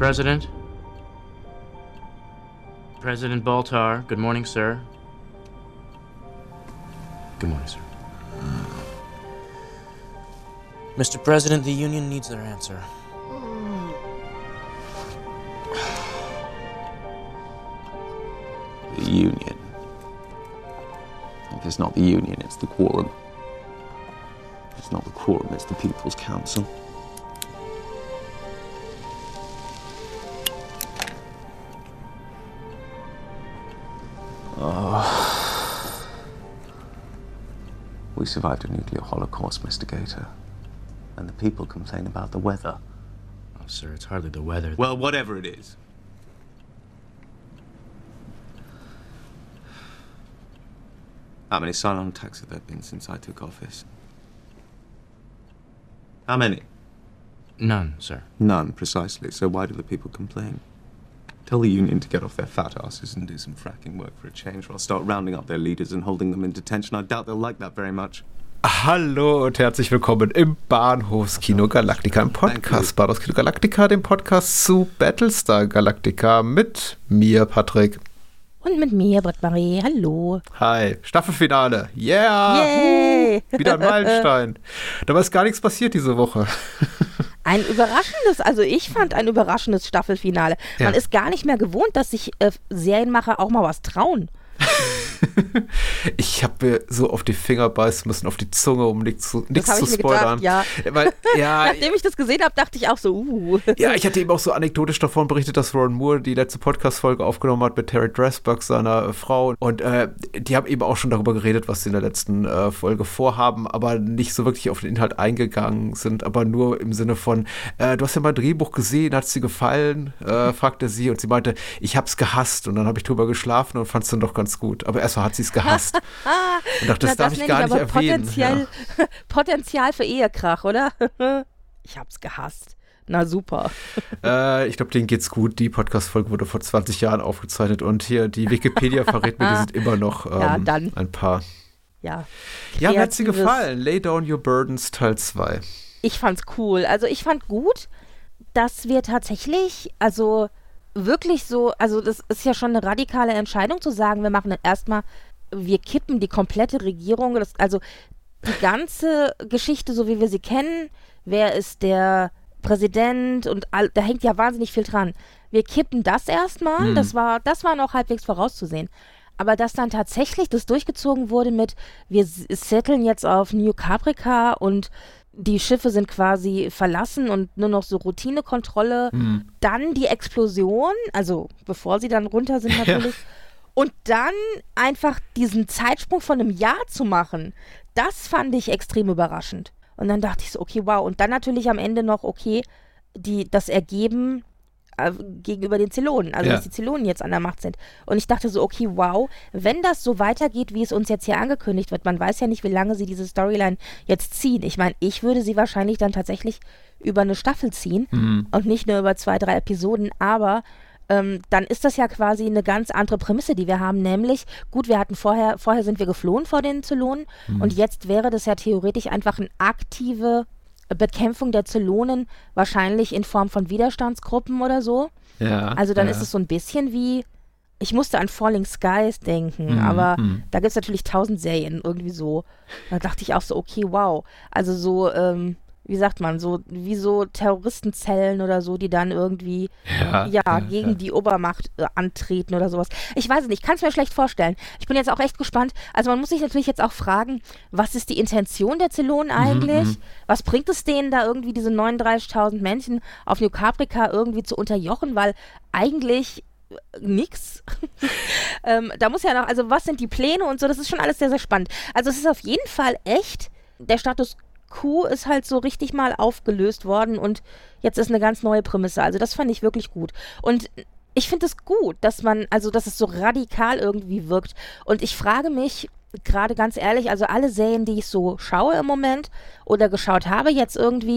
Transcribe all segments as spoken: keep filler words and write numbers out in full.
President? President Baltar, good morning, sir. Good morning, sir. Mister President, the Union needs their answer. The Union. If it's not the Union, it's the Quorum. If it's not the Quorum, it's the People's Council. Oh. We survived a nuclear holocaust, Mister Gator. And the people complain about the weather. Oh, sir, it's hardly the weather. Well, whatever it is. How many silent attacks have there been since I took office? How many? None, sir. None, precisely. So why do the people complain? Tell the Union to get off their fat asses and do some fracking work for a change, or I'll start rounding up their leaders and holding them in detention. I doubt they'll like that very much. Hallo und herzlich willkommen im Bahnhofskino Galactica, im Podcast Bahnhofskino Galactica, dem Podcast zu Battlestar Galactica mit mir, Patrick. Und mit mir, Britt-Marie. Hallo. Hi. Staffelfinale. Yeah. Yay. Uh, wieder ein Meilenstein. Dabei ist gar nichts passiert diese Woche. Ein überraschendes, also ich fand ein überraschendes Staffelfinale. Ja. Man ist gar nicht mehr gewohnt, dass sich äh, Serienmacher auch mal was trauen. Ich habe mir so auf die Finger beißen müssen, auf die Zunge, um nichts zu, nichts zu mir spoilern. Gedacht, ja. Weil, ja, Nachdem ich das gesehen habe, dachte ich auch so, uh. Ja, ich hatte eben auch so anekdotisch davon berichtet, dass Ron Moore die letzte Podcast-Folge aufgenommen hat mit Terry Dressburg, seiner äh, Frau. Und äh, die haben eben auch schon darüber geredet, was sie in der letzten äh, Folge vorhaben, aber nicht so wirklich auf den Inhalt eingegangen sind, aber nur im Sinne von, äh, du hast ja mein Drehbuch gesehen, hat es dir gefallen? Äh, fragte sie und sie meinte, ich hab's gehasst. Und dann habe ich drüber geschlafen und fand es dann doch ganz gut. Aber erstmal hat sie es gehasst. Und dachte, das, das darf ich gar ich nicht erwähnen. Potenzial, ja. Potenzial für Ehekrach, oder? Ich hab's gehasst. Na super. Äh, ich glaube, denen geht's gut. Die Podcast-Folge wurde vor zwanzig Jahren aufgezeichnet und hier die Wikipedia verrät mir, die sind immer noch ähm, ja, dann. ein paar. Ja, ja, mir hat's dir gefallen. Lay Down Your Burdens Teil zwei. Ich fand's cool. Also ich fand gut, dass wir tatsächlich, also wirklich so, also das ist ja schon eine radikale Entscheidung zu sagen, wir machen dann erstmal, wir kippen die komplette Regierung, das, also die ganze Geschichte, so wie wir sie kennen, wer ist der Präsident und all, da hängt ja wahnsinnig viel dran. Wir kippen das erstmal, mhm. das war, das war noch halbwegs vorauszusehen. Aber dass dann tatsächlich das durchgezogen wurde mit, wir setteln jetzt auf New Caprica und die Schiffe sind quasi verlassen und nur noch so Routinekontrolle. Mhm. Dann die Explosion, also bevor sie dann runter sind natürlich. Ja. Und dann einfach diesen Zeitsprung von einem Jahr zu machen, das fand ich extrem überraschend. Und dann dachte ich so, okay, wow. Und dann natürlich am Ende noch, okay, die, das Ergeben äh, gegenüber den Zylonen, also ja. dass die Zylonen jetzt an der Macht sind. Und ich dachte so, okay, wow, wenn das so weitergeht, wie es uns jetzt hier angekündigt wird, man weiß ja nicht, wie lange sie diese Storyline jetzt ziehen. Ich meine, ich würde sie wahrscheinlich dann tatsächlich über eine Staffel ziehen mhm. und nicht nur über zwei, drei Episoden, aber ähm, dann ist das ja quasi eine ganz andere Prämisse, die wir haben, nämlich, gut, wir hatten vorher, vorher sind wir geflohen vor den Zylonen mhm. und jetzt wäre das ja theoretisch einfach eine aktive Bekämpfung der Zylonen, wahrscheinlich in Form von Widerstandsgruppen oder so. Ja, also dann ja. ist es so ein bisschen wie, ich musste an Falling Skies denken, mhm, aber mhm. da gibt es natürlich tausend Serien irgendwie so. Da dachte ich auch so, okay, wow. Also so, ähm, wie sagt man, so wie so Terroristenzellen oder so, die dann irgendwie ja, ja, ja gegen ja. die Obermacht äh, antreten oder sowas. Ich weiß es nicht, ich kann es mir schlecht vorstellen. Ich bin jetzt auch echt gespannt. Also man muss sich natürlich jetzt auch fragen, was ist die Intention der Zylonen eigentlich? Mhm, was bringt es denen da irgendwie, diese neununddreißigtausend Menschen auf New Caprica irgendwie zu unterjochen? Weil eigentlich nix. ähm, da muss ja noch, also was sind die Pläne und so, das ist schon alles sehr, sehr spannend. Also es ist auf jeden Fall echt, der Status Q ist halt so richtig mal aufgelöst worden und jetzt ist eine ganz neue Prämisse. Also das fand ich wirklich gut. Und ich finde es gut, dass man, also dass es so radikal irgendwie wirkt. Und ich frage mich, gerade ganz ehrlich, also alle Serien, die ich so schaue im Moment oder geschaut habe jetzt irgendwie,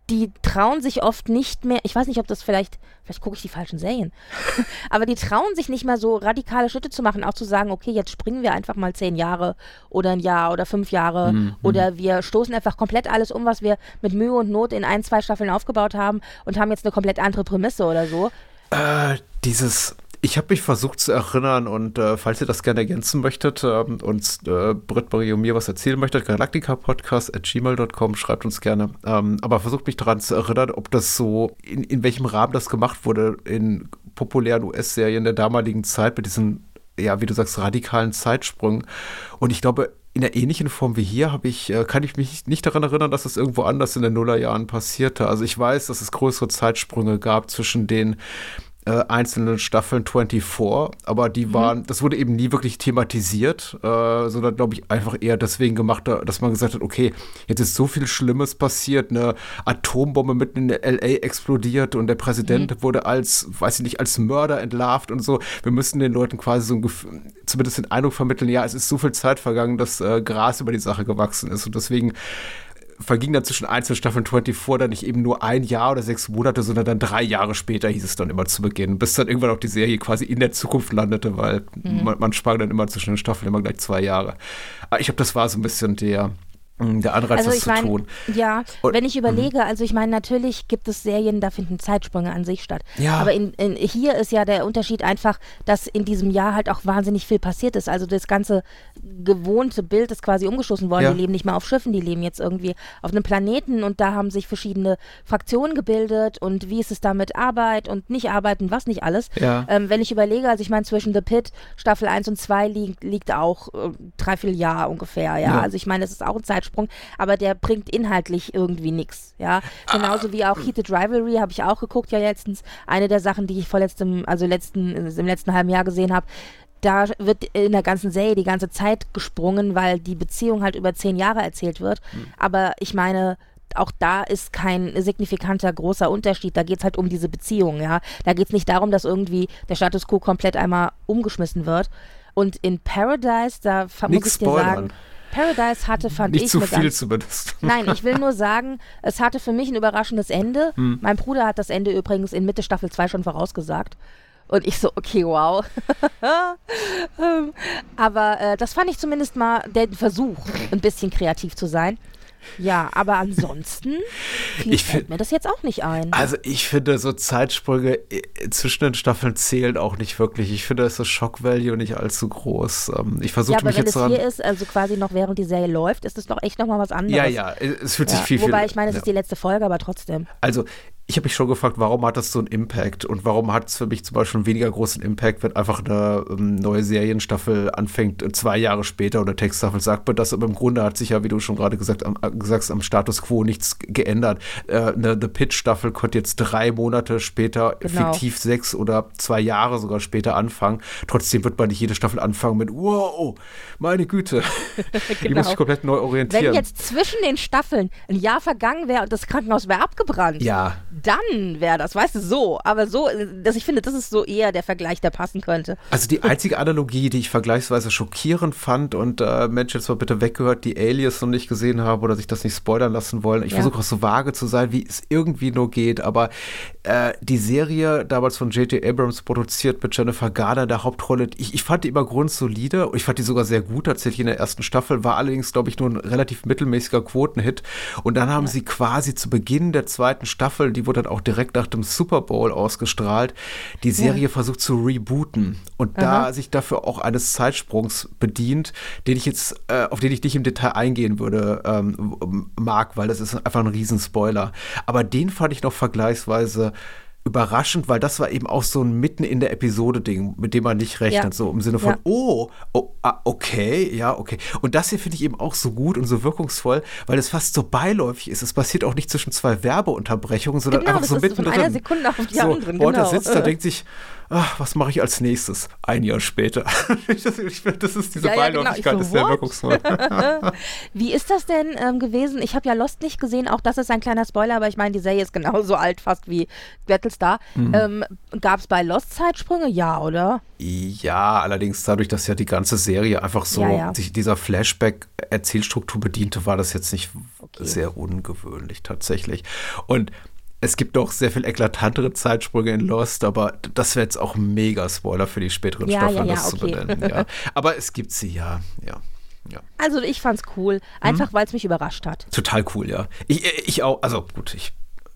die trauen sich oft nicht mehr, ich weiß nicht, ob das vielleicht, vielleicht gucke ich die falschen Serien, aber die trauen sich nicht mehr so radikale Schritte zu machen, auch zu sagen, okay, jetzt springen wir einfach mal zehn Jahre oder ein Jahr oder fünf Jahre Mhm. oder wir stoßen einfach komplett alles um, was wir mit Mühe und Not in ein, zwei Staffeln aufgebaut haben und haben jetzt eine komplett andere Prämisse oder so. Äh, dieses, ich habe mich versucht zu erinnern und äh, falls ihr das gerne ergänzen möchtet ähm, und äh, Britt, Marie und mir was erzählen möchtet, galaktikapodcast at gmail dot com, schreibt uns gerne. Ähm, aber versucht mich daran zu erinnern, ob das so, in, in welchem Rahmen das gemacht wurde in populären U S-Serien der damaligen Zeit mit diesen, ja, wie du sagst, radikalen Zeitsprüngen. Und ich glaube, in der ähnlichen Form wie hier habe ich, äh, kann ich mich nicht daran erinnern, dass es irgendwo anders in den Nullerjahren passierte. Also ich weiß, dass es größere Zeitsprünge gab zwischen den äh, einzelnen Staffeln vierundzwanzig, aber die waren, das wurde eben nie wirklich thematisiert, äh, sondern glaube ich einfach eher deswegen gemacht, dass man gesagt hat, okay, jetzt ist so viel Schlimmes passiert, eine Atombombe mitten in L A explodiert und der Präsident mhm. wurde als, weiß ich nicht, als Mörder entlarvt und so. Wir müssen den Leuten quasi so ein Gefühl, zumindest den Eindruck vermitteln, ja, es ist so viel Zeit vergangen, dass äh, Gras über die Sache gewachsen ist und deswegen verging dann zwischen einzelnen Staffeln vierundzwanzig dann nicht eben nur ein Jahr oder sechs Monate, sondern dann drei Jahre später hieß es dann immer zu Beginn, bis dann irgendwann auch die Serie quasi in der Zukunft landete, weil mhm. man, man sprang dann immer zwischen den Staffeln immer gleich zwei Jahre. Aber ich glaube, das war so ein bisschen der Der Anreiz, also das ich zu mein, tun. Ja, Und, wenn ich überlege, also ich meine, natürlich gibt es Serien, da finden Zeitsprünge an sich statt. Ja. Aber in, in, hier ist ja der Unterschied einfach, dass in diesem Jahr halt auch wahnsinnig viel passiert ist. Also das ganze gewohnte Bild ist quasi umgestoßen worden. Ja. Die leben nicht mehr auf Schiffen, die leben jetzt irgendwie auf einem Planeten und da haben sich verschiedene Fraktionen gebildet und wie ist es da mit Arbeit und nicht arbeiten, was nicht alles. Ja. Ähm, wenn ich überlege, also ich meine, zwischen The Pit, Staffel eins und zwei liegt, liegt auch äh, dreiviertel Jahr ungefähr, ja. Ja. Also ich meine, es ist auch ein Zeitsprung, aber der bringt inhaltlich irgendwie nichts, ja. Genauso wie auch Heated Rivalry habe ich auch geguckt, ja letztens. Eine der Sachen, die ich vorletztem, also letzten, im letzten halben Jahr gesehen habe, da wird in der ganzen Serie die ganze Zeit gesprungen, weil die Beziehung halt über zehn Jahre erzählt wird. Mhm. Aber ich meine, auch da ist kein signifikanter großer Unterschied. Da geht es halt um diese Beziehung, ja. Da geht es nicht darum, dass irgendwie der Status quo komplett einmal umgeschmissen wird. Und in Paradise, da muss Nix ich dir spoilern. sagen, Paradise hatte, fand Nicht ich, zu eine viel ganz, zumindest. Nein, ich will nur sagen, es hatte für mich ein überraschendes Ende. Hm. Mein Bruder hat das Ende übrigens in Mitte Staffel zwei schon vorausgesagt. Und ich so, okay, wow. Aber äh, das fand ich zumindest mal der Versuch, ein bisschen kreativ zu sein. Ja, aber ansonsten viel Ich fällt find- mir das jetzt auch nicht ein. Also ich finde, so Zeitsprünge äh, zwischen den Staffeln zählen auch nicht wirklich. Ich finde, da ist das Shock-Value nicht allzu groß. Ähm, ich ja, versuche aber mich wenn jetzt es dran... hier ist, also quasi noch während die Serie läuft, ist es doch echt nochmal was anderes. Ja, ja, es fühlt sich Ja, viel, viel... wobei ich meine, es ja. ist die letzte Folge, aber trotzdem. Also, ich habe mich schon gefragt, warum hat das so einen Impact und warum hat es für mich zum Beispiel einen weniger großen Impact, wenn einfach eine ähm, neue Serienstaffel anfängt, äh, zwei Jahre später oder Textstaffel sagt man das, aber im Grunde hat sich ja, wie du schon gerade gesagt, am, äh, gesagt am Status quo nichts g- geändert. Äh, eine The Pitch-Staffel konnte jetzt drei Monate später, Genau. fiktiv sechs oder zwei Jahre sogar später anfangen. Trotzdem wird man nicht jede Staffel anfangen mit, wow, meine Güte, die Genau. muss ich komplett neu orientieren. Wenn jetzt zwischen den Staffeln ein Jahr vergangen wäre und das Krankenhaus wäre abgebrannt, ja. dann wäre das, weißt du, so. Aber so, dass ich finde, das ist so eher der Vergleich, der passen könnte. Also die einzige Analogie, die ich vergleichsweise schockierend fand und äh, Mensch, jetzt mal bitte weggehört, die Alias noch nicht gesehen haben oder sich das nicht spoilern lassen wollen. Ich Ja. versuche auch so vage zu sein, wie es irgendwie nur geht, aber äh, die Serie, damals von J J Abrams produziert mit Jennifer Garner in der Hauptrolle, ich, ich fand die immer grundsolide und ich fand die sogar sehr gut tatsächlich in der ersten Staffel, war allerdings, glaube ich, nur ein relativ mittelmäßiger Quotenhit und dann haben Ja. sie quasi zu Beginn der zweiten Staffel, die wurde dann auch direkt nach dem Super Bowl ausgestrahlt, die Serie Ja. versucht zu rebooten und Aha. da sich dafür auch eines Zeitsprungs bedient, den ich jetzt, äh, auf den ich nicht im Detail eingehen würde, ähm, mag, weil das ist einfach ein Riesenspoiler. Aber den fand ich noch vergleichsweise überraschend, weil das war eben auch so ein mitten in der Episode-Ding, mit dem man nicht rechnet, Ja. so im Sinne von, Ja. oh, oh ah, okay, ja, okay. Und das hier finde ich eben auch so gut und so wirkungsvoll, weil es fast so beiläufig ist. Es passiert auch nicht zwischen zwei Werbeunterbrechungen, sondern Genau, einfach das so ist von mittendrin. einer Sekunde auf die so, andere, Walter genau. sitzt da, denkt sich, ach, was mache ich als nächstes? Ein Jahr später. ich das, ich finde, das ist diese Ja, ja, genau. Beiläufigkeit, Ich so, ist sehr what? wirkungsvoll. Wie ist das denn ähm, gewesen? Ich habe ja Lost nicht gesehen, auch das ist ein kleiner Spoiler, aber ich meine, die Serie ist genauso alt fast wie Battlestar. Mhm. Ähm, Gab es bei Lost Zeitsprünge? Ja, oder? Ja, allerdings dadurch, dass ja die ganze Serie einfach so Ja, ja. sich dieser Flashback-Erzählstruktur bediente, war das jetzt nicht Okay. sehr ungewöhnlich tatsächlich. Und es gibt auch sehr viel eklatantere Zeitsprünge in Lost, aber das wäre jetzt auch ein Mega-Spoiler für die späteren Ja, Staffeln, ja, ja, das zu okay. benennen. Ja. Aber es gibt sie, ja, ja. Ja. Also ich fand's cool, einfach weil es mich überrascht hat. Total cool, ja. Ich, ich auch, also gut, ich.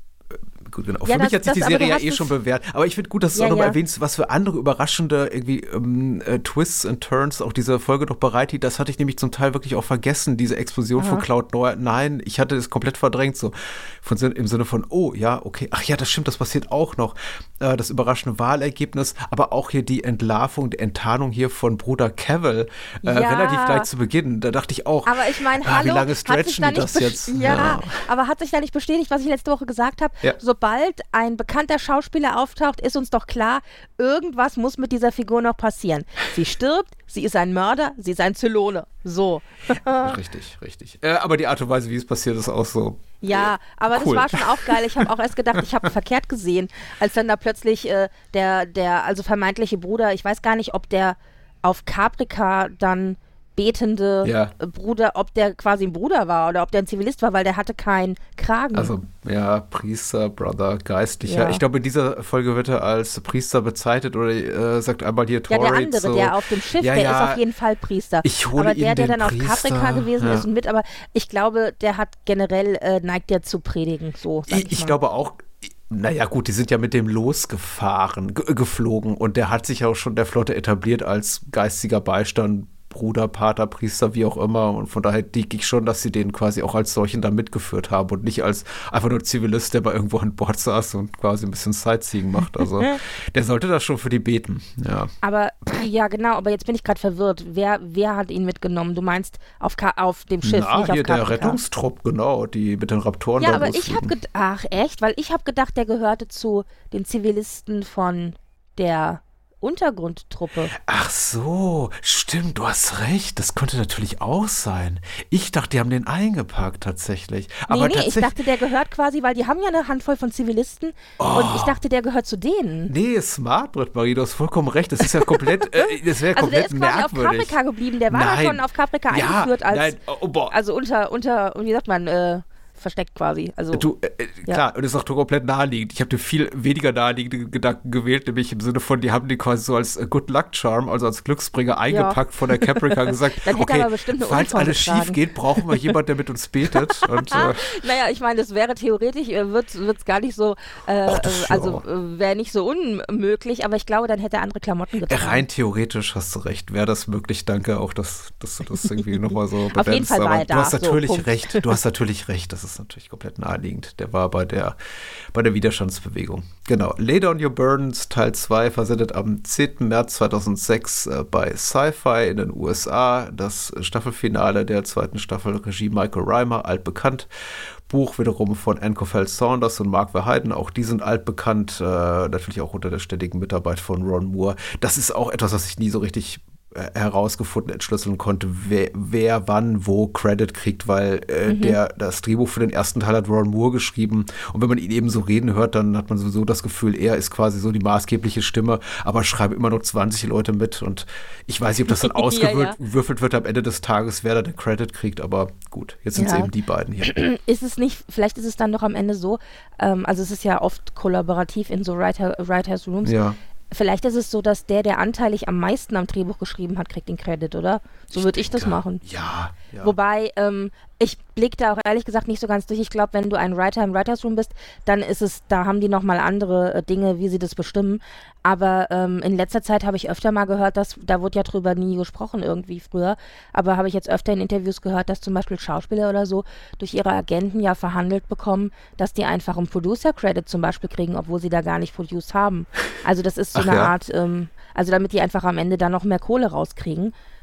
Gut, genau. Ja, für mich das- hat sich die das- aber Serie du ja hast eh es- schon bewährt. Aber ich finde gut, dass du Ja, auch nochmal ja. erwähnst, was für andere überraschende irgendwie ähm, äh, Twists and Turns auch diese Folge noch bereitet. Das hatte ich nämlich zum Teil wirklich auch vergessen, diese Explosion von Cloud Nine. Ich hatte das komplett verdrängt, so von, Sin- im Sinne von, oh ja, okay, ach ja, das stimmt, das passiert auch noch. Äh, das überraschende Wahlergebnis, aber auch hier die Entlarvung, die Enttarnung hier von Bruder Cavill äh, Ja. relativ gleich zu Beginn. Da dachte ich auch, Aber ich meine, ah, hallo, wie lange hat sich stretchen da die nicht das bes- jetzt? Ja, aber hat sich da nicht bestätigt, was ich letzte Woche gesagt habe? Ja. Sobald ein bekannter Schauspieler auftaucht, ist uns doch klar, irgendwas muss mit dieser Figur noch passieren. Sie stirbt, sie ist ein Mörder, sie ist ein Zylone. So. Richtig, richtig. Äh, aber die Art und Weise, wie es passiert, ist auch so. Ja, aber Cool. das war schon auch geil. Ich habe auch erst gedacht, ich habe verkehrt gesehen, als dann da plötzlich äh, der, der, also vermeintliche Bruder, ich weiß gar nicht, ob der auf Caprica dann betende Ja. äh, Bruder, ob der quasi ein Bruder war oder ob der ein Zivilist war, weil der hatte keinen Kragen. Also, ja, Priester, Brother, Geistlicher. Ja. Ich glaube, in dieser Folge wird er als Priester bezeichnet oder äh, sagt einmal hier ja, Torrid. der andere, so. der auf dem Schiff, Ja, der ja. ist auf jeden Fall Priester. Ich hole aber der, ihm der den dann auf Priester, Caprica gewesen ja. ist und mit, aber ich glaube, der hat generell, äh, neigt der zu predigen, so sag ich, Ich, ich mal. glaube auch, naja gut, die sind ja mit dem losgefahren, ge geflogen und der hat sich ja auch schon der Flotte etabliert als geistiger Beistand, Bruder, Pater, Priester, wie auch immer. Und von daher denke ich schon, dass sie den quasi auch als solchen da mitgeführt haben und nicht als einfach nur Zivilist, der bei irgendwo an Bord saß und quasi ein bisschen Sightseeing macht. Also der sollte das schon für die beten, ja. Aber, ja genau, aber jetzt bin ich gerade verwirrt. Wer, wer hat ihn mitgenommen? Du meinst auf, Ka auf dem Schiff, Na, nicht auf hier der Caprica. Rettungstrupp, genau, die mit den Raptoren Ja, da aber ich losfliegen. habe gedacht, ach echt? Weil ich habe gedacht, der gehörte zu den Zivilisten von der Untergrundtruppe. Ach so, stimmt, du hast recht. Das könnte natürlich auch sein. Ich dachte, die haben den eingepackt tatsächlich. Aber nee, nee, ich tatsächlich, dachte, der gehört quasi, weil die haben ja eine Handvoll von Zivilisten und ich dachte, der gehört zu denen. nee, smart, Britt Marie, du hast vollkommen recht. Das ist ja komplett, äh, das wäre Also der komplett ist quasi auf merkwürdig. Caprica geblieben, der war Nein. ja schon auf Caprica Ja, eingeführt als, nein, oh, boah. also unter, unter, wie sagt man, äh, versteckt quasi. Also, Du, äh, äh, Ja. klar, und das ist auch komplett naheliegend. Ich habe dir viel weniger naheliegende Gedanken gewählt, nämlich im Sinne von, die haben die quasi so als äh, Good Luck Charm, also als Glücksbringer eingepackt von der Caprica gesagt, Dann hätte er okay, aber bestimmt eine falls Uniform alles getragen. schief geht, brauchen wir jemanden, der mit uns betet. Und, äh, naja, ich meine, das wäre theoretisch, äh, wird es gar nicht so, äh, Ach, das äh, ist also ja- äh, wäre nicht so unmöglich, aber ich glaube, dann hätte er andere Klamotten getragen. Rein theoretisch hast du recht, wäre das möglich. Danke auch, dass, dass du das irgendwie nochmal so benennst. Auf jeden Fall war Aber er da, du hast so, natürlich Punkt. recht. Du hast natürlich recht. Das ist natürlich komplett naheliegend. Der war bei der, bei der Widerstandsbewegung. Genau. Lay Down Your Burdens Teil zwei versendet am zehnten März zweitausendsechs äh, bei Sci-Fi in den U S A. Das Staffelfinale der zweiten Staffel, Regie Michael Reimer, altbekannt. Buch wiederum von Anne Cofell Saunders und Mark Verheiden. Auch die sind altbekannt, äh, natürlich auch unter der ständigen Mitarbeit von Ron Moore. Das ist auch etwas, was ich nie so richtig äh, herausgefunden, entschlüsseln konnte, wer, wer wann wo Credit kriegt, weil äh, Mhm. der das Drehbuch für den ersten Teil hat Ron Moore geschrieben und wenn man ihn eben so reden hört, dann hat man sowieso das Gefühl, er ist quasi so die maßgebliche Stimme, aber schreiben immer nur zwanzig Leute mit und ich weiß nicht, ob das dann Ja, ja. ausgewürfelt wird am Ende des Tages, wer da den Credit kriegt, aber gut, jetzt sind es Ja. eben die beiden hier. Ist es nicht, vielleicht ist es dann doch am Ende so, ähm, also es ist ja oft kollaborativ in so Writer, Writers Rooms, Ja. vielleicht ist es so, dass der, der anteilig am meisten am Drehbuch geschrieben hat, kriegt den Credit, oder? So würde ich das denke, machen. Ja, ja. Wobei, ähm, ich blicke da auch ehrlich gesagt nicht so ganz durch. Ich glaube, wenn du ein Writer im Writers Room bist, dann ist es, da haben die nochmal andere äh, Dinge, wie sie das bestimmen. Aber ähm, in letzter Zeit habe ich öfter mal gehört, dass, da wurde ja drüber nie gesprochen irgendwie früher, aber habe ich jetzt öfter in Interviews gehört, dass zum Beispiel Schauspieler oder so durch ihre Agenten ja verhandelt bekommen, dass die einfach einen Producer-Credit zum Beispiel kriegen, obwohl sie da gar nicht produced haben. Also das ist so Ach eine ja. Art, ähm, also damit die einfach am Ende da noch mehr Kohle rauskriegen.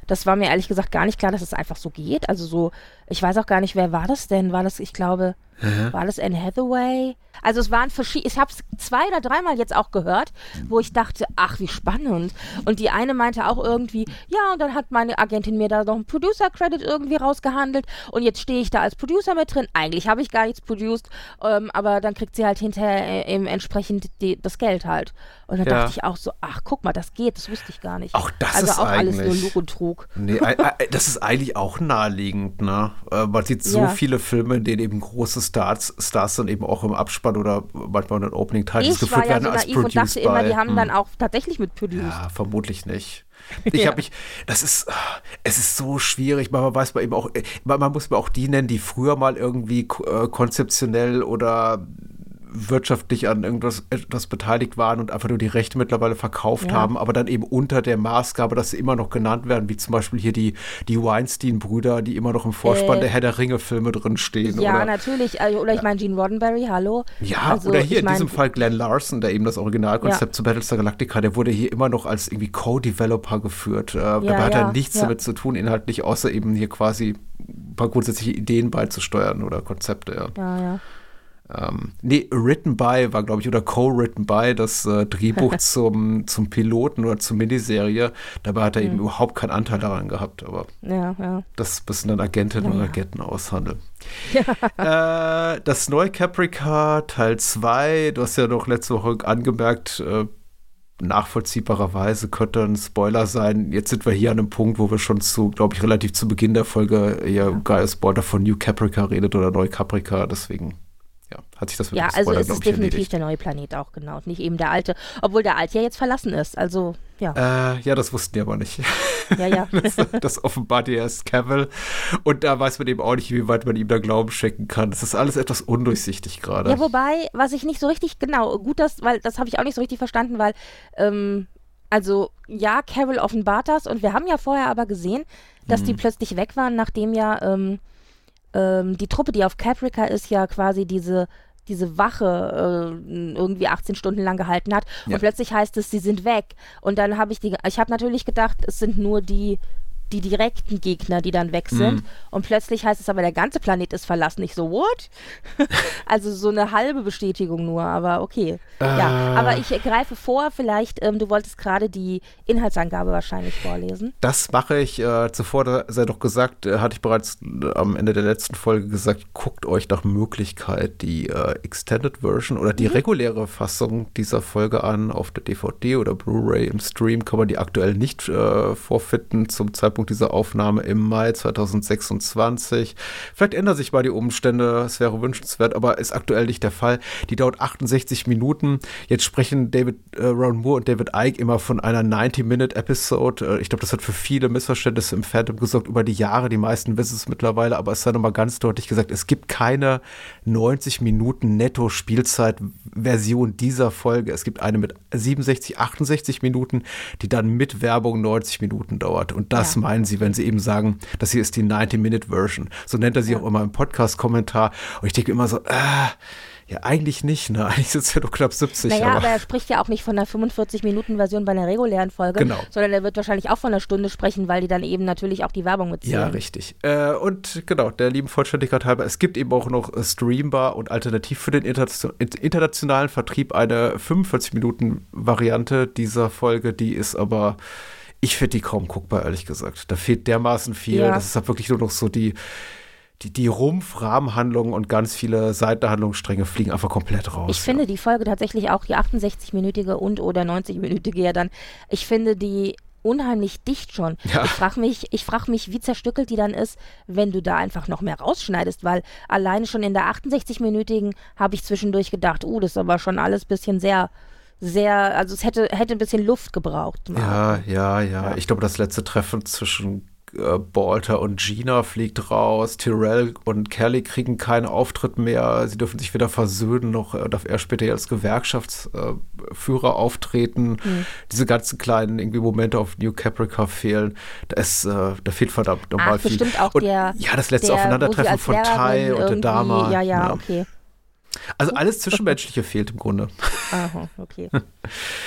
Das war mir ehrlich gesagt gar nicht klar, dass es einfach so geht. Also so, ich weiß auch gar nicht, wer war das denn? War das, ich glaube, Mhm. war das Anne Hathaway? Also es waren verschiedene, ich habe es zwei oder dreimal jetzt auch gehört, wo ich dachte, ach, wie spannend. Und die eine meinte auch irgendwie, ja, und dann hat meine Agentin mir da noch einen Producer-Credit irgendwie rausgehandelt und jetzt stehe ich da als Producer mit drin. Eigentlich habe ich gar nichts produced, ähm, aber dann kriegt sie halt hinterher äh, eben entsprechend die, das Geld halt. Und dann Ja. dachte ich auch so, ach, guck mal, das geht, das wusste ich gar nicht. Auch das also ist auch alles nur eigentlich- Lug und Trug. Nee, äh, äh, das ist eigentlich auch naheliegend, ne? Äh, Man sieht so Ja. viele Filme, in denen eben große Stars, Stars dann eben auch im Abspann oder manchmal in den Opening-Titles Ich war geführt ja werden so als naiv und produced dachte immer, by. die haben Hm. dann auch tatsächlich mit produced. Ja, vermutlich nicht. Ich Ja. habe mich, das ist, es ist so schwierig, man weiß man eben auch, man man muss mal auch die nennen, die früher mal irgendwie äh, konzeptionell oder wirtschaftlich an irgendwas etwas beteiligt waren und einfach nur die Rechte mittlerweile verkauft Ja. haben, aber dann eben unter der Maßgabe, dass sie immer noch genannt werden, wie zum Beispiel hier die, die Weinstein-Brüder, die immer noch im Vorspann Äh, der Herr der Ringe-Filme drin stehen. Ja, oder, natürlich. Also, oder ich meine Gene Roddenberry, hallo. ja, Also, oder hier ich in mein, diesem Fall Glenn Larson, der eben das Originalkonzept Ja. zu Battlestar Galactica, der wurde hier immer noch als irgendwie Co-Developer geführt. Äh, dabei hat ja, er nichts ja. damit zu tun, inhaltlich, außer eben hier quasi ein paar grundsätzliche Ideen beizusteuern oder Konzepte, ja. Ja, ja. Ähm, nee, Written by war, glaube ich, oder Co-Written by das äh, Drehbuch zum, zum Piloten oder zur Miniserie. Dabei hat er eben überhaupt keinen Anteil daran gehabt, aber Ja, ja. das müssen dann Agentinnen und Naja. Agenten aushandeln. äh, das neue Caprica Teil zwei, du hast ja noch letzte Woche angemerkt, äh, nachvollziehbarerweise könnte ein Spoiler sein. Jetzt sind wir hier an einem Punkt, wo wir schon zu, glaube ich, relativ zu Beginn der Folge ja, Guy Spoiler von New Caprica redet oder Neu Caprica, deswegen ja, hat sich das mit Ja, dem also Spoiler, es glaub ist ich, definitiv erledigt. der neue Planet auch, genau. Und nicht eben der alte. Obwohl der alte ja jetzt verlassen ist. Also, ja. Äh, ja, das wussten die aber nicht. Ja, ja. Das, das offenbart ja erst Cavill. Und da weiß man eben auch nicht, wie weit man ihm da Glauben schenken kann. Das ist alles etwas undurchsichtig gerade. Ja, wobei, was ich nicht so richtig, genau, gut, das, weil das habe ich auch nicht so richtig verstanden, weil, ähm, also, ja, Carol offenbart das und wir haben ja vorher aber gesehen, dass die plötzlich weg waren, nachdem ja, ähm, ähm, die Truppe, die auf Caprica ist, ja quasi diese, diese Wache äh, irgendwie achtzehn Stunden lang gehalten hat Ja. und plötzlich heißt es, sie sind weg. Und dann habe ich die, ich habe natürlich gedacht, es sind nur die, die direkten Gegner, die dann weg sind. Und plötzlich heißt es aber, der ganze Planet ist verlassen. Ich so, what? Also so eine halbe Bestätigung nur, aber okay. Ja, Äh. aber ich greife vor, vielleicht, ähm, du wolltest gerade die Inhaltsangabe wahrscheinlich vorlesen. Das mache ich. Äh, zuvor da sei doch gesagt, äh, hatte ich bereits äh, am Ende der letzten Folge gesagt, guckt euch nach Möglichkeit die äh, Extended Version oder die reguläre Fassung dieser Folge an. Auf der D V D oder Blu-ray im Stream kann man die aktuell nicht äh, vorfinden zum Zeitpunkt dieser Aufnahme im Mai zweitausendsechsundzwanzig. Vielleicht ändern sich mal die Umstände, es wäre wünschenswert, aber ist aktuell nicht der Fall. Die dauert achtundsechzig Minuten. Jetzt sprechen David äh, Ron Moore und David Icke immer von einer ninety-minute-Episode. Äh, ich glaube, das hat für viele Missverständnisse im Fandom gesorgt über die Jahre. Die meisten wissen es mittlerweile, aber es sei nochmal ganz deutlich gesagt, es gibt keine neunzig Minuten Netto-Spielzeit-Version dieser Folge. Es gibt eine mit siebenundsechzig, achtundsechzig Minuten, die dann mit Werbung neunzig Minuten dauert. Und das Ja. meinen sie, wenn sie eben sagen, das hier ist die ninety-minute-Version. So nennt er sie Ja. auch immer im Podcast-Kommentar. Und ich denke immer so, äh, ja, eigentlich nicht, ne? Eigentlich sind es ja nur knapp siebzig. Naja, aber aber er spricht ja auch nicht von einer fünfundvierzig-Minuten-Version bei einer regulären Folge, Genau. sondern er wird wahrscheinlich auch von einer Stunde sprechen, weil die dann eben natürlich auch die Werbung mitzählen. ja, richtig. Äh, und genau, der lieben Vollständigkeit halber, es gibt eben auch noch äh, streambar und alternativ für den Interna- internationalen Vertrieb eine fünfundvierzig-Minuten-Variante dieser Folge, die ist aber, ich finde die kaum guckbar, ehrlich gesagt. Da fehlt dermaßen viel. Ja. Das ist halt wirklich nur noch so die Die, die Rumpf-Rahmenhandlungen und ganz viele Seitenhandlungsstränge fliegen einfach komplett raus. Ich finde die Folge tatsächlich auch, die achtundsechzig-minütige und oder neunzig-minütige ja dann, ich finde die unheimlich dicht schon. Ja. Ich frage mich, ich frage mich, wie zerstückelt die dann ist, wenn du da einfach noch mehr rausschneidest, weil alleine schon in der achtundsechzig-minütigen habe ich zwischendurch gedacht, uh, das ist aber schon alles ein bisschen sehr, sehr, also es hätte, hätte ein bisschen Luft gebraucht. Ja, ja, ja. Ja. Ich glaube, das letzte Treffen zwischen äh, Balter und Gina fliegt raus. Tyrell und Kelly kriegen keinen Auftritt mehr. Sie dürfen sich weder versöhnen, noch äh, darf er später als Gewerkschaftsführer äh, auftreten. Hm. Diese ganzen kleinen irgendwie Momente auf New Caprica fehlen. Da, ist, äh, da fehlt verdammt nochmal Ach, viel. bestimmt auch und, der, ja, das letzte der, wo sie Aufeinandertreffen als von Tai Lehrerin und der irgendwie- Dama. Ja, ja, okay. Also alles Zwischenmenschliche fehlt im Grunde. Aha, okay.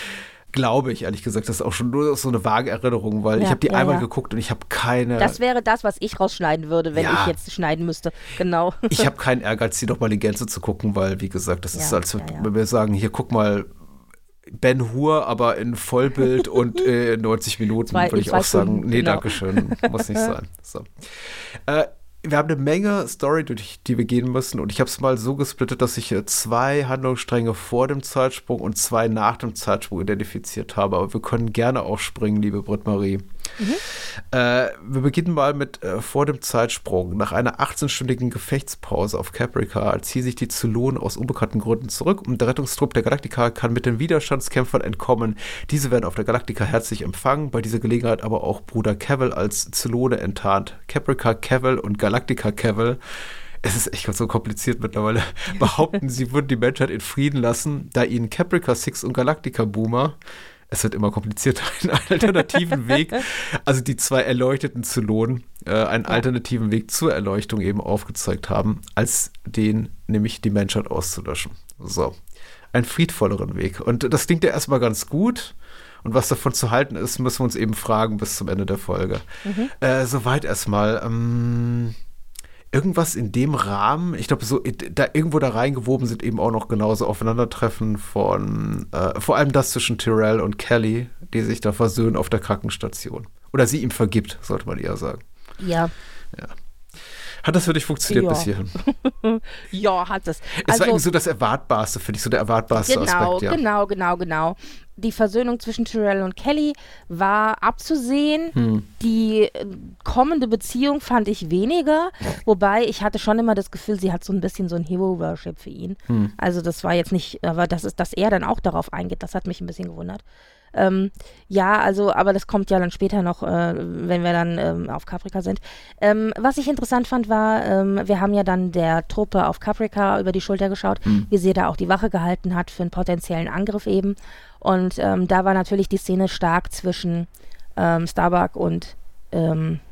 glaube ich, ehrlich gesagt. Das ist auch schon nur so eine vage Erinnerung, weil Ja, ich habe die ja, einmal ja. geguckt und ich habe keine... Das wäre das, was ich rausschneiden würde, wenn Ja. ich jetzt schneiden müsste. Genau. ich habe keinen Ehrgeiz, die nochmal in Gänze zu gucken, weil, wie gesagt, das ist, Ja, als ja, ja. wenn wir sagen, hier, guck mal, Ben Hur, aber in Vollbild und äh, neunzig Minuten, Zwei- würde ich zwei auch sagen, Stunden, nee, genau. danke schön, muss nicht sein. So. Äh, wir haben eine Menge Story, durch die wir gehen müssen, und ich habe es mal so gesplittet, dass ich äh, zwei Handlungsstränge vor dem Zeitsprung und zwei nach dem Zeitsprung identifiziert habe, aber wir können gerne auch springen, liebe Britt-Marie. Mhm. Äh, wir beginnen mal mit äh, vor dem Zeitsprung. Nach einer achtzehnstündigen Gefechtspause auf Caprica ziehen sich die Zylonen aus unbekannten Gründen zurück und der Rettungstrupp der Galactica kann mit den Widerstandskämpfern entkommen. Diese werden auf der Galactica herzlich empfangen, bei dieser Gelegenheit aber auch Bruder Cavill als Zylone enttarnt. Caprica Cavill und Galactica Cavill, es ist echt so kompliziert mittlerweile, behaupten, sie würden die Menschheit in Frieden lassen, da ihnen Caprica Six und Galactica Boomer, es wird immer komplizierter, einen alternativen Weg, also die zwei erleuchteten Zylonen, äh, einen Ja. alternativen Weg zur Erleuchtung eben aufgezeigt haben, als den, nämlich die Menschheit auszulöschen. So, einen friedvolleren Weg. Und das klingt ja erstmal ganz gut. Und was davon zu halten ist, müssen wir uns eben fragen bis zum Ende der Folge. Mhm. Äh, soweit erstmal. Ähm, irgendwas in dem Rahmen, ich glaube, so da irgendwo da reingewoben sind eben auch noch genauso Aufeinandertreffen von, äh, vor allem das zwischen Tyrell und Kelly, die sich da versöhnen auf der Krankenstation. Oder sie ihm vergibt, sollte man eher sagen. Ja. Hat das für dich funktioniert Ja. bis hierhin? Ja, hat es. Es war irgendwie so das Erwartbarste, finde ich, so der erwartbarste Genau, Aspekt, ja. genau, genau, genau. Die Versöhnung zwischen Tyrell und Kelly war abzusehen. Hm. Die äh, kommende Beziehung fand ich weniger, wobei ich hatte schon immer das Gefühl, sie hat so ein bisschen so ein Hero-Worship für ihn. Hm. Also das war jetzt nicht, aber das ist, dass er dann auch darauf eingeht, das hat mich ein bisschen gewundert. Ähm, ja, also, aber das kommt ja dann später noch, äh, wenn wir dann ähm, auf Caprica sind. Ähm, was ich interessant fand, war, ähm, wir haben ja dann der Truppe auf Caprica über die Schulter geschaut, Hm. wie sie da auch die Wache gehalten hat für einen potenziellen Angriff eben. Und ähm, da war natürlich die Szene stark zwischen ähm, Starbuck und ähm,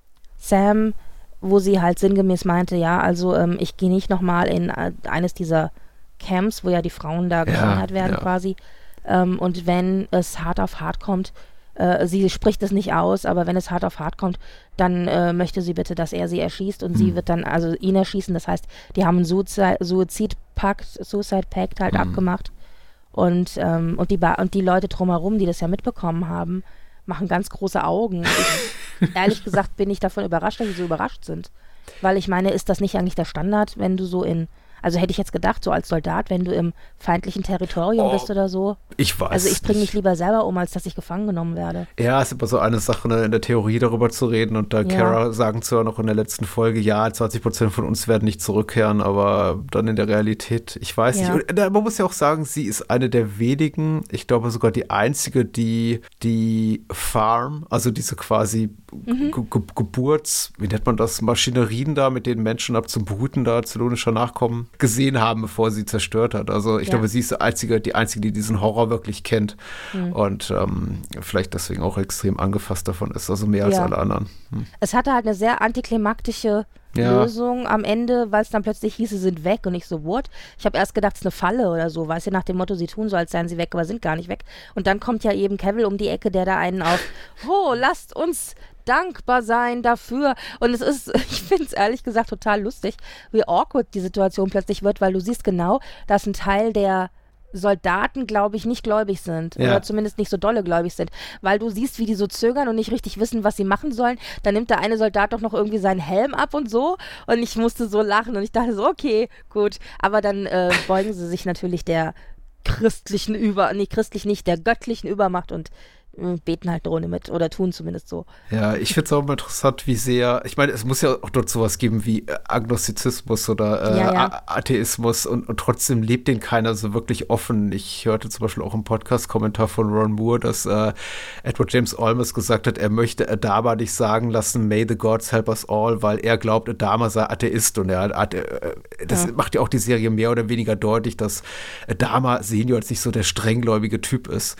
Sam, wo sie halt sinngemäß meinte, ja, also ähm, ich gehe nicht nochmal in äh, eines dieser Camps, wo ja die Frauen da gefeuert werden ja. quasi. Ähm, und wenn es hart auf hart kommt, äh, sie spricht es nicht aus, aber wenn es hart auf hart kommt, dann äh, möchte sie bitte, dass er sie erschießt und Hm. sie wird dann, also ihn erschießen. Das heißt, die haben einen Suizi- Suizidpakt, Suicide Pact halt Hm. abgemacht. Und, ähm, und, die ba- und die Leute drumherum, die das ja mitbekommen haben, machen ganz große Augen. Ich, ehrlich gesagt bin ich davon überrascht, dass sie so überrascht sind. Weil ich meine, ist das nicht eigentlich der Standard, wenn du so in, also hätte ich jetzt gedacht, so als Soldat, wenn du im feindlichen Territorium Oh, bist oder so. Ich weiß Also ich bringe mich nicht. lieber selber um, als dass ich gefangen genommen werde. Ja, es ist immer so eine Sache, ne, in der Theorie darüber zu reden und da Ja. Kara sagen zu noch in der letzten Folge, ja, zwanzig Prozent von uns werden nicht zurückkehren, aber dann in der Realität, ich weiß Ja. nicht. Und, äh, man muss ja auch sagen, sie ist eine der wenigen, ich glaube sogar die einzige, die die Farm, also diese quasi Mhm. Ge Ge Geburts, wie nennt man das, Maschinerien da, mit denen Menschen ab zum Brüten da zylonischer Nachkommen gesehen haben, bevor sie zerstört hat. Also ich Ja. glaube, sie ist die einzige, die einzige, die diesen Horror wirklich kennt Mhm. und ähm, vielleicht deswegen auch extrem angefasst davon ist, also mehr als Ja. alle anderen. Hm. Es hatte halt eine sehr antiklimaktische Ja. Lösung am Ende, weil es dann plötzlich hieß, sie sind weg und ich so, what? Ich habe erst gedacht, es ist eine Falle oder so, weißt du, nach dem Motto, sie tun so, als seien sie weg, aber sind gar nicht weg. Und dann kommt ja eben Cavill um die Ecke, der da einen auf, oh, lasst uns dankbar sein dafür. Und es ist, ich finde es ehrlich gesagt total lustig, wie awkward die Situation plötzlich wird, weil du siehst genau, dass ein Teil der Soldaten, glaube ich, nicht gläubig sind. Ja. Oder zumindest nicht so dolle gläubig sind. Weil du siehst, wie die so zögern und nicht richtig wissen, was sie machen sollen. Dann nimmt der eine Soldat doch noch irgendwie seinen Helm ab und so. Und ich musste so lachen und ich dachte so, okay, gut. Aber dann äh, beugen sie sich natürlich der christlichen Über, nee, christlich nicht, der göttlichen Übermacht und äh, beten halt ohne mit oder tun zumindest so. Ja, ich finde es auch immer interessant, wie sehr, ich meine, es muss ja auch dort sowas geben wie äh, Agnostizismus oder äh, Ja, ja. A- Atheismus und, und trotzdem lebt den keiner so wirklich offen. Ich hörte zum Beispiel auch im Podcast-Kommentar von Ron Moore, dass äh, Edward James Olmos gesagt hat, er möchte Adama nicht sagen lassen, may the gods help us all, weil er glaubt, Adama sei Atheist und er hat, äh, das Ja. macht ja auch die Serie mehr oder weniger deutlich, dass Adama Senior jetzt nicht so der strenggläubige Typ ist.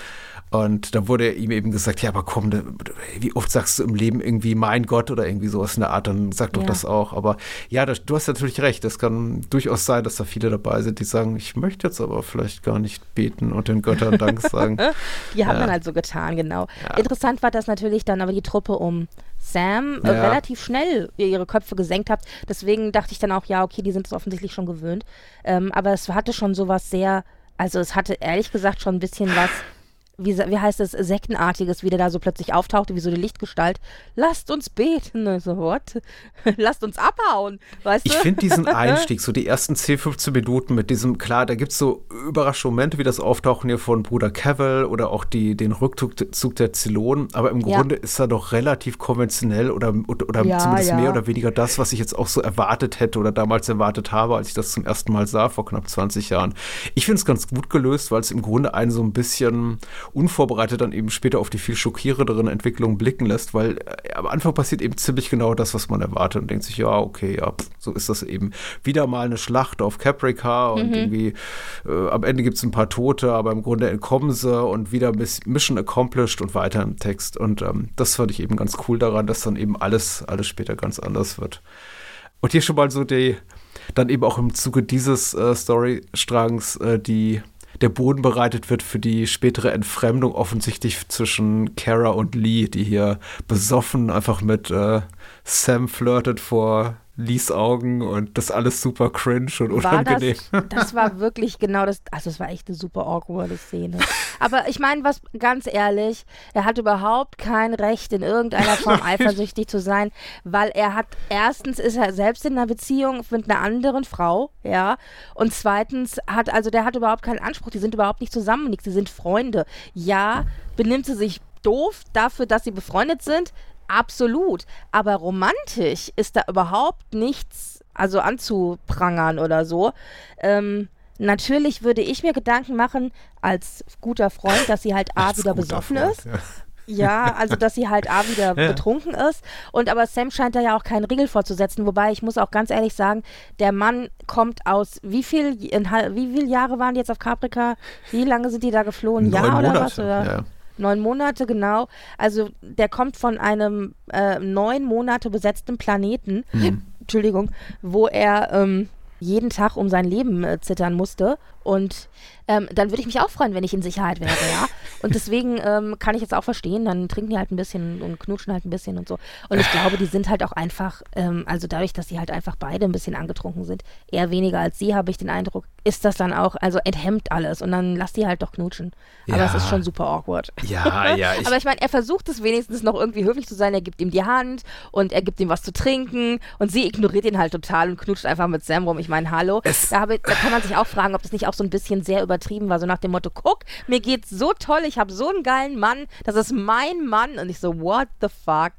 Und da wurde ihm eben gesagt, ja, aber komm, wie oft sagst du im Leben irgendwie mein Gott oder irgendwie sowas in der Art, dann sag doch Ja. das auch. Aber ja, das, du hast natürlich recht, es kann durchaus sein, dass da viele dabei sind, die sagen, ich möchte jetzt aber vielleicht gar nicht beten und den Göttern Dank sagen. Die haben Ja. dann halt so getan, genau. Ja. Interessant war, dass natürlich dann aber die Truppe um Sam äh, Ja. relativ schnell ihre Köpfe gesenkt hat. Deswegen dachte ich dann auch, ja, okay, die sind es offensichtlich schon gewöhnt. Ähm, aber es hatte schon sowas sehr, also es hatte ehrlich gesagt schon ein bisschen was, wie, sa- wie heißt es, Sektenartiges, wie der da so plötzlich auftauchte, wie so eine Lichtgestalt. Lasst uns beten. Und ich so, what? Lasst uns abhauen, weißt Ich du? finde diesen Einstieg, so die ersten zehn, fünfzehn Minuten mit diesem, klar, da gibt es so Überraschungsmomente wie das Auftauchen hier von Bruder Cavill oder auch die, den Rückzug der Zylonen, aber im Ja. Grunde ist er doch relativ konventionell oder, oder Ja, zumindest ja. mehr oder weniger das, was ich jetzt auch so erwartet hätte oder damals erwartet habe, als ich das zum ersten Mal sah, vor knapp zwanzig Jahren. Ich finde es ganz gut gelöst, weil es im Grunde einen so ein bisschen unvorbereitet dann eben später auf die viel schockierenderen Entwicklungen blicken lässt, weil äh, am Anfang passiert eben ziemlich genau das, was man erwartet und denkt sich, ja, okay, ja, pff, so ist das eben. Wieder mal eine Schlacht auf Caprica und irgendwie äh, am Ende gibt es ein paar Tote, aber im Grunde entkommen sie und wieder Miss Mission accomplished und weiter im Text. Und ähm, das fand ich eben ganz cool daran, dass dann eben alles, alles später ganz anders wird. Und hier schon mal so die, dann eben auch im Zuge dieses äh, Storystrangs, äh, die der Boden bereitet wird für die spätere Entfremdung offensichtlich zwischen Kara und Lee, die hier besoffen einfach mit äh, Sam flirtet vor Lees Augen und das alles super cringe und War unangenehm. das, das war wirklich genau das, also es war echt eine super awkwarde Szene. Aber ich meine, was ganz ehrlich, er hat überhaupt kein Recht, in irgendeiner Form eifersüchtig zu sein, weil er hat, erstens ist er selbst in einer Beziehung mit einer anderen Frau, ja, und zweitens hat, also der hat überhaupt keinen Anspruch, die sind überhaupt nicht zusammen, sie sind Freunde. Ja, benimmt sie sich doof dafür, dass sie befreundet sind? Absolut. Aber romantisch ist da überhaupt nichts, also anzuprangern oder so. Ähm, natürlich würde ich mir Gedanken machen, als guter Freund, dass sie halt A, Als wieder guter besoffen Freund, ist. ja. Ja, also dass sie halt A, wieder Ja. betrunken ist. Und aber Sam scheint da ja auch keinen Riegel vorzusetzen. Wobei, ich muss auch ganz ehrlich sagen, der Mann kommt aus, wie viel, in, hal- wie viele Jahre waren die jetzt auf Caprica? Wie lange sind die da geflohen? Ein Neun Jahr oder Monate, was? Oder? ja. Neun Monate, genau. Also der kommt von einem äh, neun Monate besetzten Planeten, Mhm. Entschuldigung, wo er ähm, jeden Tag um sein Leben äh, zittern musste. Und ähm, dann würde ich mich auch freuen, wenn ich in Sicherheit wäre, ja. Und deswegen ähm, kann ich jetzt auch verstehen, dann trinken die halt ein bisschen und knutschen halt ein bisschen und so. Und ich glaube, die sind halt auch einfach, ähm, also dadurch, dass sie halt einfach beide ein bisschen angetrunken sind, eher weniger als sie, habe ich den Eindruck, ist das dann auch, also enthemmt alles und dann lass die halt doch knutschen. Aber Ja. es ist schon super awkward. Ja, ja, ich, Aber ich meine, er versucht es wenigstens noch irgendwie höflich zu sein. Er gibt ihm die Hand und er gibt ihm was zu trinken und sie ignoriert ihn halt total und knutscht einfach mit Sam rum. Ich meine, hallo. Es- Da, habe, da kann man sich auch fragen, ob das nicht auch so ein bisschen sehr übertrieben war. So nach dem Motto, guck, mir geht's so toll, ich habe so einen geilen Mann, das ist mein Mann. Und ich so, what the fuck?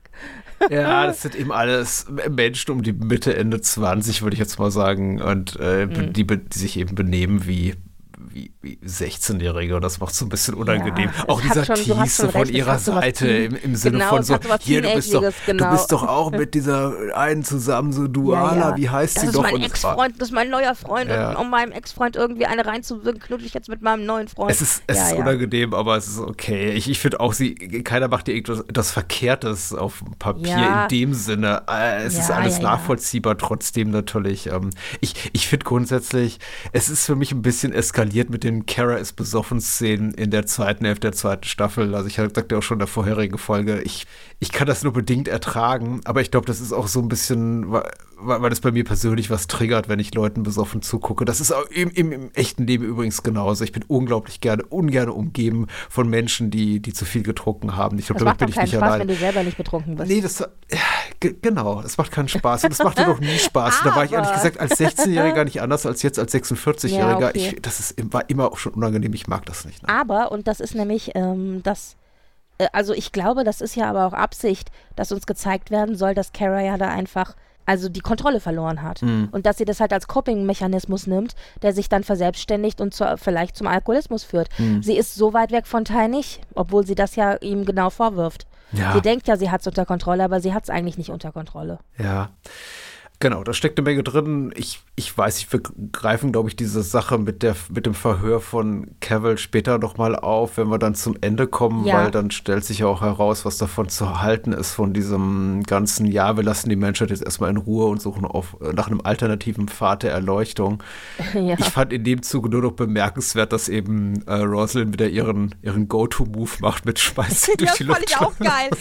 ja, das sind eben alles Menschen um die Mitte, Ende zwanzig, würde ich jetzt mal sagen. Und äh, Mhm. die, be- die sich eben benehmen wie, wie, wie sechzehnjährige. Und das macht es so ein bisschen unangenehm. Ja, auch es hat dieser schon- du hast Tease schon von recht, es ihrer hat so was Seite Teen- im, im Sinne Genau, von es so, hat so was hier, du bist, doch, Teenageriges, genau. du bist doch auch mit dieser einen zusammen, so Duala, Ja, ja. wie heißt das sie ist doch? mein Und- Ex-Freund, das ist mein neuer Freund. Ja. Und um meinem Ex-Freund irgendwie eine reinzuwirken, knutsche ich jetzt mit meinem neuen Freund. Es ist, es ja, ist ja. unangenehm, aber es ist okay. Ich, ich finde auch, sie, keiner macht dir irgendwas das Verkehrtes auf dem Papier Ja. in dem Sinne. Äh, es Ja, ist alles ja, ja. nachvollziehbar, trotzdem natürlich. Ähm, ich ich finde grundsätzlich, es ist für mich ein bisschen eskaliert mit den Kara ist besoffen Szenen in der zweiten Hälfte der zweiten Staffel. Also ich sagte auch schon in der vorherigen Folge, ich, ich kann das nur bedingt ertragen, aber ich glaube, das ist auch so ein bisschen, weil, weil das bei mir persönlich was triggert, wenn ich Leuten besoffen zugucke. Das ist auch im, im, im echten Leben übrigens genauso. Ich bin unglaublich gerne, ungern umgeben von Menschen, die, die zu viel getrunken haben. Ich glaube, Das damit macht bin doch ich keinen nicht Spaß, allein. wenn du selber nicht betrunken bist. Nee, das ja, ge- genau, es macht keinen Spaß und es machte noch nie Spaß. Da war ich ehrlich Aber- gesagt als sechzehnjähriger nicht anders als jetzt als sechsundvierzigjähriger. Ja, okay. Ich, das ist, war immer auch schon unangenehm, ich mag das nicht. Ne? Aber, und das ist nämlich ähm, das, äh, also ich glaube, das ist ja aber auch Absicht, dass uns gezeigt werden soll, dass Kara ja da einfach, also die Kontrolle verloren hat. Mhm. Und dass sie das halt als Coping-Mechanismus nimmt, der sich dann verselbstständigt und zur, vielleicht zum Alkoholismus führt. Mhm. Sie ist so weit weg von Ty nicht, obwohl sie das ja ihm genau vorwirft. Ja. Sie denkt ja, sie hat es unter Kontrolle, aber sie hat es eigentlich nicht unter Kontrolle. Ja. Genau, da steckt eine Menge drin. Ich, ich weiß nicht, wir greifen, glaube ich, diese Sache mit, der, mit dem Verhör von Cavill später nochmal auf, wenn wir dann zum Ende kommen, Ja. weil dann stellt sich ja auch heraus, was davon zu halten ist, von diesem ganzen, ja, wir lassen die Menschheit jetzt erstmal in Ruhe und suchen auf, nach einem alternativen Pfad der Erleuchtung. Ja. Ich fand in dem Zuge nur noch bemerkenswert, dass eben äh, Rosalind wieder ihren, ihren Go-To-Move macht mit Schmeiß sie durch Das die fand Luft. ich auch geil.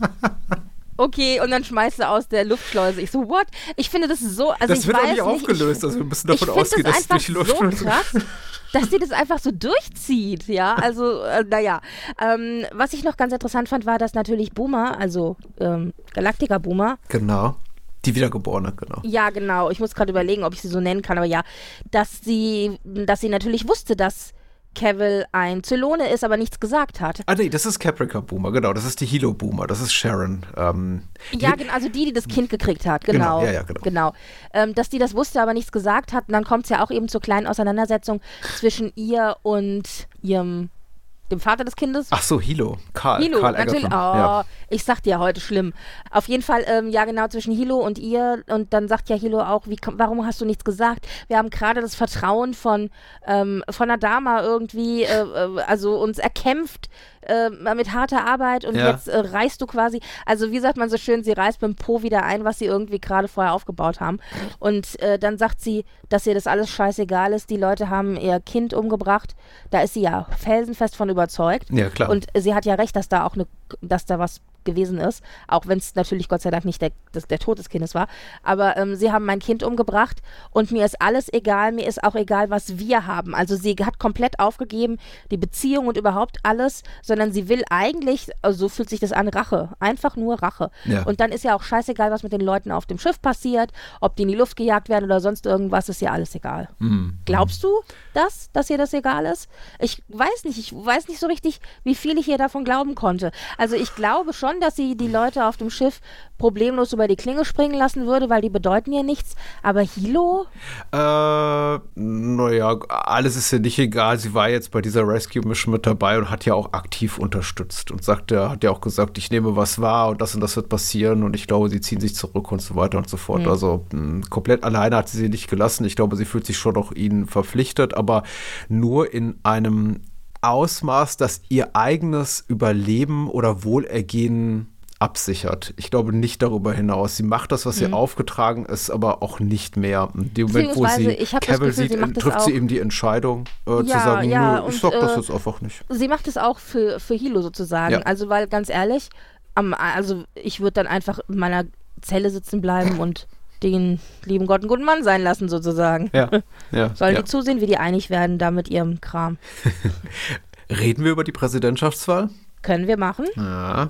Okay, und dann schmeißt du aus der Luftschleuse. Ich so, what? Ich finde, das ist so, also Das ich wird weiß auch nicht nicht, aufgelöst, ich, also wir müssen ich davon finde ausgehen, das dass es durch die einfach Luft so krass, dass sie das einfach so durchzieht, ja, also, äh, naja. Ähm, was ich noch ganz interessant fand, war, dass natürlich Boomer, also ähm, Galactica Boomer, Genau. Die Wiedergeborene, genau. ja, genau, ich muss gerade überlegen, ob ich sie so nennen kann, aber ja, dass sie, dass sie natürlich wusste, dass Cavill ein Zylone ist, aber nichts gesagt hat. Ah, nee, das ist Caprica Boomer, genau. Das ist die Hilo Boomer, das ist Sharon. Ähm, Ja, die- gen- also die, die das Kind gekriegt hat, genau. Genau, ja, ja, genau. genau. Ähm, dass die das wusste, aber nichts gesagt hat. Und dann kommt es ja auch eben zur kleinen Auseinandersetzung zwischen ihr und ihrem, dem Vater des Kindes. Ach so, Hilo. Karl. Hilo, Karl natürlich. Oh, Egerton. Ja. ich sag dir heute schlimm. Auf jeden Fall, ähm, ja genau, zwischen Hilo und ihr. Und dann sagt ja Hilo auch, wie, komm- warum hast du nichts gesagt? Wir haben gerade das Vertrauen von, ähm, von Adama irgendwie, äh, äh, also uns erkämpft äh, mit harter Arbeit und Ja. jetzt äh, reißt du quasi, also wie sagt man so schön, sie reißt mit dem Po wieder ein, was sie irgendwie gerade vorher aufgebaut haben. Und äh, dann sagt sie, dass ihr das alles scheißegal ist. Die Leute haben ihr Kind umgebracht. Da ist sie ja felsenfest von überzeugt. Ja, klar. Und sie hat ja recht, dass da auch eine, dass da was gewesen ist, auch wenn es natürlich Gott sei Dank nicht der, das, der Tod des Kindes war. Aber ähm, sie haben mein Kind umgebracht und mir ist alles egal, mir ist auch egal, was wir haben. Also sie hat komplett aufgegeben, die Beziehung und überhaupt alles, sondern sie will eigentlich, also so fühlt sich das an, Rache. Einfach nur Rache. Ja. Und dann ist ja auch scheißegal, was mit den Leuten auf dem Schiff passiert, ob die in die Luft gejagt werden oder sonst irgendwas, ist ja alles egal. Mhm. Glaubst du das, dass ihr das egal ist? Ich weiß nicht, ich weiß nicht so richtig, wie viel ich ihr davon glauben konnte. Also ich glaube schon, dass sie die Leute auf dem Schiff problemlos über die Klinge springen lassen würde, weil die bedeuten ihr nichts. Aber Hilo? Äh, naja, alles ist ja nicht egal. Sie war jetzt bei dieser Rescue-Mission mit dabei und hat ja auch aktiv unterstützt und sagte, hat ja auch gesagt, ich nehme was wahr und das und das wird passieren und ich glaube, sie ziehen sich zurück und so weiter und so fort. Mhm. Also mh, komplett alleine hat sie sie nicht gelassen. Ich glaube, sie fühlt sich schon auch ihnen verpflichtet, aber nur in einem Ausmaß, das ihr eigenes Überleben oder Wohlergehen absichert. Ich glaube nicht darüber hinaus. Sie macht das, was ihr Mhm. aufgetragen ist, aber auch nicht mehr. In dem Moment, wo Beziehungsweise, sie ich hab das Cavill Gefühl, sieht, sie macht das trifft sie auch- eben die Entscheidung, äh, zu Ja, sagen, ja, nö, ich und, sag das äh, jetzt einfach nicht. Sie macht es auch für, für Hilo sozusagen. Ja. Also weil, ganz ehrlich, am, also ich würde dann einfach in meiner Zelle sitzen bleiben und den lieben Gott einen guten Mann sein lassen sozusagen. Ja, ja, Sollen ja. die zusehen, wie die einig werden da mit ihrem Kram. Reden wir über die Präsidentschaftswahl? Können wir machen? Ja.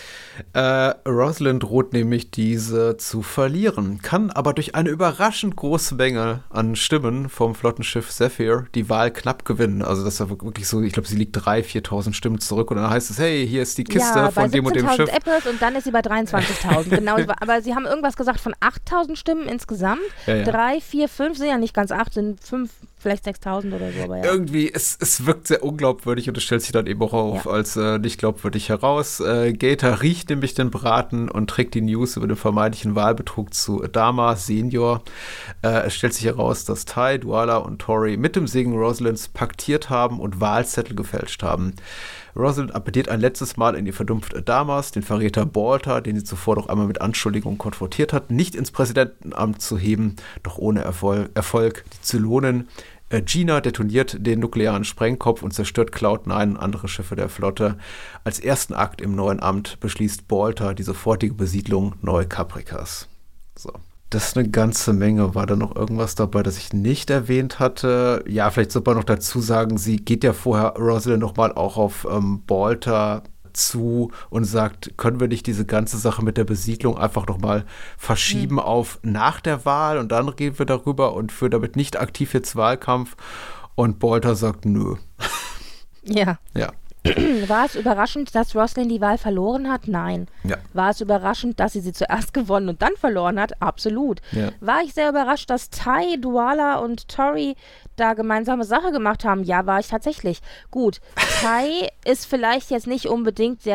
Äh, Rosalind droht nämlich diese zu verlieren, kann aber durch eine überraschend große Menge an Stimmen vom Flottenschiff Zephyr die Wahl knapp gewinnen. Also das ist ja wirklich so, ich glaube, sie liegt dreitausend, viertausend Stimmen zurück und dann heißt es, hey, hier ist die Kiste ja, von bei dem und dem Schiff. siebzehntausend Apples und dann ist sie bei dreiundzwanzigtausend. Genau, aber sie haben irgendwas gesagt von achttausend Stimmen insgesamt. Ja, ja. Drei, vier, fünf sind ja nicht ganz acht, sind fünf, vielleicht sechstausend oder so. Aber ja. Irgendwie, es, es wirkt sehr unglaubwürdig und es stellt sich dann eben auch auf Ja. als äh, nicht glaubwürdig heraus. Äh, Gator riecht nämlich den Braten und trägt die News über den vermeintlichen Wahlbetrug zu Adama Senior. Äh, es stellt sich heraus, dass Ty, Duala und Tori mit dem Segen Rosalinds paktiert haben und Wahlzettel gefälscht haben. Rosalind appelliert ein letztes Mal in die verdumpfte Adamas, den Verräter Balter, den sie zuvor doch einmal mit Anschuldigungen konfrontiert hat, nicht ins Präsidentenamt zu heben, doch ohne Erfol- Erfolg. Die Zylonen äh, Gina detoniert den nuklearen Sprengkopf und zerstört Cloud neun und andere Schiffe der Flotte. Als ersten Akt im neuen Amt beschließt Balter die sofortige Besiedlung Neu-Capricas. So. Das ist eine ganze Menge. War da noch irgendwas dabei, das ich nicht erwähnt hatte? Ja, vielleicht sollte man noch dazu sagen, sie geht ja vorher, Rosalind, noch mal auch auf ähm, Balter zu und sagt, können wir nicht diese ganze Sache mit der Besiedlung einfach noch mal verschieben Mhm. auf nach der Wahl und dann reden wir darüber und führen damit nicht aktiv jetzt Wahlkampf. Und Balter sagt, nö. Ja. Ja. War es überraschend, dass Rosalind die Wahl verloren hat? Nein. Ja. War es überraschend, dass sie sie zuerst gewonnen und dann verloren hat? Absolut. Ja. War ich sehr überrascht, dass Ty, Duala und Tori da gemeinsame Sache gemacht haben? Ja, war ich tatsächlich. Gut, Ty ist vielleicht jetzt nicht unbedingt der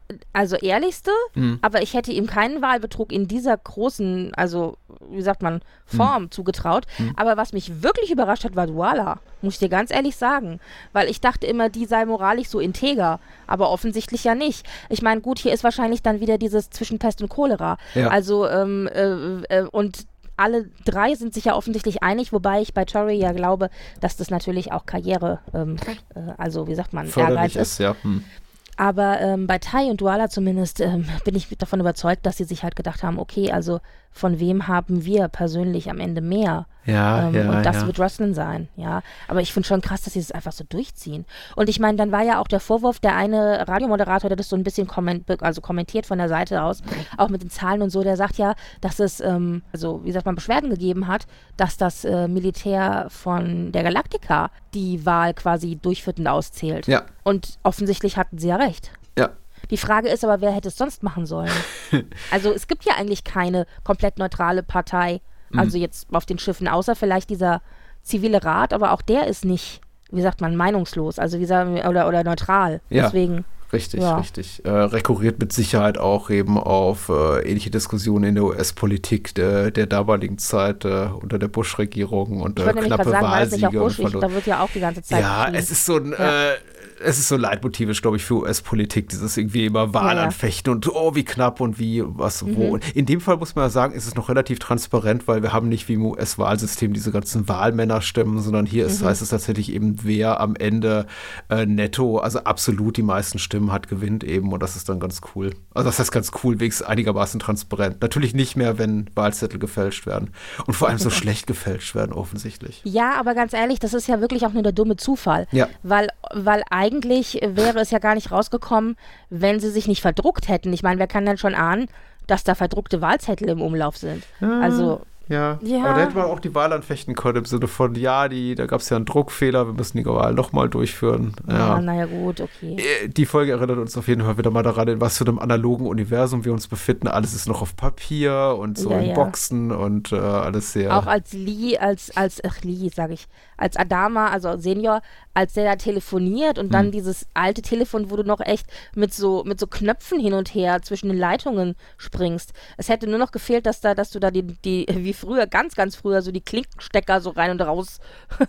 also ehrlichste, Mhm. aber ich hätte ihm keinen Wahlbetrug in dieser großen, also wie sagt man, Form Mhm. zugetraut. Mhm. Aber was mich wirklich überrascht hat, war Douala, muss ich dir ganz ehrlich sagen. Weil ich dachte immer, die sei moralisch so integer, aber offensichtlich ja nicht. Ich meine, gut, hier ist wahrscheinlich dann wieder dieses zwischen Pest und Cholera. Ja. Also, ähm, äh, äh, und alle drei sind sich ja offensichtlich einig, wobei ich bei Tori ja glaube, dass das natürlich auch Karriere, ähm, äh, also wie sagt man, Ehrgeiz Förderlich ist. ist, ja. Hm. Aber ähm, bei Tai und Douala zumindest ähm, bin ich davon überzeugt, dass sie sich halt gedacht haben, okay, also von wem haben wir persönlich am Ende mehr? Ja, ähm, ja, und das ja. wird Wrestling sein, ja. Aber ich finde schon krass, dass sie es einfach so durchziehen. Und ich meine, dann war ja auch der Vorwurf, der eine Radiomoderator, der das so ein bisschen komment also kommentiert von der Seite aus, auch mit den Zahlen und so, der sagt ja, dass es, ähm, also wie sagt man, Beschwerden gegeben hat, dass das äh, Militär von der Galactica die Wahl quasi durchführend auszählt. Ja, Und offensichtlich hatten sie ja recht. ja. Die Frage ist aber, wer hätte es sonst machen sollen? Also es gibt ja eigentlich keine komplett neutrale Partei, also jetzt auf den Schiffen, außer vielleicht dieser zivile Rat, aber auch der ist nicht, wie sagt man, meinungslos, also wie sagen wir, oder, oder neutral. Ja. Deswegen, Richtig, Ja. richtig. Äh, rekurriert mit Sicherheit auch eben auf äh, ähnliche Diskussionen in der U S-Politik der, der damaligen Zeit äh, unter der Bush-Regierung und ich äh, wollte nämlich knappe gerade sagen, war das nicht auch Wahlsiege und Bush? Ich, Verlust. da wird ja auch die ganze Zeit Ja, geschrieben. es ist so ein, Ja. äh, es ist so leitmotivisch, glaube ich, für U S-Politik, dieses irgendwie immer Wahl Ja, ja. anfechten und oh, wie knapp und wie, was, wo. Mhm. Und in dem Fall muss man ja sagen, ist es noch relativ transparent, weil wir haben nicht wie im U S-Wahlsystem diese ganzen Wahlmännerstimmen, sondern hier ist, Mhm. heißt es tatsächlich eben, wer am Ende äh, netto, also absolut die meisten Stimmen hat, gewinnt eben und das ist dann ganz cool. Also das heißt ganz cool, wenigstens einigermaßen transparent. Natürlich nicht mehr, wenn Wahlzettel gefälscht werden und vor allem so schlecht gefälscht werden, offensichtlich. Ja, aber ganz ehrlich, das ist ja wirklich auch nur der dumme Zufall. Ja. Weil, weil eigentlich wäre es ja gar nicht rausgekommen, wenn sie sich nicht verdruckt hätten. Ich meine, wer kann denn schon ahnen, dass da verdruckte Wahlzettel im Umlauf sind? Also, Ja, Ja. aber da hätte man auch die Wahl anfechten können im Sinne von, ja, die, da gab es ja einen Druckfehler, wir müssen die Wahl nochmal durchführen. ja, Ja. naja, gut, okay. Äh, Die Folge erinnert uns auf jeden Fall wieder mal daran, in was für einem analogen Universum wir uns befinden. Alles ist noch auf Papier und so Ja, in ja. Boxen und äh, alles sehr... Auch als Lee, als, als, ach Lee, sag ich, als Adama, also Senior, als der da telefoniert und dann Hm. dieses alte Telefon, wo du noch echt mit so, mit so Knöpfen hin und her zwischen den Leitungen springst. Es hätte nur noch gefehlt, dass da, dass du da die, die, wie früher, ganz, ganz früher, so die Klinkenstecker so rein und raus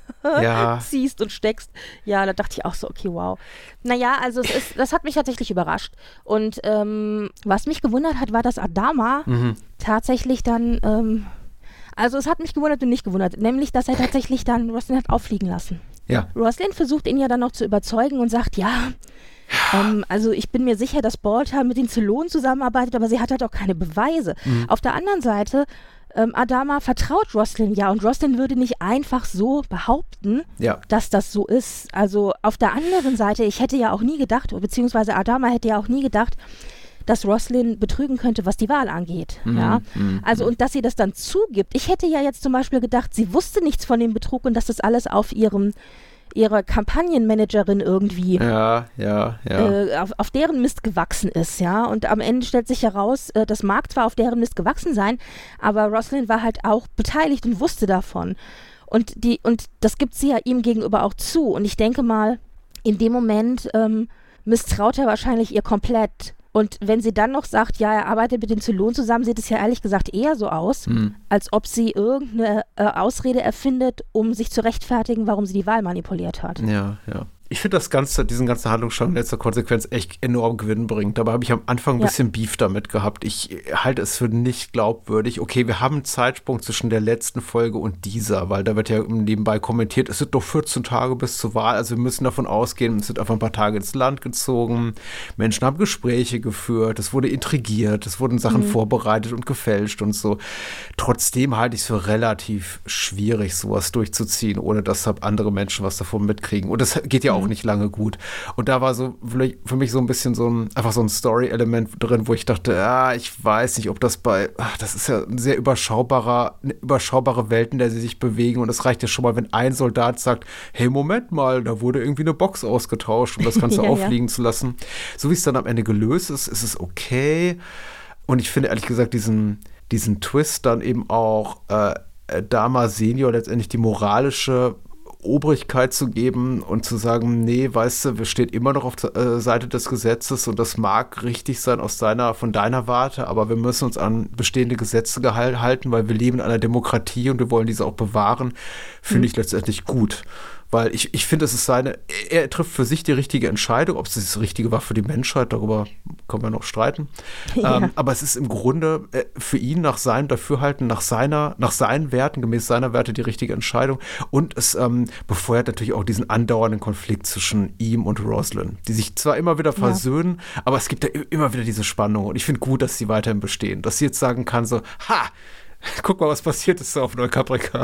ja, ziehst und steckst. Ja, da dachte ich auch so, okay, wow. Naja, also es ist, das hat mich tatsächlich überrascht. Und ähm, was mich gewundert hat, war, dass Adama mhm. tatsächlich dann, ähm, also es hat mich gewundert und nicht gewundert, nämlich, dass er tatsächlich dann Roslin hat auffliegen lassen. ja, Roslin versucht ihn ja dann noch zu überzeugen und sagt, ja, ähm, also ich bin mir sicher, dass Balta mit den Zylonen zusammenarbeitet, aber sie hat halt auch keine Beweise. Mhm. Auf der anderen Seite, ähm, Adama vertraut Roslin ja und Roslin würde nicht einfach so behaupten, ja, dass das so ist. Also auf der anderen Seite, ich hätte ja auch nie gedacht, beziehungsweise Adama hätte ja auch nie gedacht, dass Roslin betrügen könnte, was die Wahl angeht. Mhm, Ja? mhm, Also und dass sie das dann zugibt. Ich hätte ja jetzt zum Beispiel gedacht, sie wusste nichts von dem Betrug und dass das alles auf ihrem ihrer Kampagnenmanagerin irgendwie ja, ja, ja. äh, auf, auf deren Mist gewachsen ist, ja. Und am Ende stellt sich heraus, äh, das mag zwar auf deren Mist gewachsen sein, aber Roslin war halt auch beteiligt und wusste davon. Und die, und das gibt sie ja ihm gegenüber auch zu. Und ich denke mal, in dem Moment ähm, misstraut er wahrscheinlich ihr komplett. Und wenn sie dann noch sagt, ja, er arbeitet mit den Zylonen zusammen, sieht es ja ehrlich gesagt eher so aus, Hm. als ob sie irgendeine äh, Ausrede erfindet, um sich zu rechtfertigen, warum sie die Wahl manipuliert hat. Ja, ja. Ich finde das Ganze, diesen ganzen Handlungsstrang in letzter Konsequenz echt enorm gewinnbringend. Dabei habe ich am Anfang ein Ja. bisschen Beef damit gehabt. Ich halte es für nicht glaubwürdig. Okay, wir haben einen Zeitsprung zwischen der letzten Folge und dieser, weil da wird ja nebenbei kommentiert, es sind doch vierzehn Tage bis zur Wahl. Also wir müssen davon ausgehen, es sind einfach ein paar Tage ins Land gezogen. Menschen haben Gespräche geführt, es wurde intrigiert, es wurden Sachen Mhm. vorbereitet und gefälscht und so. Trotzdem halte ich es für relativ schwierig, sowas durchzuziehen, ohne dass halt andere Menschen was davon mitkriegen. Und das geht ja auch nicht lange gut. Und da war so für mich so ein bisschen so ein, einfach so ein Story-Element drin, wo ich dachte, ja, ich weiß nicht, ob das bei, ach, das ist ja ein sehr überschaubarer, eine überschaubare Welt, in der sie sich bewegen. Und es reicht ja schon mal, wenn ein Soldat sagt, hey, Moment mal, da wurde irgendwie eine Box ausgetauscht, um das Ganze Ja, ja. auffliegen zu lassen. So wie es dann am Ende gelöst ist, ist es okay. Und ich finde ehrlich gesagt diesen, diesen Twist dann eben auch äh, Dama Senior letztendlich die moralische Obrigkeit zu geben und zu sagen, nee, weißt du, wir stehen immer noch auf der äh, Seite des Gesetzes und das mag richtig sein aus deiner, von deiner Warte, aber wir müssen uns an bestehende Gesetze gehal- halten, weil wir leben in einer Demokratie und wir wollen diese auch bewahren, finde mhm. ich letztendlich gut. Weil ich, ich finde, es ist seine, er trifft für sich die richtige Entscheidung, ob es das Richtige war für die Menschheit, darüber können wir noch streiten. Ja. Ähm, aber es ist im Grunde äh, für ihn nach seinem Dafürhalten, nach seiner, nach seinen Werten, gemäß seiner Werte die richtige Entscheidung. Und es ähm, befeuert natürlich auch diesen andauernden Konflikt zwischen ihm und Roslyn, die sich zwar immer wieder versöhnen, ja. aber es gibt ja immer wieder diese Spannung. Und ich finde gut, dass sie weiterhin bestehen. Dass sie jetzt sagen kann so, ha, guck mal, was passiert ist so auf Neukaprika.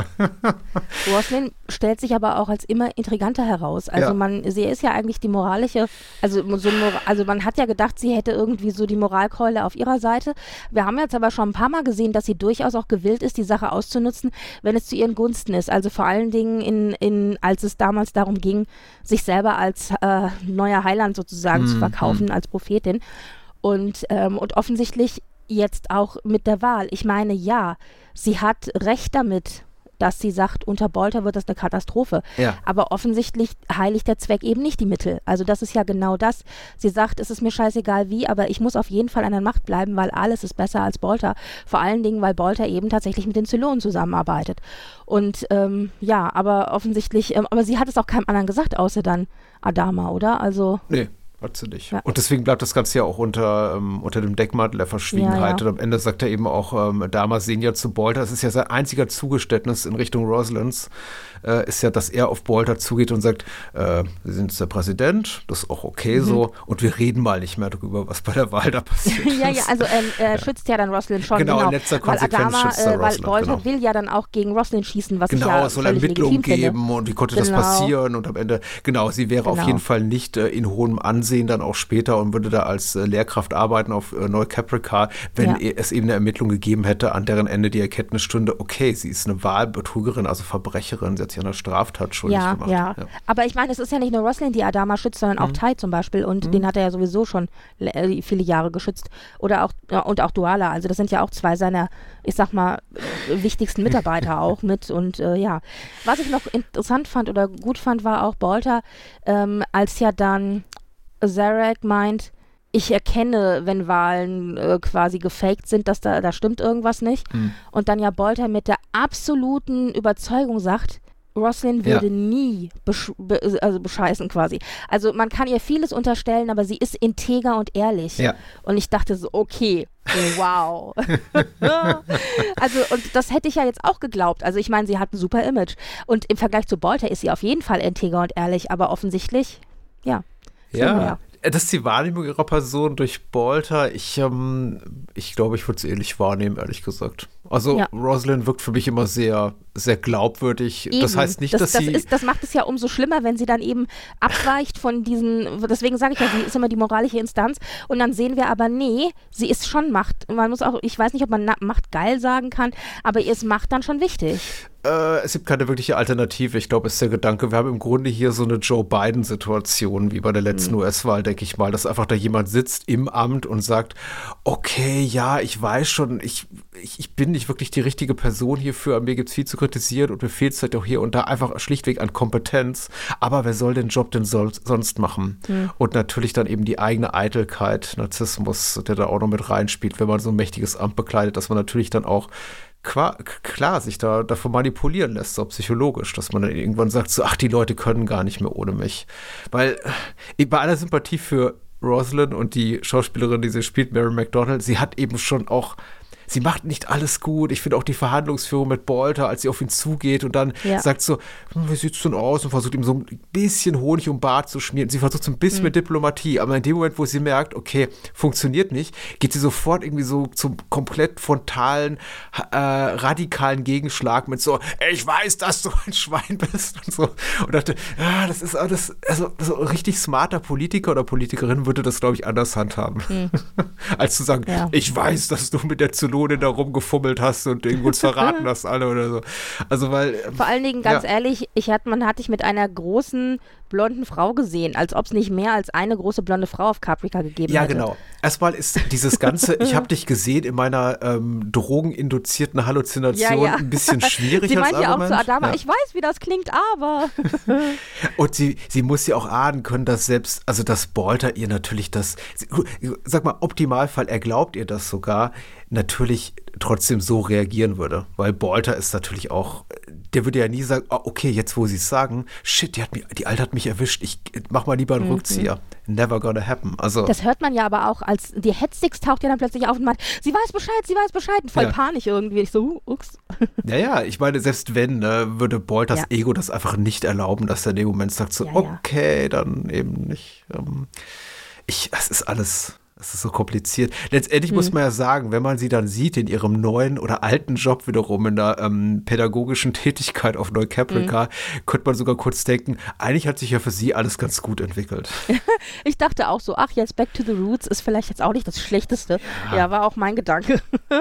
Roslyn stellt sich aber auch als immer intriganter heraus. Also Ja. man, sie ist ja eigentlich die moralische, also so Mora- also man hat ja gedacht, sie hätte irgendwie so die Moralkeule auf ihrer Seite. Wir haben jetzt aber schon ein paar Mal gesehen, dass sie durchaus auch gewillt ist, die Sache auszunutzen, wenn es zu ihren Gunsten ist. Also vor allen Dingen in, in als es damals darum ging, sich selber als äh, neuer Heiland sozusagen Mhm. zu verkaufen, als Prophetin. Und, ähm, und offensichtlich jetzt auch mit der Wahl. Ich meine, ja, sie hat recht damit, dass sie sagt, unter Bolter wird das eine Katastrophe. Ja. Aber offensichtlich heiligt der Zweck eben nicht die Mittel. Also das ist ja genau das. Sie sagt, es ist mir scheißegal wie, aber ich muss auf jeden Fall an der Macht bleiben, weil alles ist besser als Bolter. Vor allen Dingen, weil Bolter eben tatsächlich mit den Zylonen zusammenarbeitet. Und ähm, ja, aber offensichtlich, ähm, aber sie hat es auch keinem anderen gesagt, außer dann Adama, oder? Also Nee. Hat sie nicht. Ja. Und deswegen bleibt das Ganze ja auch unter, ähm, unter dem Deckmantel der Verschwiegenheit. Ja, ja. Und am Ende sagt er eben auch, ähm, Dama sehen ja zu Bolter, das ist ja sein einziger Zugeständnis in Richtung Roslyns, äh, ist ja, dass er auf Bolter zugeht und sagt, äh, Sie sind jetzt der Präsident, das ist auch okay Mhm. so, und wir reden mal nicht mehr darüber, was bei der Wahl da passiert ja, ist. ja, also ähm, er schützt ja dann Roslyn schon, Genau, genau. in letzter weil Konsequenz Adama, schützt er äh, weil Roslyn, Bolter genau. will ja dann auch gegen Roslyn schießen, was Genau, ich ja es soll völlig Ermittlungen legitim geben finde. und wie konnte Genau. das passieren und am Ende, genau, sie wäre auf Genau. jeden Fall nicht äh, in hohem Ansehen dann auch später und würde da als äh, Lehrkraft arbeiten auf äh, Neukaprika, wenn Ja. e- es eben eine Ermittlung gegeben hätte, an deren Ende die Erkenntnis stünde, okay, sie ist eine Wahlbetrügerin, also Verbrecherin, sie hat sich an einer Straftat schuldig Ja, gemacht. ja, Aber ich meine, es ist ja nicht nur Roslyn, die Adama schützt, sondern auch Mhm. Tai zum Beispiel. Und den hat er ja sowieso schon äh, viele Jahre geschützt. Oder auch, ja, und auch Duala. Also das sind ja auch zwei seiner, ich sag mal, äh, wichtigsten Mitarbeiter auch mit. Und äh, ja, was ich noch interessant fand oder gut fand, war auch Bolter, ähm, als ja dann Zarek meint, ich erkenne, wenn Wahlen äh, quasi gefaked sind, dass da, da stimmt irgendwas nicht. Mhm. Und dann ja Bolter mit der absoluten Überzeugung sagt, Roslyn würde Ja. nie besch be also bescheißen quasi. Also man kann ihr vieles unterstellen, aber sie ist integer und ehrlich. Ja. Und ich dachte so, okay, wow. Also und das hätte ich ja jetzt auch geglaubt. Also ich meine, sie hat ein super Image. Und im Vergleich zu Bolter ist sie auf jeden Fall integer und ehrlich, aber offensichtlich, ja. sehen wir Ja, das ist die Wahrnehmung ihrer Person durch Bolter. Ich, ähm, ich glaube, ich würde es ähnlich wahrnehmen, ehrlich gesagt. Also Ja. Roslyn wirkt für mich immer sehr, sehr glaubwürdig. Das Eben. heißt nicht, das, dass das sie... Ist, das macht es ja umso schlimmer, wenn sie dann eben abweicht von diesen, deswegen sage ich ja, sie ist immer die moralische Instanz und dann sehen wir aber, nee, sie ist schon Macht. Man muss auch, ich weiß nicht, ob man Na- Macht geil sagen kann, aber ihr ist Macht dann schon wichtig. Äh, es gibt keine wirkliche Alternative. Ich glaube, es ist der Gedanke, wir haben im Grunde hier so eine Joe Biden-Situation wie bei der letzten Mhm. U S-Wahl, denke ich mal, dass einfach da jemand sitzt im Amt und sagt, okay, ja, ich weiß schon, ich, ich, ich bin nicht wirklich die richtige Person hierfür, mir gibt es viel zu kritisieren und mir fehlt es halt auch hier und da einfach schlichtweg an Kompetenz, aber wer soll den Job denn soll, sonst machen? Mhm. Und natürlich dann eben die eigene Eitelkeit, Narzissmus, der da auch noch mit reinspielt, wenn man so ein mächtiges Amt bekleidet, dass man natürlich dann auch Qua- klar sich da davon manipulieren lässt, so psychologisch, dass man dann irgendwann sagt, so, ach, die Leute können gar nicht mehr ohne mich. Weil äh, bei aller Sympathie für Roslyn und die Schauspielerin, die sie spielt, Mary McDonnell, sie hat eben schon auch, sie macht nicht alles gut. Ich finde auch die Verhandlungsführung mit Bolter, als sie auf ihn zugeht und dann Ja. sagt so, hm, wie sieht's denn aus? Und versucht ihm so ein bisschen Honig um den Bart zu schmieren. Sie versucht so ein bisschen Mhm. mit Diplomatie, aber in dem Moment, wo sie merkt, okay, funktioniert nicht, geht sie sofort irgendwie so zum komplett frontalen, äh, radikalen Gegenschlag mit so, ich weiß, dass du ein Schwein bist und so. Und dachte, ah, das ist alles, also so ein richtig smarter Politiker oder Politikerin würde das, glaube ich, anders handhaben. Mhm. Als zu sagen, Ja. ich weiß, dass du mit der Zylone da rumgefummelt hast und irgendwo uns verraten hast, alle oder so. Also, weil. ähm, Vor allen Dingen, ganz Ja. ehrlich, ich hat, man hat dich mit einer großen blonden Frau gesehen, als ob es nicht mehr als eine große blonde Frau auf Caprica gegeben Ja, hätte. genau. Erstmal ist dieses ganze, ich habe dich gesehen in meiner ähm, drogeninduzierten Halluzination Ja, ja. ein bisschen schwierig Sie als meint ja auch Argument. zu Adama, Ja. ich weiß, wie das klingt, aber. Und sie, sie muss ja auch ahnen können, dass selbst, also dass Bolter ihr natürlich das, sag mal, Optimalfall, er glaubt ihr das sogar, natürlich trotzdem so reagieren würde. Weil Bolter ist natürlich auch, der würde ja nie sagen, oh, okay, jetzt wo sie es sagen, shit, die, hat mich, die Alte hat mich erwischt, ich mach mal lieber einen Mhm. Rückzieher. Never gonna happen. Also, Das hört man ja aber auch, als die Headsticks taucht ja dann plötzlich auf und meint, sie weiß Bescheid, sie weiß Bescheid. Und voll Ja. Panik irgendwie. Ich so, uh, ups. ja, ja, ich meine, selbst wenn, ne, würde Bolters Ja. Ego das einfach nicht erlauben, dass er in dem Moment sagt so, Ja, ja. okay, dann eben nicht. Ähm, ich, es ist alles, es ist so kompliziert. Letztendlich muss man ja sagen, wenn man sie dann sieht in ihrem neuen oder alten Job wiederum in der ähm, pädagogischen Tätigkeit auf Neu-Caprica, könnte man sogar kurz denken, eigentlich hat sich ja für sie alles ganz gut entwickelt. Ich dachte auch so, ach, jetzt Back to the Roots ist vielleicht jetzt auch nicht das Schlechteste. Ja, war auch mein Gedanke.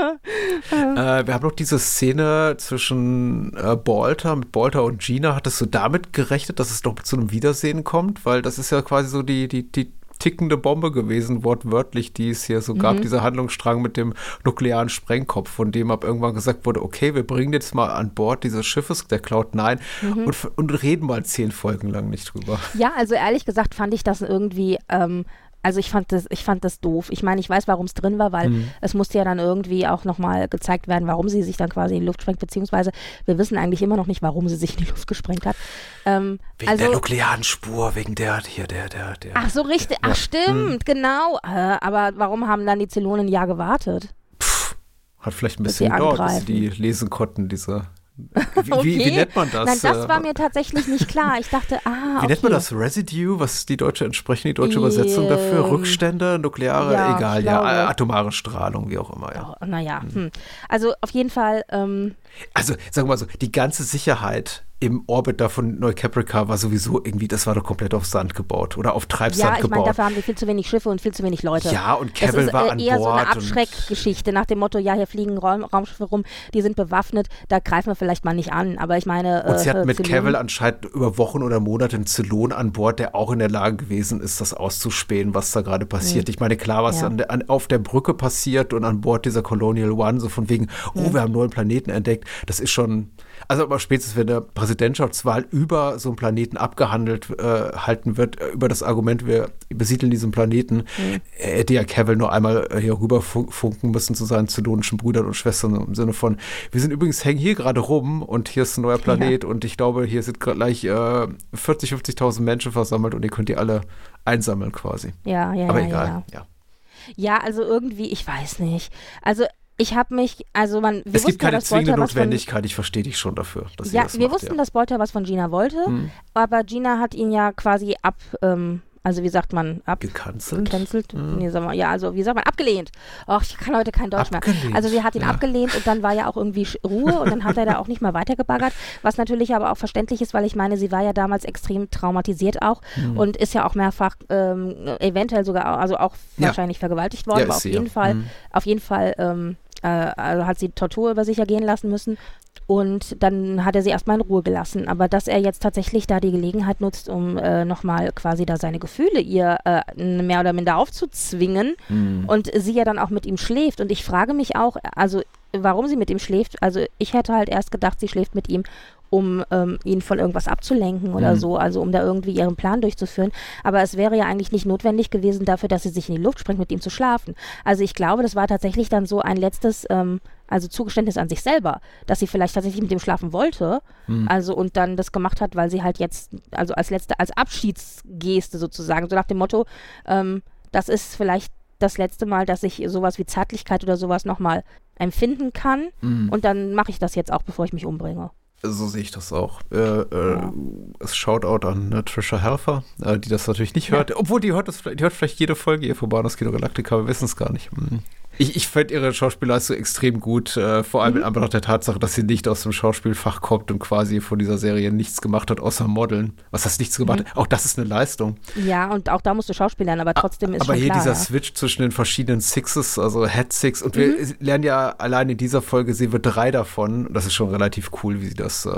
Äh, wir haben noch diese Szene zwischen äh, Bolter, mit Bolter und Gina. Hattest du damit gerechnet, dass es doch zu einem Wiedersehen kommt? Weil das ist ja quasi so die, die, die tickende Bombe gewesen, wortwörtlich, die es hier so gab, dieser Handlungsstrang mit dem nuklearen Sprengkopf, von dem ab irgendwann gesagt wurde, okay, wir bringen jetzt mal an Bord dieses Schiffes, der Cloud Nine, und, und reden mal zehn Folgen lang nicht drüber. Ja, also ehrlich gesagt fand ich das irgendwie, ähm, also ich fand das, ich fand das doof. Ich meine, ich weiß, warum es drin war, weil Mhm. es musste ja dann irgendwie auch nochmal gezeigt werden, warum sie sich dann quasi in die Luft sprengt, beziehungsweise wir wissen eigentlich immer noch nicht, warum sie sich in die Luft gesprengt hat. Ähm, Wegen also, der nuklearen Spur, wegen der, hier, der, der, der. ach so, richtig, ach stimmt, genau. Äh, aber warum haben dann die Zylonen ein Jahr gewartet? Pff, hat vielleicht ein Dass sie bisschen gedauert, bis sie angreifen. die lesen konnten, diese. Wie, Okay. wie, wie nennt man das? Nein, das Äh, war mir tatsächlich nicht klar. Ich dachte, ah, Wie okay. nennt man das? Residue? Was ist die deutsche entsprechende, die deutsche Übersetzung dafür? Ähm, Rückstände, nukleare, ja, egal, ich ja, glaube. äh, atomare Strahlung, wie auch immer, ja. Oh, naja, hm. Also auf jeden Fall, ähm, Also, sagen wir mal so, die ganze Sicherheit im Orbit da von Neu-Caprica war sowieso irgendwie, das war doch komplett auf Sand gebaut oder auf Treibsand ja, ich meine, gebaut. dafür haben wir viel zu wenig Schiffe und viel zu wenig Leute. Ja, und Das Cavill ist war äh, an eher so Bord. eine Abschreckgeschichte nach dem Motto, ja, hier fliegen Raum, Raumschiffe rum, die sind bewaffnet, da greifen wir vielleicht mal nicht an. Aber ich meine, und, und sie äh, hatten mit Zylonen- Cavill anscheinend über Wochen oder Monate einen Zylon an Bord, der auch in der Lage gewesen ist, das auszuspähen, was da gerade passiert. Ich meine, klar, was Ja. an der, an, auf der Brücke passiert und an Bord dieser Colonial One, so von wegen, oh, wir haben einen neuen Planeten entdeckt, das ist schon, also aber spätestens, wenn der Präsidentschaftswahl über so einen Planeten abgehandelt äh, halten wird, äh, über das Argument, wir besiedeln diesen Planeten, äh, hätte ja Cavill nur einmal äh, hier rüber fu- funken müssen zu seinen zylonischen Brüdern und Schwestern im Sinne von, wir sind übrigens, hängen hier gerade rum und hier ist ein neuer Planet und ich glaube, hier sind gleich äh, vierzig, fünfzigtausend Menschen versammelt und ihr könnt die alle einsammeln quasi. Ja, ja, Aber ja, egal, ja. ja. Ja, also irgendwie, ich weiß nicht. Also ich habe mich, also man, wir Es wussten gibt keine ja, dass Bolter zwingende was von, Notwendigkeit, ich verstehe dich schon dafür, dass sie ja, das wir macht, wussten, ja. dass Bolter was von Gina wollte, Hm. aber Gina hat ihn ja quasi ab, ähm, also wie sagt man, ab, Gecancelt? Gecancelt? Hm. Nee, sag mal, ja, also wie sagt man, abgelehnt. Och, ich kann heute kein Deutsch Abgelehnt, mehr. Also sie hat ihn ja. abgelehnt und dann war ja auch irgendwie Sch- Ruhe und dann hat er da auch nicht mal weitergebaggert, was natürlich aber auch verständlich ist, weil ich meine, sie war ja damals extrem traumatisiert auch Hm. und ist ja auch mehrfach ähm, eventuell sogar, also auch Ja. wahrscheinlich vergewaltigt worden, Ja, aber ist auf sie, jeden ja. Fall, Hm. auf jeden Fall ähm, äh, also hat sie Tortur über sich ergehen lassen müssen. Und dann hat er sie erstmal in Ruhe gelassen. Aber dass er jetzt tatsächlich da die Gelegenheit nutzt, um äh, nochmal quasi da seine Gefühle ihr äh, mehr oder minder aufzuzwingen Hm. und sie ja dann auch mit ihm schläft. Und ich frage mich auch, also warum sie mit ihm schläft. Also ich hätte halt erst gedacht, sie schläft mit ihm, um ähm, ihn von irgendwas abzulenken oder Mhm. so, also um da irgendwie ihren Plan durchzuführen. Aber es wäre ja eigentlich nicht notwendig gewesen dafür, dass sie sich in die Luft springt, mit ihm zu schlafen. Also ich glaube, das war tatsächlich dann so ein letztes, ähm, also Zugeständnis an sich selber, dass sie vielleicht tatsächlich mit ihm schlafen wollte, Mhm. also und dann das gemacht hat, weil sie halt jetzt, also als letzte, als Abschiedsgeste sozusagen, so nach dem Motto, ähm, das ist vielleicht das letzte Mal, dass ich sowas wie Zärtlichkeit oder sowas nochmal empfinden kann Mhm. und dann mache ich das jetzt auch, bevor ich mich umbringe. So sehe ich das auch. Äh, äh, Ja. Es Shoutout an äh, Trisha Helfer, äh, die das natürlich nicht hört. Obwohl, die hört, das, die hört vielleicht jede Folge hier von Bahnhofs Kino Galactica, wir wissen es gar nicht. Hm. Ich, ich fand ihre Schauspielleistung extrem gut, äh, vor allem Mhm. in Anbetracht der Tatsache, dass sie nicht aus dem Schauspielfach kommt und quasi von dieser Serie nichts gemacht hat, außer Modeln. Was heißt nichts gemacht? Mhm. Auch das ist eine Leistung. Ja, und auch da musst du Schauspiel lernen, aber trotzdem ist Aber schon hier klar. dieser ja. Switch zwischen den verschiedenen Sixes, also Head Six, und wir lernen ja allein in dieser Folge, sie wird drei davon. Das ist schon relativ cool, wie sie das, äh,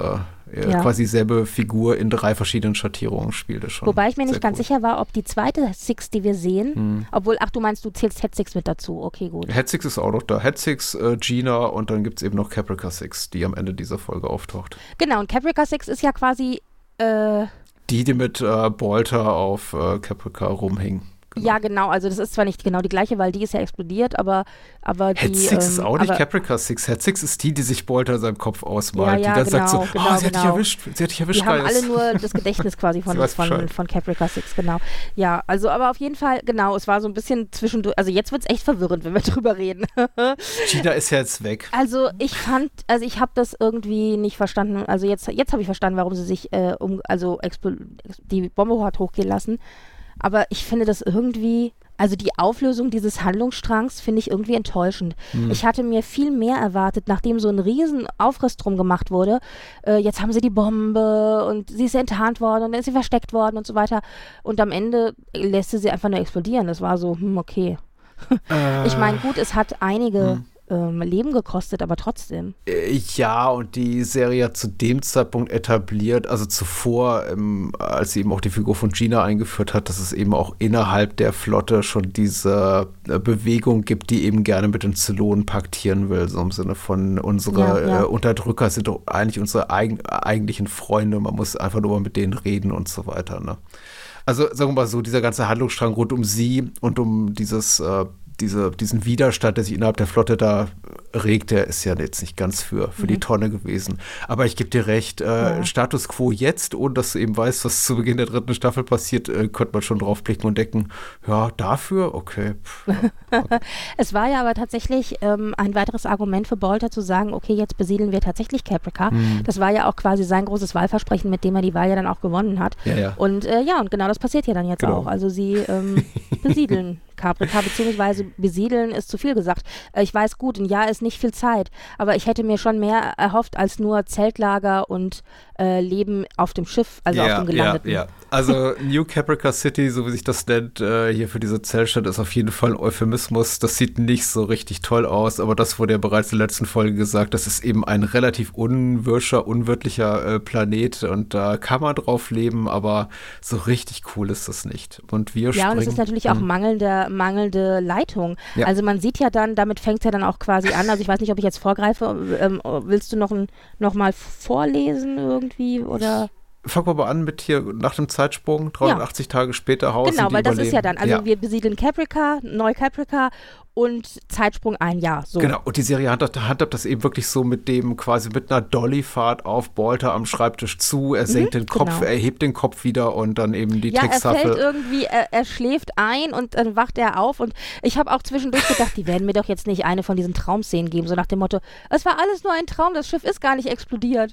äh, Ja. quasi dieselbe Figur in drei verschiedenen Schattierungen spielt. Ist schon Wobei ich mir nicht sehr ganz cool. sicher war, ob die zweite Six, die wir sehen, Hm. obwohl, ach, du meinst, du zählst Head Six mit dazu. Okay, gut. Head Six ist auch noch da. Head Six, äh, Gina und dann gibt es eben noch Caprica Six, die am Ende dieser Folge auftaucht. Genau, und Caprica Six ist ja quasi, äh, Die, die mit äh, Bolter auf äh, Caprica rumhing. Genau. ja genau, also das ist zwar nicht genau die gleiche, weil die ist ja explodiert, aber, aber die... Head Six ähm, ist auch nicht aber, Caprica Six. Head Six ist die, die sich Bolter in seinem Kopf ausmalt. Ja, ja, die dann sagt so, genau, oh, genau, sie hat dich genau. erwischt, sie hat dich erwischt, Die haben Gaius. alle nur das Gedächtnis quasi von, Sie weiß von, Bescheid. von Caprica Six, genau. Ja, also aber auf jeden Fall, genau, es war so ein bisschen zwischendurch, also jetzt wird es echt verwirrend, wenn wir drüber reden. Gina ist ja jetzt weg. Also ich fand, also ich habe das irgendwie nicht verstanden, also jetzt, jetzt habe ich verstanden, warum sie sich äh, um, also expl- die Bombe hat hochgehen lassen, aber ich finde das irgendwie... Also die Auflösung dieses Handlungsstrangs finde ich irgendwie enttäuschend. Hm. Ich hatte mir viel mehr erwartet, nachdem so ein riesen Aufriss drum gemacht wurde. Äh, jetzt haben sie die Bombe und sie ist enttarnt worden und dann ist sie versteckt worden und so weiter. Und am Ende lässt sie sie einfach nur explodieren. Das war so, hm, okay. Äh, Ich meine, gut, es hat einige Hm. ähm, Leben gekostet, aber trotzdem. Äh, Ja, und die Serie hat zu dem Zeitpunkt etabliert, also zuvor, ähm, als sie eben auch die Figur von Gina eingeführt hat, dass es eben auch innerhalb der Flotte schon diese äh, Bewegung gibt, die eben gerne mit den Zylonen paktieren will, so im Sinne von unsere Ja, ja. Äh, Unterdrücker sind doch eigentlich unsere eigen, eigentlichen Freunde, man muss einfach nur mal mit denen reden und so weiter, ne? Also sagen wir mal so, dieser ganze Handlungsstrang rund um sie und um dieses äh, Diese, diesen Widerstand, der sich innerhalb der Flotte da regt, der ist ja jetzt nicht ganz für, für Mhm. die Tonne gewesen. Aber ich gebe dir recht, äh, Ja. Status quo jetzt, ohne dass du eben weißt, was zu Beginn der dritten Staffel passiert, äh, könnte man schon drauf blicken und denken, ja, dafür, okay. Pff, ja. Es war ja aber tatsächlich ähm, ein weiteres Argument für Bolter zu sagen, okay, jetzt besiedeln wir tatsächlich Caprica. Hm. Das war ja auch quasi sein großes Wahlversprechen, mit dem er die Wahl ja dann auch gewonnen hat. Ja, ja. Und äh, ja, und genau das passiert ja dann jetzt Genau. auch. Also sie ähm, besiedeln Caprica, beziehungsweise besiedeln ist zu viel gesagt. Äh, ich weiß gut, ein Jahr ist nicht viel Zeit, aber ich hätte mir schon mehr erhofft als nur Zeltlager und äh, Leben auf dem Schiff, also auf dem gelandeten. Ja, ja. Also New Caprica City, so wie sich das nennt, äh, hier für diese Zellstadt, ist auf jeden Fall ein Euphemismus. Das sieht nicht so richtig toll aus, aber das wurde ja bereits in der letzten Folge gesagt, das ist eben ein relativ unwirscher, unwirtlicher äh, Planet und da kann man drauf leben, aber so richtig cool ist das nicht. Und wir Ja, springen... und es ist natürlich auch Hm. mangelnde, mangelnde Leitung. Ja. Also man sieht ja dann, damit fängt es ja dann auch quasi an, also ich weiß nicht, ob ich jetzt vorgreife, ähm, willst du noch, ein, noch mal vorlesen irgendwie oder... Fangen wir mal an mit hier nach dem Zeitsprung, dreihundertachtzig Tage später Haus. Genau, die weil das ist überleben. ja dann, also Ja. wir besiedeln Caprica, Neu-Caprica und Zeitsprung ein Jahr. So. Genau, und die Serie handhabt, handhabt das eben wirklich so mit dem, quasi mit einer Dollyfahrt auf Bolter am Schreibtisch zu. Er senkt den Kopf, genau. er hebt den Kopf wieder und dann eben die Ja, er fällt Texttafel. irgendwie, er, er schläft ein und dann wacht er auf und ich habe auch zwischendurch gedacht, die werden mir doch jetzt nicht eine von diesen Traumszenen geben, so nach dem Motto, es war alles nur ein Traum, das Schiff ist gar nicht explodiert.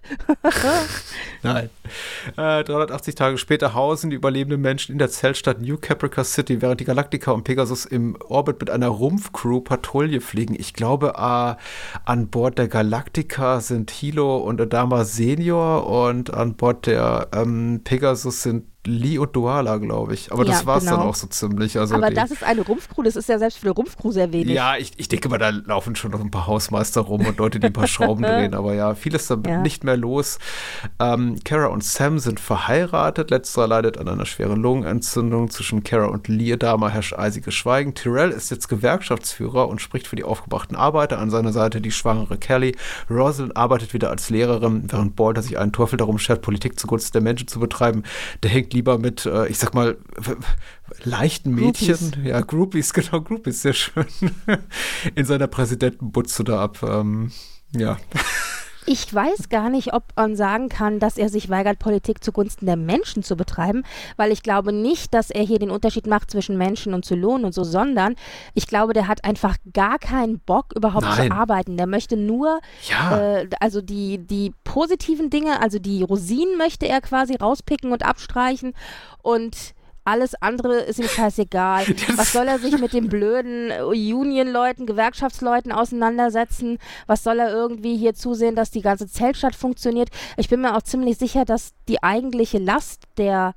Nein. Äh, dreihundertachtzig Tage später hausen die überlebenden Menschen in der Zeltstadt New Caprica City, während die Galactica und Pegasus im Orbit mit einer Rumpfcrew Patrouille fliegen. Ich glaube, äh, an Bord der Galactica sind Hilo und Adama Senior und an Bord der ähm, Pegasus sind Lee und Duala, glaube ich. Aber das Ja, war es genau. dann auch so ziemlich. Also Aber die, das ist eine Rumpfcrew, das ist ja selbst für eine Rumpfcrew sehr wenig. ja, ich, ich denke mal, da laufen schon noch ein paar Hausmeister rum und Leute, die ein paar Schrauben drehen. Aber ja, viel ist da Ja. nicht mehr los. Ähm, Kara und Sam sind verheiratet. Letzterer leidet an einer schweren Lungenentzündung. Zwischen Kara und Lee Adama herrscht eisiges Schweigen. Tyrell ist jetzt Gewerkschaftsführer und spricht für die aufgebrachten Arbeiter. An seiner Seite die schwangere Kelly. Rosalind arbeitet wieder als Lehrerin, während Bolter sich einen Teufel darum schert, Politik zugunsten der Menschen zu betreiben. Der hängt lieber mit, äh, ich sag mal, w- w- leichten Mädchen, Groupies. ja, Groupies, genau, Groupies, sehr schön, in seiner Präsidentenbutze da ab. Ähm, ja. Ich weiß gar nicht, ob man sagen kann, dass er sich weigert, Politik zugunsten der Menschen zu betreiben, weil ich glaube nicht, dass er hier den Unterschied macht zwischen Menschen und Zylonen und so, sondern ich glaube, der hat einfach gar keinen Bock, überhaupt Nein. zu arbeiten. Der möchte nur, Ja. äh, also die, die positiven Dinge, also die Rosinen möchte er quasi rauspicken und abstreichen und alles andere ist ihm scheißegal. Was soll er sich mit den blöden Union-Leuten, Gewerkschaftsleuten auseinandersetzen? Was soll er irgendwie hier zusehen, dass die ganze Zeltstadt funktioniert? Ich bin mir auch ziemlich sicher, dass die eigentliche Last der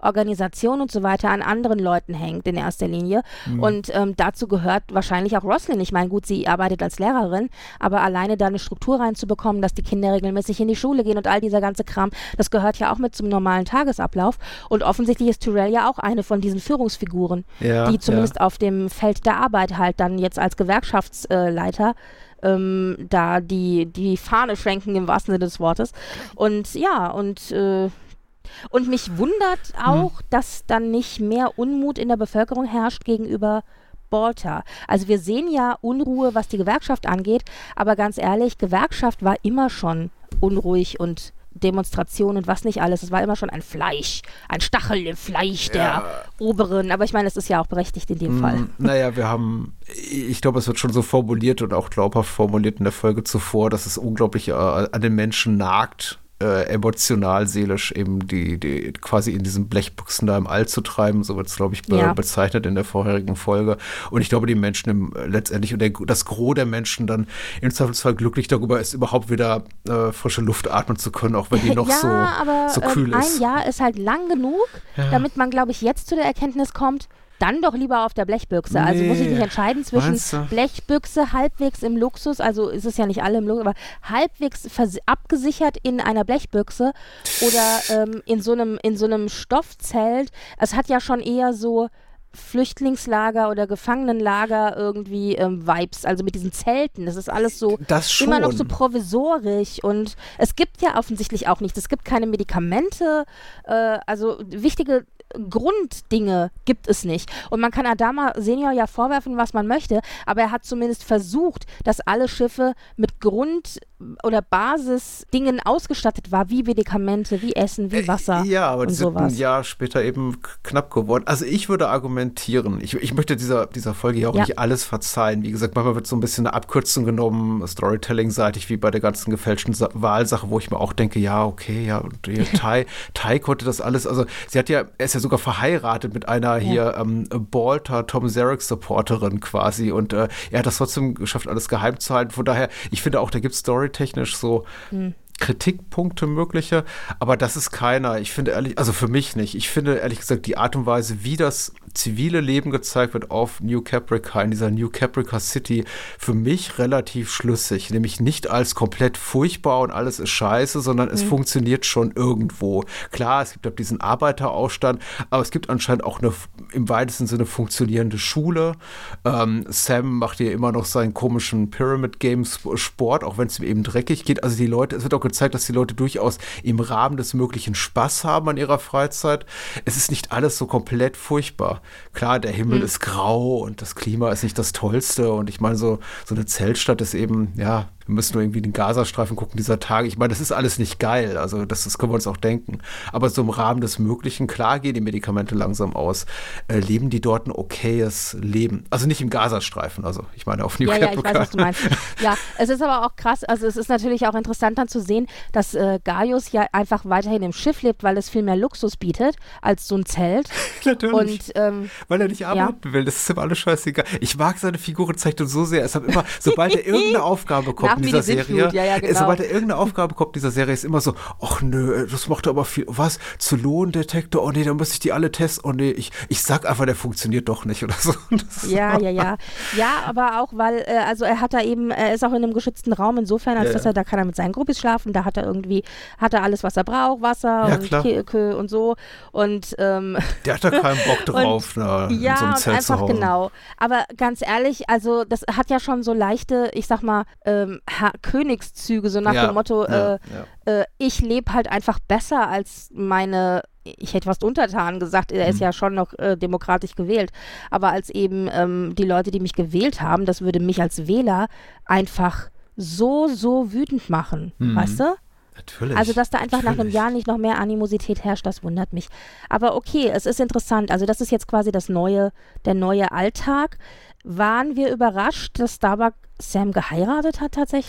Organisation und so weiter an anderen Leuten hängt in erster Linie. Mhm. Und ähm, dazu gehört wahrscheinlich auch Roslyn. Ich meine, gut, sie arbeitet als Lehrerin, aber alleine da eine Struktur reinzubekommen, dass die Kinder regelmäßig in die Schule gehen und all dieser ganze Kram, das gehört ja auch mit zum normalen Tagesablauf. Und offensichtlich ist Tyrell ja auch eine von diesen Führungsfiguren, ja, die zumindest ja. auf dem Feld der Arbeit halt dann jetzt als Gewerkschaftsleiter ähm, da die, die Fahne schwenken im wahrsten Sinne des Wortes. Und ja, und äh, und mich wundert auch, hm. dass dann nicht mehr Unmut in der Bevölkerung herrscht gegenüber Baltar. Also wir sehen ja Unruhe, was die Gewerkschaft angeht, aber ganz ehrlich, Gewerkschaft war immer schon unruhig und Demonstrationen und was nicht alles. Es war immer schon ein Fleisch, ein Stachel im Fleisch der ja. Oberen. Aber ich meine, es ist ja auch berechtigt in dem mm, Fall. Naja, wir haben, ich glaube, es wird schon so formuliert und auch glaubhaft formuliert in der Folge zuvor, dass es unglaublich äh, an den Menschen nagt, Äh, emotional, seelisch eben die, die quasi in diesen Blechbüchsen da im All zu treiben, so wird es, glaube ich, be- ja. bezeichnet in der vorherigen Folge. Und ich glaube, die Menschen im, letztendlich und der, das Gros der Menschen dann im Zweifelsfall glücklich darüber ist, überhaupt wieder äh, frische Luft atmen zu können, auch wenn die noch ja, so, aber, so kühl ähm, ist. Ein Jahr ist halt lang genug, ja. damit man, glaube ich, jetzt zu der Erkenntnis kommt, dann doch lieber auf der Blechbüchse. Also Nee. muss ich mich entscheiden zwischen Meinst du? Blechbüchse, halbwegs im Luxus, also ist es ja nicht alle im Luxus, aber halbwegs vers- abgesichert in einer Blechbüchse oder ähm, in so einem in so einem Stoffzelt. Es hat ja schon eher so Flüchtlingslager oder Gefangenenlager irgendwie ähm, Vibes, also mit diesen Zelten. Das ist alles so Das schon. immer noch so provisorisch und es gibt ja offensichtlich auch nichts. Es gibt keine Medikamente, äh, also wichtige Grunddinge gibt es nicht. Und man kann Adama Senior ja vorwerfen, was man möchte, aber er hat zumindest versucht, dass alle Schiffe mit Grund- oder Basisdingen ausgestattet war, wie Medikamente, wie Essen, wie Wasser Äh, ja, aber und die sind sowas. ein Jahr später eben k- knapp geworden. Also ich würde argumentieren, ich, ich möchte dieser, dieser Folge ja auch Ja. nicht alles verzeihen. Wie gesagt, manchmal wird so ein bisschen eine Abkürzung genommen, Storytelling-seitig, wie bei der ganzen gefälschten Sa- Wahlsache, wo ich mir auch denke, ja, okay, ja, und hier Tai, Tai konnte das alles, also sie hat ja, er ist ja sogar verheiratet mit einer hier Ja. ähm, Baltar, Tom Zarek-Supporterin quasi und äh, er hat das trotzdem geschafft, alles geheim zu halten. Von daher, ich finde auch, da gibt es storytechnisch so Hm. Kritikpunkte mögliche, aber das ist keiner. Ich finde ehrlich, also für mich nicht. Ich finde ehrlich gesagt die Art und Weise, wie das zivile Leben gezeigt wird auf New Caprica, in dieser New Caprica City, für mich relativ schlüssig. Nämlich nicht als komplett furchtbar und alles ist scheiße, sondern es Mhm. funktioniert schon irgendwo. Klar, es gibt auch diesen Arbeiteraufstand, aber es gibt anscheinend auch eine im weitesten Sinne funktionierende Schule. Ähm, Sam macht hier immer noch seinen komischen Pyramid Games Sport, auch wenn es ihm eben dreckig geht. Also die Leute, es wird auch gezeigt, dass die Leute durchaus im Rahmen des Möglichen Spaß haben an ihrer Freizeit. Es ist nicht alles so komplett furchtbar. Klar, der Himmel Mhm. ist grau und das Klima ist nicht das Tollste und ich meine, so, so eine Zeltstadt ist eben, ja, wir müssen nur irgendwie den Gazastreifen gucken dieser Tage. Ich meine, das ist alles nicht geil, also das, das können wir uns auch denken. Aber so im Rahmen des Möglichen, klar gehen die Medikamente langsam aus, äh, leben die dort ein okayes Leben. Also nicht im Gazastreifen, also ich meine auf New Ja, ja, ich Caprica. weiß, was du meinst. Ja, es ist aber auch krass, also es ist natürlich auch interessant dann zu sehen, dass äh, Gaius ja einfach weiterhin im Schiff lebt, weil es viel mehr Luxus bietet als so ein Zelt. Natürlich. Und ähm, Weil er nicht arbeiten will, das ist ihm alles scheißegal. Ich mag seine Figurenzeichnung so sehr. Es hat immer, sobald er irgendeine Aufgabe bekommt Nach in dieser mir die Serie, Sintflut, ja, ja, genau. sobald er irgendeine Aufgabe bekommt in dieser Serie, ist immer so, ach nö, das macht er aber viel. Was? Zu Lohndetektor? Oh nee, da muss ich die alle testen. Oh nee, ich, ich sag einfach, der funktioniert doch nicht oder so. Das ja, ja, ja. Ja, aber auch, weil, äh, also er hat da eben, er ist auch in einem geschützten Raum, insofern, als Ja, dass ja. er, da kann er mit seinen Gruppis schlafen, da hat er irgendwie, hat er alles, was er braucht, Wasser Ja, und klar. Ke- Kö und so. Und ähm, Der hat da keinen Bock drauf, na, in ja, so einem und Zelt zu einfach Hause. genau. Aber ganz ehrlich, also das hat ja schon so leichte, ich sag mal, ähm, Ha- Königszüge, so nach Ja, dem Motto, ja, äh, ja. äh, ich lebe halt einfach besser als meine, ich hätte fast Untertanen gesagt, er ist Mhm. ja schon noch äh, demokratisch gewählt, aber als eben ähm, die Leute, die mich gewählt haben, das würde mich als Wähler einfach so, so wütend machen, Mhm. weißt du? Natürlich. Also, dass da einfach nach einem natürlich. Jahr nicht noch mehr Animosität herrscht, das wundert mich. Aber okay, es ist interessant. Also, das ist jetzt quasi das neue, der neue Alltag. Waren wir überrascht, dass Starbuck Sam geheiratet hat tatsächlich?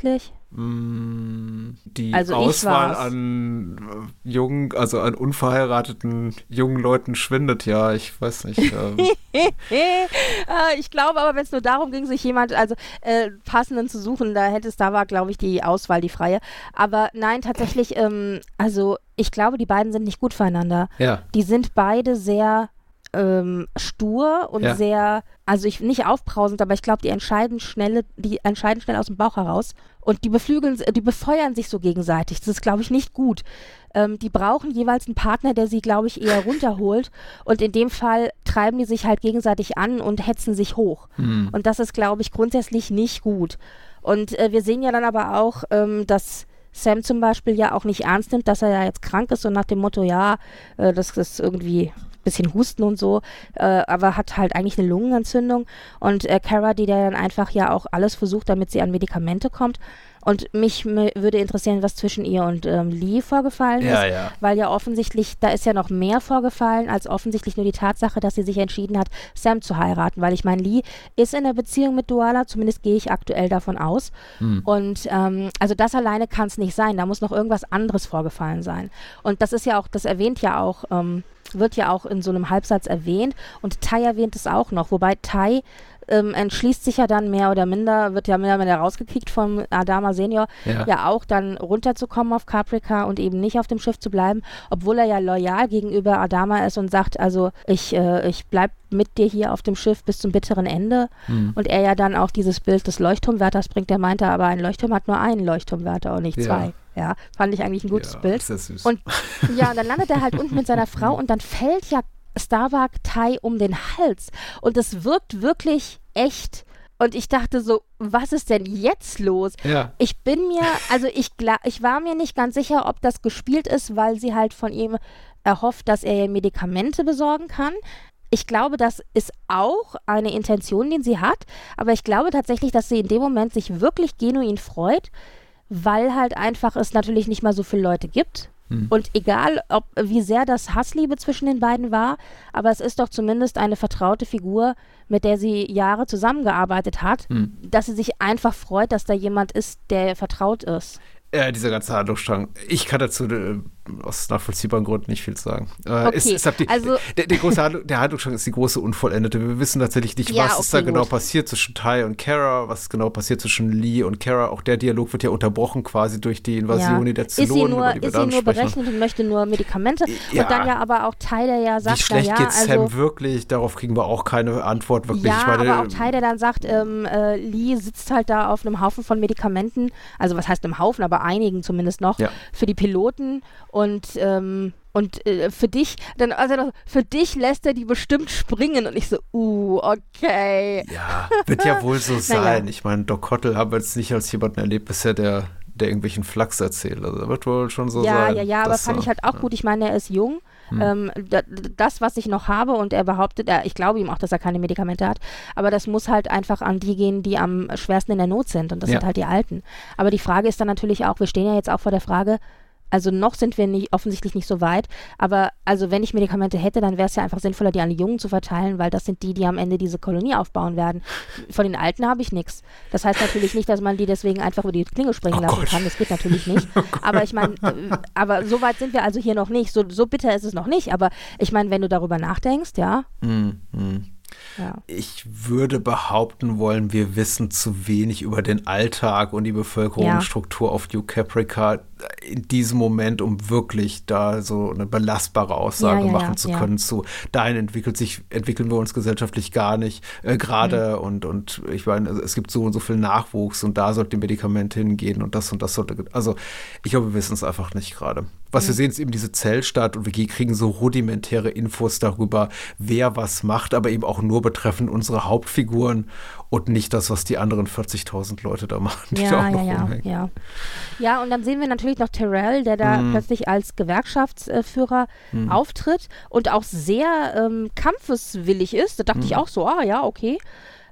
Die Also ich Auswahl war's. an äh, jungen, also an unverheirateten jungen Leuten schwindet ja, ich weiß nicht. Ähm, äh, ich glaube aber, wenn es nur darum ging, sich jemand, also äh, passenden zu suchen, da hätte es, da war, glaube ich, die Auswahl die freie. Aber nein, tatsächlich, ähm, also ich glaube, die beiden sind nicht gut füreinander. ja. Die sind beide sehr ähm, stur und Ja. sehr, also ich nicht aufbrausend, aber ich glaube, die entscheiden schnell, die entscheiden schnell aus dem Bauch heraus und die beflügeln, die befeuern sich so gegenseitig. Das ist, glaube ich, nicht gut. Ähm, die brauchen jeweils einen Partner, der sie, glaube ich, eher runterholt und in dem Fall treiben die sich halt gegenseitig an und hetzen sich hoch. Hm. Und das ist, glaube ich, grundsätzlich nicht gut. Und äh, wir sehen ja dann aber auch, ähm, dass Sam zum Beispiel ja auch nicht ernst nimmt, dass er ja jetzt krank ist und nach dem Motto, ja, äh, das ist irgendwie ein bisschen Husten und so, äh, aber hat halt eigentlich eine Lungenentzündung. Und äh, Kara, die da dann einfach ja auch alles versucht, damit sie an Medikamente kommt. Und mich m- würde interessieren, was zwischen ihr und ähm, Lee vorgefallen Ja, ist, ja. weil ja offensichtlich, da ist ja noch mehr vorgefallen, als offensichtlich nur die Tatsache, dass sie sich entschieden hat, Sam zu heiraten. Weil ich meine, Lee ist in einer Beziehung mit Duala, zumindest gehe ich aktuell davon aus. Hm. Und ähm, also das alleine kann es nicht sein, da muss noch irgendwas anderes vorgefallen sein. Und das ist ja auch, das erwähnt ja auch, ähm, wird ja auch in so einem Halbsatz erwähnt und Tai erwähnt es auch noch, wobei Tai ähm, entschließt sich ja dann mehr oder minder, wird ja mehr oder minder rausgekickt vom Adama Senior, Ja. ja auch dann runterzukommen auf Caprica und eben nicht auf dem Schiff zu bleiben, obwohl er ja loyal gegenüber Adama ist und sagt, also ich, äh, ich bleib mit dir hier auf dem Schiff bis zum bitteren Ende. Hm. Und er ja dann auch dieses Bild des Leuchtturmwärters bringt, der meinte, aber ein Leuchtturm hat nur einen Leuchtturmwärter und nicht Ja. zwei. Ja, fand ich eigentlich ein gutes Ja, Bild. sehr süß. Und ja, und dann landet er halt unten mit seiner Frau und dann fällt ja Starbuck Tai um den Hals. Und es wirkt wirklich echt. Und ich dachte so, was ist denn jetzt los? ja. Ich bin mir, also ich, gla- ich war mir nicht ganz sicher, ob das gespielt ist, weil sie halt von ihm erhofft, dass er ihr Medikamente besorgen kann. Ich glaube, das ist auch eine Intention, die sie hat. Aber ich glaube tatsächlich, dass sie in dem Moment sich wirklich genuin freut, weil halt einfach es natürlich nicht mal so viele Leute gibt. Hm. Und egal, ob wie sehr das Hassliebe zwischen den beiden war, aber es ist doch zumindest eine vertraute Figur, mit der sie Jahre zusammengearbeitet hat, Hm. dass sie sich einfach freut, dass da jemand ist, der vertraut ist. Ja, dieser ganze Handlungsstrang. Ich kann dazu äh, aus nachvollziehbaren Gründen nicht viel sagen. Äh, Okay, ist, ist halt die, also- der, der, große Handlung, der Handlungsstrang ist die große Unvollendete. Wir wissen tatsächlich nicht, Ja, was ist da okay, genau gut. passiert zwischen Tai und Kara, was genau passiert zwischen Lee und Kara. Auch der Dialog wird ja unterbrochen quasi durch die Invasion Ja. der Ist sie Zylonen, nur, über die wir ist sie dann nur sprechen. berechnet und möchte nur Medikamente. Ja. Und dann ja aber auch Tai, der ja Wie sagt, schlecht naja, geht Sam also wirklich? Darauf kriegen wir auch keine Antwort wirklich. ja, ich meine, aber auch Tai, der dann sagt, ähm, äh, Lee sitzt halt da auf einem Haufen von Medikamenten, also was heißt einem Haufen, aber einigen zumindest noch, Ja. für die Piloten und ähm, und äh, für dich, dann also noch, für dich lässt er die bestimmt springen und ich so, uh, okay. Ja, wird ja wohl so sein. Naja. Ich meine, Doc Hottle haben wir jetzt nicht als jemanden erlebt bisher, der, der irgendwelchen Flachs erzählt. Also wird wohl schon so Ja, sein. ja, ja, aber dass fand er- ich halt auch ja. gut. Ich meine, er ist jung. Hm. Ähm, da, das, was ich noch habe, und er behauptet, er, ich glaube ihm auch, dass er keine Medikamente hat, aber das muss halt einfach an die gehen, die am schwersten in der Not sind. Und das Ja. sind halt die Alten. Aber die Frage ist dann natürlich auch, wir stehen ja jetzt auch vor der Frage, also noch sind wir nicht, offensichtlich nicht so weit, aber also wenn ich Medikamente hätte, dann wäre es ja einfach sinnvoller, die an die Jungen zu verteilen, weil das sind die, die am Ende diese Kolonie aufbauen werden. Von den Alten habe ich nichts. Das heißt natürlich nicht, dass man die deswegen einfach über die Klinge springen Oh lassen Gott. kann. Das geht natürlich nicht. Aber ich meine, äh, aber so weit sind wir also hier noch nicht. So, so bitter ist es noch nicht. Aber ich meine, wenn du darüber nachdenkst, ja, Hm, hm. ja. Ich würde behaupten wollen, wir wissen zu wenig über den Alltag und die Bevölkerungsstruktur auf New Caprica in diesem Moment, um wirklich da so eine belastbare Aussage Ja, ja, machen ja, zu ja. können. Zu dahin entwickelt sich, entwickeln wir uns gesellschaftlich gar nicht äh, gerade Mhm. und, und ich meine, es gibt so und so viel Nachwuchs und da sollte die Medikamente hingehen und das und das sollte, also ich glaube, wir wissen es einfach nicht gerade. Was Mhm. wir sehen, ist eben diese Zellstadt und wir kriegen so rudimentäre Infos darüber, wer was macht, aber eben auch nur betreffend unsere Hauptfiguren und nicht das, was die anderen vierzigtausend Leute da machen, die da Ja, auch noch ja, ja, rumhängen. ja. Ja, und dann sehen wir natürlich noch Terrell, der da Mhm. plötzlich als Gewerkschaftsführer Mhm. auftritt und auch sehr ähm, kampfeswillig ist. Da dachte ich Mhm. auch so, ah ja, okay.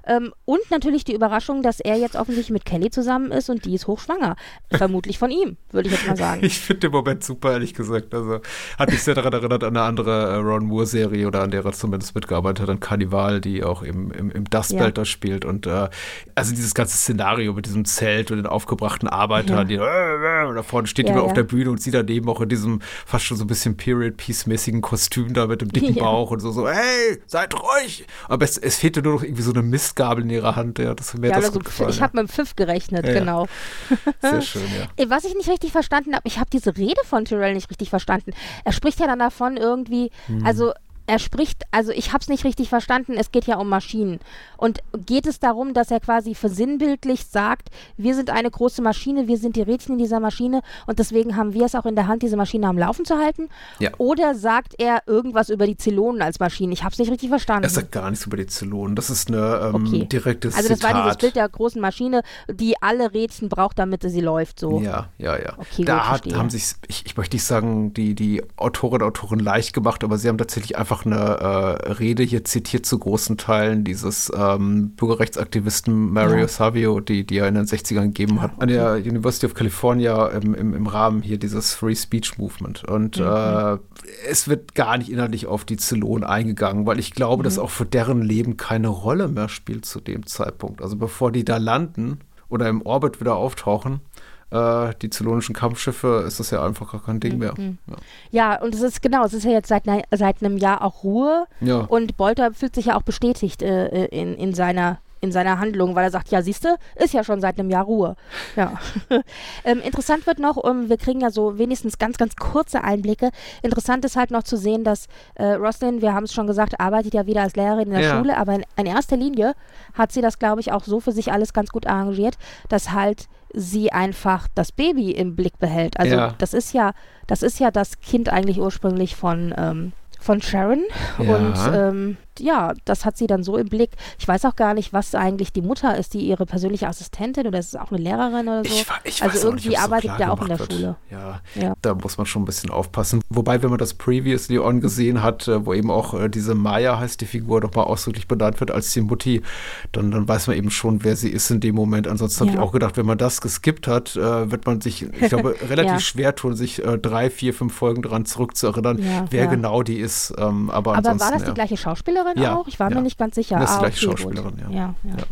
Ähm, und natürlich die Überraschung, dass er jetzt offensichtlich mit Kelly zusammen ist und die ist hochschwanger. Vermutlich von ihm, würde ich jetzt mal sagen. Ich finde den Moment super, ehrlich gesagt. Also hat mich sehr daran erinnert an eine andere äh, Ron Moore-Serie oder an der er zumindest mitgearbeitet hat, an Carnival, die auch im, im, im Dust Belt Ja. da spielt. Und äh, also dieses ganze Szenario mit diesem Zelt und den aufgebrachten Arbeitern, Ja. die äh, äh, und da vorne steht Ja, jemand ja. auf der Bühne und sie daneben auch in diesem fast schon so ein bisschen Period-Piece-mäßigen Kostüm da mit dem dicken Ja. Bauch und so, so, hey, seid ruhig! Aber es, es fehlte nur noch irgendwie so eine Mistgabel in ihrer Hand. Ja, das, mir Ja, hat das also, gut gefallen. ich habe mit dem Pfiff gerechnet, Ja, ja. genau. Sehr schön, ja. Äh, Was ich nicht richtig verstanden habe, ich habe diese Rede von Tyrell nicht richtig verstanden. Er spricht ja dann davon irgendwie, Hm. also er spricht, also ich habe es nicht richtig verstanden, es geht ja um Maschinen. Und geht es darum, dass er quasi versinnbildlich sagt, wir sind eine große Maschine, wir sind die Rädchen in dieser Maschine und deswegen haben wir es auch in der Hand, diese Maschine am Laufen zu halten? Ja. Oder sagt er irgendwas über die Zylonen als Maschinen? Ich habe es nicht richtig verstanden. Er sagt gar nichts über die Zylonen. Das ist eine ähm, Okay. direktes Also das Zitat. war dieses Bild der großen Maschine, die alle Rädchen braucht, damit sie läuft, so. Ja, ja, ja. Okay, gut, da hat, verstehe. haben sich, ich, ich möchte nicht sagen, die, die Autorinnen und Autoren leicht gemacht, aber sie haben tatsächlich einfach eine äh, Rede hier zitiert zu großen Teilen dieses ähm, Bürgerrechtsaktivisten Mario Ja. Savio, die, die er in den sechzigern gegeben hat, an der University of California im, im, im Rahmen hier dieses Free Speech Movement. Und Mhm. äh, es wird gar nicht inhaltlich auf die Zylonen eingegangen, weil ich glaube, Mhm. dass auch für deren Leben keine Rolle mehr spielt zu dem Zeitpunkt. Also bevor die da landen oder im Orbit wieder auftauchen, äh, die zylonischen Kampfschiffe, ist das ja einfach gar kein Ding mehr. Mhm. Ja. Ja, und es ist genau, es ist ja jetzt seit, ne, seit einem Jahr auch Ruhe Ja. und Bolter fühlt sich ja auch bestätigt äh, in, in seiner in seiner Handlung, weil er sagt, ja, siehste, ist ja schon seit einem Jahr Ruhe. Ja. ähm, interessant wird noch, um, wir kriegen ja so wenigstens ganz, ganz kurze Einblicke. Interessant ist halt noch zu sehen, dass äh, Roslin, wir haben es schon gesagt, arbeitet ja wieder als Lehrerin in der Ja. Schule, aber in, in erster Linie hat sie das, glaube ich, auch so für sich alles ganz gut arrangiert, dass halt sie einfach das Baby im Blick behält. Also Ja. das ist ja, das ist ja das Kind eigentlich ursprünglich von, ähm, von Sharon. Ja. Und ähm, ja, das hat sie dann so im Blick. Ich weiß auch gar nicht, was eigentlich die Mutter ist, die ihre persönliche Assistentin oder ist es auch eine Lehrerin oder so? Ich, wa- ich also weiß auch nicht, irgendwie ob es so arbeitet klar der auch in der gemacht wird. Schule. Ja, Ja. da muss man schon ein bisschen aufpassen. Wobei, wenn man das Previously On gesehen hat, äh, wo eben auch äh, diese Maya heißt, die Figur, nochmal ausdrücklich benannt wird als die Mutti, dann, dann weiß man eben schon, wer sie ist in dem Moment. Ansonsten habe Ja. ich auch gedacht, wenn man das geskippt hat, äh, wird man sich, ich glaube, relativ Ja. schwer tun, sich äh, drei, vier, fünf Folgen daran zurückzuerinnern, Ja, wer ja. genau die ist. Ähm, aber Aber ansonsten, war das die ja. gleiche Schauspielerin Ja, auch? Ich war ja. mir nicht ganz sicher. Das ist die ah, gleiche okay, Schauspielerin, gut. ja. Ja, ja.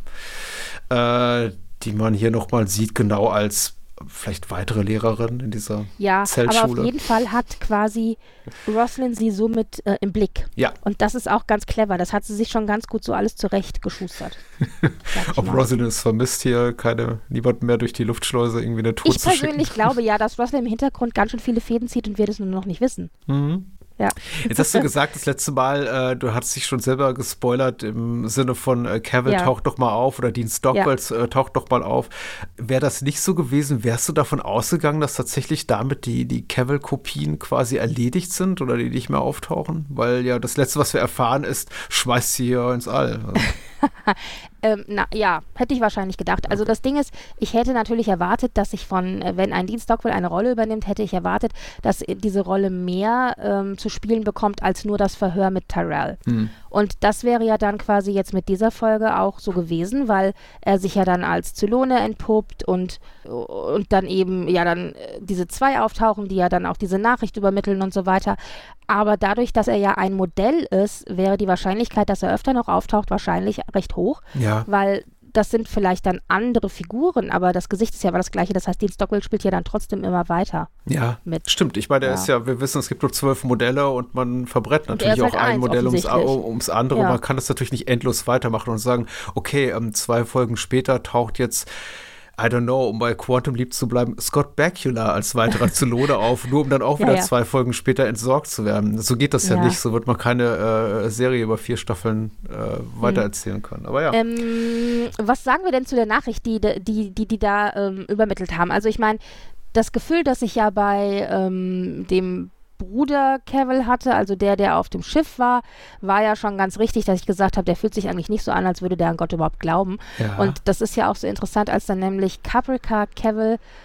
Äh, die man hier nochmal sieht, genau als vielleicht weitere Lehrerin in dieser Ja, aber Zeltschule. auf jeden Fall hat quasi Roslin sie somit äh, im Blick. Ja. Und das ist auch ganz clever. Das hat sie sich schon ganz gut so alles zurechtgeschustert. sag ich Ob mal. Rosalind es vermisst, hier keine, niemanden mehr durch die Luftschleuse irgendwie eine Tod Ich zu schicken. persönlich glaube ja, dass Roslin im Hintergrund ganz schön viele Fäden zieht und wir das nur noch nicht wissen. Mhm. Ja. Jetzt hast du gesagt, das letzte Mal, äh, du hast dich schon selber gespoilert im Sinne von äh, Cavill Ja. taucht doch mal auf oder Dean Stockwell äh, taucht doch mal auf. Wäre das nicht so gewesen, wärst du davon ausgegangen, dass tatsächlich damit die, die Cavill-Kopien quasi erledigt sind oder die nicht mehr auftauchen? Weil ja das Letzte, was wir erfahren, ist, schmeißt sie hier ins All. Ähm, na ja, hätte ich wahrscheinlich gedacht. Also das Ding ist, ich hätte natürlich erwartet, dass ich von, äh, wenn ein Dean Stockwell eine Rolle übernimmt, hätte ich erwartet, dass äh, diese Rolle mehr ähm, zu spielen bekommt als nur das Verhör mit Tyrell. Hm. Und das wäre ja dann quasi jetzt mit dieser Folge auch so gewesen, weil er sich ja dann als Zylone entpuppt und, und dann eben ja dann äh, diese zwei auftauchen, die ja dann auch diese Nachricht übermitteln und so weiter. Aber dadurch, dass er ja ein Modell ist, wäre die Wahrscheinlichkeit, dass er öfter noch auftaucht, wahrscheinlich recht hoch, Ja. weil das sind vielleicht dann andere Figuren, aber das Gesicht ist ja aber das gleiche. Das heißt, Dean Stockwell spielt ja dann trotzdem immer weiter. Ja, Mit. stimmt. Ich meine, der Ja. ist ja, wir wissen, es gibt nur zwölf Modelle und man verbrennt Und er natürlich ist auch halt ein eins, Modell ums, offensichtlich. ums andere. Ja. Man kann das natürlich nicht endlos weitermachen und sagen, okay, ähm, zwei Folgen später taucht jetzt, I don't know, um bei Quantum Leap zu bleiben, Scott Bakula als weiterer Zylone auf, nur um dann auch Ja, wieder ja. zwei Folgen später entsorgt zu werden. So geht das ja, Ja. nicht. So wird man keine äh, Serie über vier Staffeln äh, weitererzählen können. Aber ja. Ähm, was sagen wir denn zu der Nachricht, die die, die, die da ähm, übermittelt haben? Also ich meine, das Gefühl, das ich ja bei ähm, dem Bruder Cavill hatte, also der, der auf dem Schiff war, war ja schon ganz richtig, dass ich gesagt habe, der fühlt sich eigentlich nicht so an, als würde der an Gott überhaupt glauben. Ja. Und das ist ja auch so interessant, als dann nämlich Caprica Cavill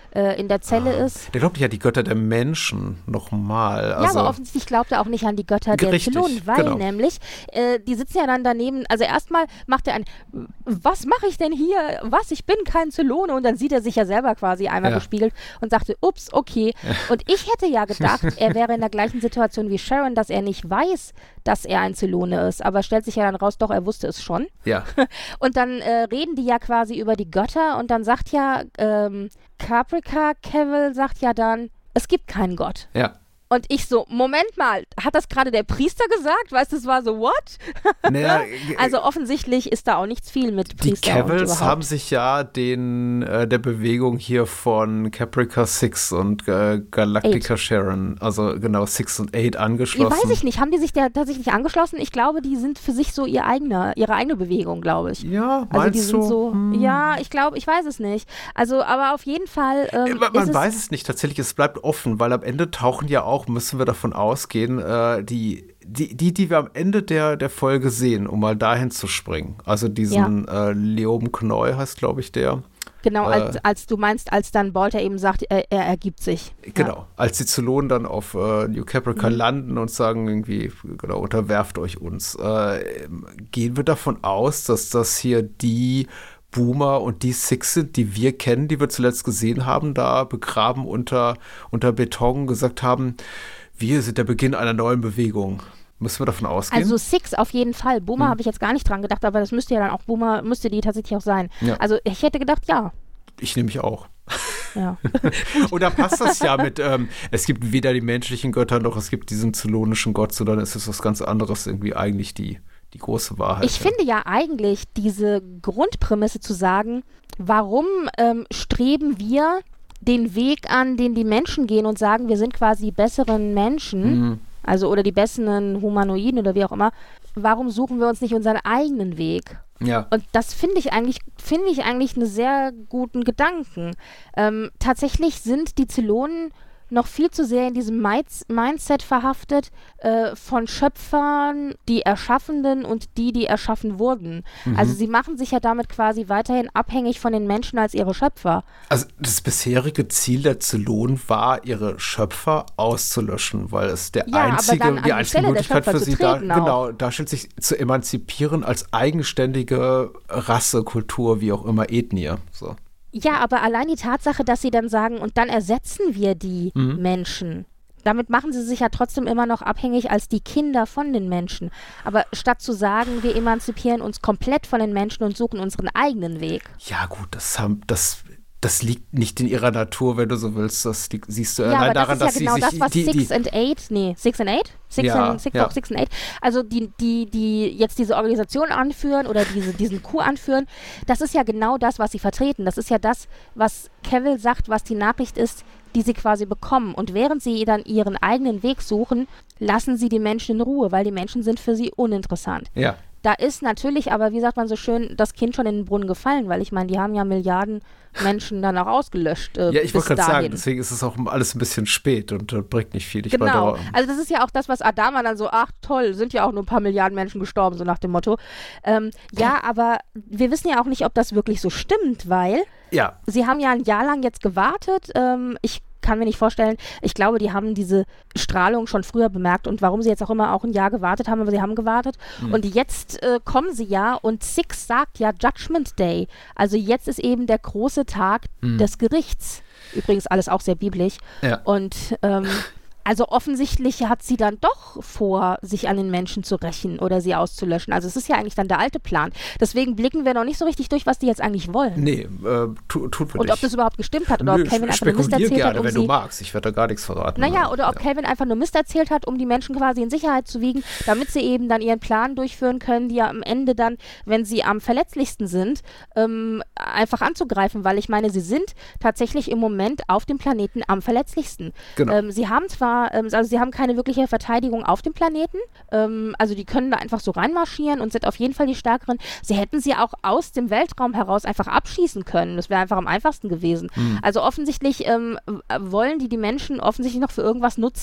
äh, in der Zelle ist. Der glaubt ja die Götter der Menschen nochmal. Also, ja, aber offensichtlich glaubt er auch nicht an die Götter der richtig, Zylonen, weil genau. nämlich, äh, die sitzen ja dann daneben, also erstmal macht er ein, was mache ich denn hier? Was, ich bin kein Zylone. Und dann sieht er sich ja selber quasi einmal Ja. gespiegelt und sagte, ups, okay. Ja. Und ich hätte ja gedacht, er wäre in der gleichen Situation wie Sharon, dass er nicht weiß, dass er ein Zylone ist. Aber stellt sich ja dann raus, doch, er wusste es schon. Ja. Und dann äh, reden die ja quasi über die Götter und dann sagt ja ähm, Caprica, Cavill sagt ja dann, es gibt keinen Gott. Ja. Und ich so, Moment mal, hat das gerade der Priester gesagt? Weißt du, es war so, what? Naja, Also offensichtlich ist da auch nichts viel mit die Priester und Cavils überhaupt. haben sich ja den äh, der Bewegung hier von Caprica Six und äh, Galactica Eight. Sharon, also genau Six und Eight Wie angeschlossen. weiß ich nicht, haben die sich da tatsächlich angeschlossen? Ich glaube, die sind für sich so ihr eigener, ihre eigene Bewegung, glaube ich. Ja, meinst Also die sind du? so, Hm. ja, ich glaube, ich weiß es nicht. Also, aber auf jeden Fall ähm, Man, man ist es, weiß es nicht, tatsächlich, es bleibt offen, weil am Ende tauchen ja auch, müssen wir davon ausgehen, äh, die, die, die, die wir am Ende der, der Folge sehen, um mal dahin zu springen. Also diesen äh, Leoben Knoi heißt, glaube ich, der. genau, äh, als, als du meinst, als dann Bolter eben sagt, er, er ergibt sich. Genau, Ja. als die Zylonen dann auf äh, New Caprica Mhm. landen und sagen irgendwie, genau, unterwerft euch uns. Äh, gehen wir davon aus, dass das hier die Boomer und die Six sind, die wir kennen, die wir zuletzt gesehen haben, da begraben unter, unter Beton, gesagt haben, wir sind der Beginn einer neuen Bewegung. Müssen wir davon ausgehen? Also Six auf jeden Fall. Boomer Hm. habe ich jetzt gar nicht dran gedacht, aber das müsste ja dann auch Boomer, müsste die tatsächlich auch sein. Ja. Also ich hätte gedacht, ja. Ich nehme mich auch. Ja. Und da passt das ja mit, ähm, es gibt weder die menschlichen Götter noch es gibt diesen zylonischen Gott, sondern es ist was ganz anderes, irgendwie eigentlich die, die große Wahrheit. Ich ja. finde ja eigentlich diese Grundprämisse zu sagen, warum ähm, streben wir den Weg an, den die Menschen gehen und sagen, wir sind quasi die besseren Menschen, Mhm. also oder die besseren Humanoiden oder wie auch immer, warum suchen wir uns nicht unseren eigenen Weg? Ja. Und das finde ich eigentlich, finde ich eigentlich einen sehr guten Gedanken. Ähm, tatsächlich sind die Zylonen noch viel zu sehr in diesem Miz- Mindset verhaftet äh, von Schöpfern, die Erschaffenden und die, die erschaffen wurden. Mhm. Also sie machen sich ja damit quasi weiterhin abhängig von den Menschen als ihre Schöpfer. Also das bisherige Ziel der Zylonen war, ihre Schöpfer auszulöschen, weil es der Ja, aber einzige, dann an die die einzige Stelle der Möglichkeit für Schöpfer sie zu da, treten auch. genau, darstellt, sich zu emanzipieren als eigenständige Rasse, Kultur, wie auch immer, Ethnie. So. Ja, aber allein die Tatsache, dass sie dann sagen, und dann ersetzen wir die Mhm. Menschen. Damit machen sie sich ja trotzdem immer noch abhängig als die Kinder von den Menschen. Aber statt zu sagen, wir emanzipieren uns komplett von den Menschen und suchen unseren eigenen Weg. Ja gut, das, haben, das, das liegt nicht in ihrer Natur, wenn du so willst. Das liegt, siehst du Ja, allein aber daran, das ist dass ja genau sie sich das, was die, Six die, and Eight, nee, Six and Eight? Six Ja, and, Six, ja. doch, Six and Eight. Also die, die, die jetzt diese Organisation anführen oder diese, diesen Coup anführen, das ist ja genau das, was sie vertreten. Das ist ja das, was Cavill sagt, was die Nachricht ist, die sie quasi bekommen. Und während sie dann ihren eigenen Weg suchen, lassen sie die Menschen in Ruhe, weil die Menschen sind für sie uninteressant. ja. Da ist natürlich, aber wie sagt man so schön, das Kind schon in den Brunnen gefallen, weil ich meine, die haben ja Milliarden Menschen dann auch ausgelöscht. Äh, Ja, ich bis wollte gerade sagen, dahin. deswegen ist es auch alles ein bisschen spät und äh, bringt nicht viel. Ich meine, Genau. da- Also das ist ja auch das, was Adama dann so, ach toll, sind ja auch nur ein paar Milliarden Menschen gestorben, so nach dem Motto. Ähm, ja, aber wir wissen ja auch nicht, ob das wirklich so stimmt, weil ja, sie haben ja ein Jahr lang jetzt gewartet. Ähm, ich kann mir nicht vorstellen, ich glaube, die haben diese Strahlung schon früher bemerkt und warum sie jetzt auch immer auch ein Jahr gewartet haben, aber sie haben gewartet. Mhm. Und jetzt äh, kommen sie ja und Six sagt ja Judgment Day. Also jetzt ist eben der große Tag Mhm. des Gerichts. Übrigens alles auch sehr biblisch. ja. Und ähm, also offensichtlich hat sie dann doch vor, sich an den Menschen zu rächen oder sie auszulöschen. Also es ist ja eigentlich dann der alte Plan. Deswegen blicken wir noch nicht so richtig durch, was die jetzt eigentlich wollen. Nee, äh, tu, tut wir Und nicht. ob das überhaupt gestimmt hat oder Nö, ob Calvin einfach nur Mist spekulier erzählt gerne, hat, um wenn du sie... magst. Ich werde da gar nichts verraten. Naja, oder ob ja. Calvin einfach nur Mist erzählt hat, um die Menschen quasi in Sicherheit zu wiegen, damit sie eben dann ihren Plan durchführen können, die ja am Ende dann, wenn sie am verletzlichsten sind, ähm, einfach anzugreifen, weil ich meine, sie sind tatsächlich im Moment auf dem Planeten am verletzlichsten. Genau. Ähm, sie haben zwar, ähm, also sie haben keine wirkliche Verteidigung auf dem Planeten, ähm, also die können da einfach so reinmarschieren und sind auf jeden Fall die Stärkeren. Sie hätten sie auch aus dem Weltraum heraus einfach abschießen können. Das wäre einfach am einfachsten gewesen. Mhm. Also offensichtlich ähm, w- wollen die die Menschen offensichtlich noch für irgendwas nutzen.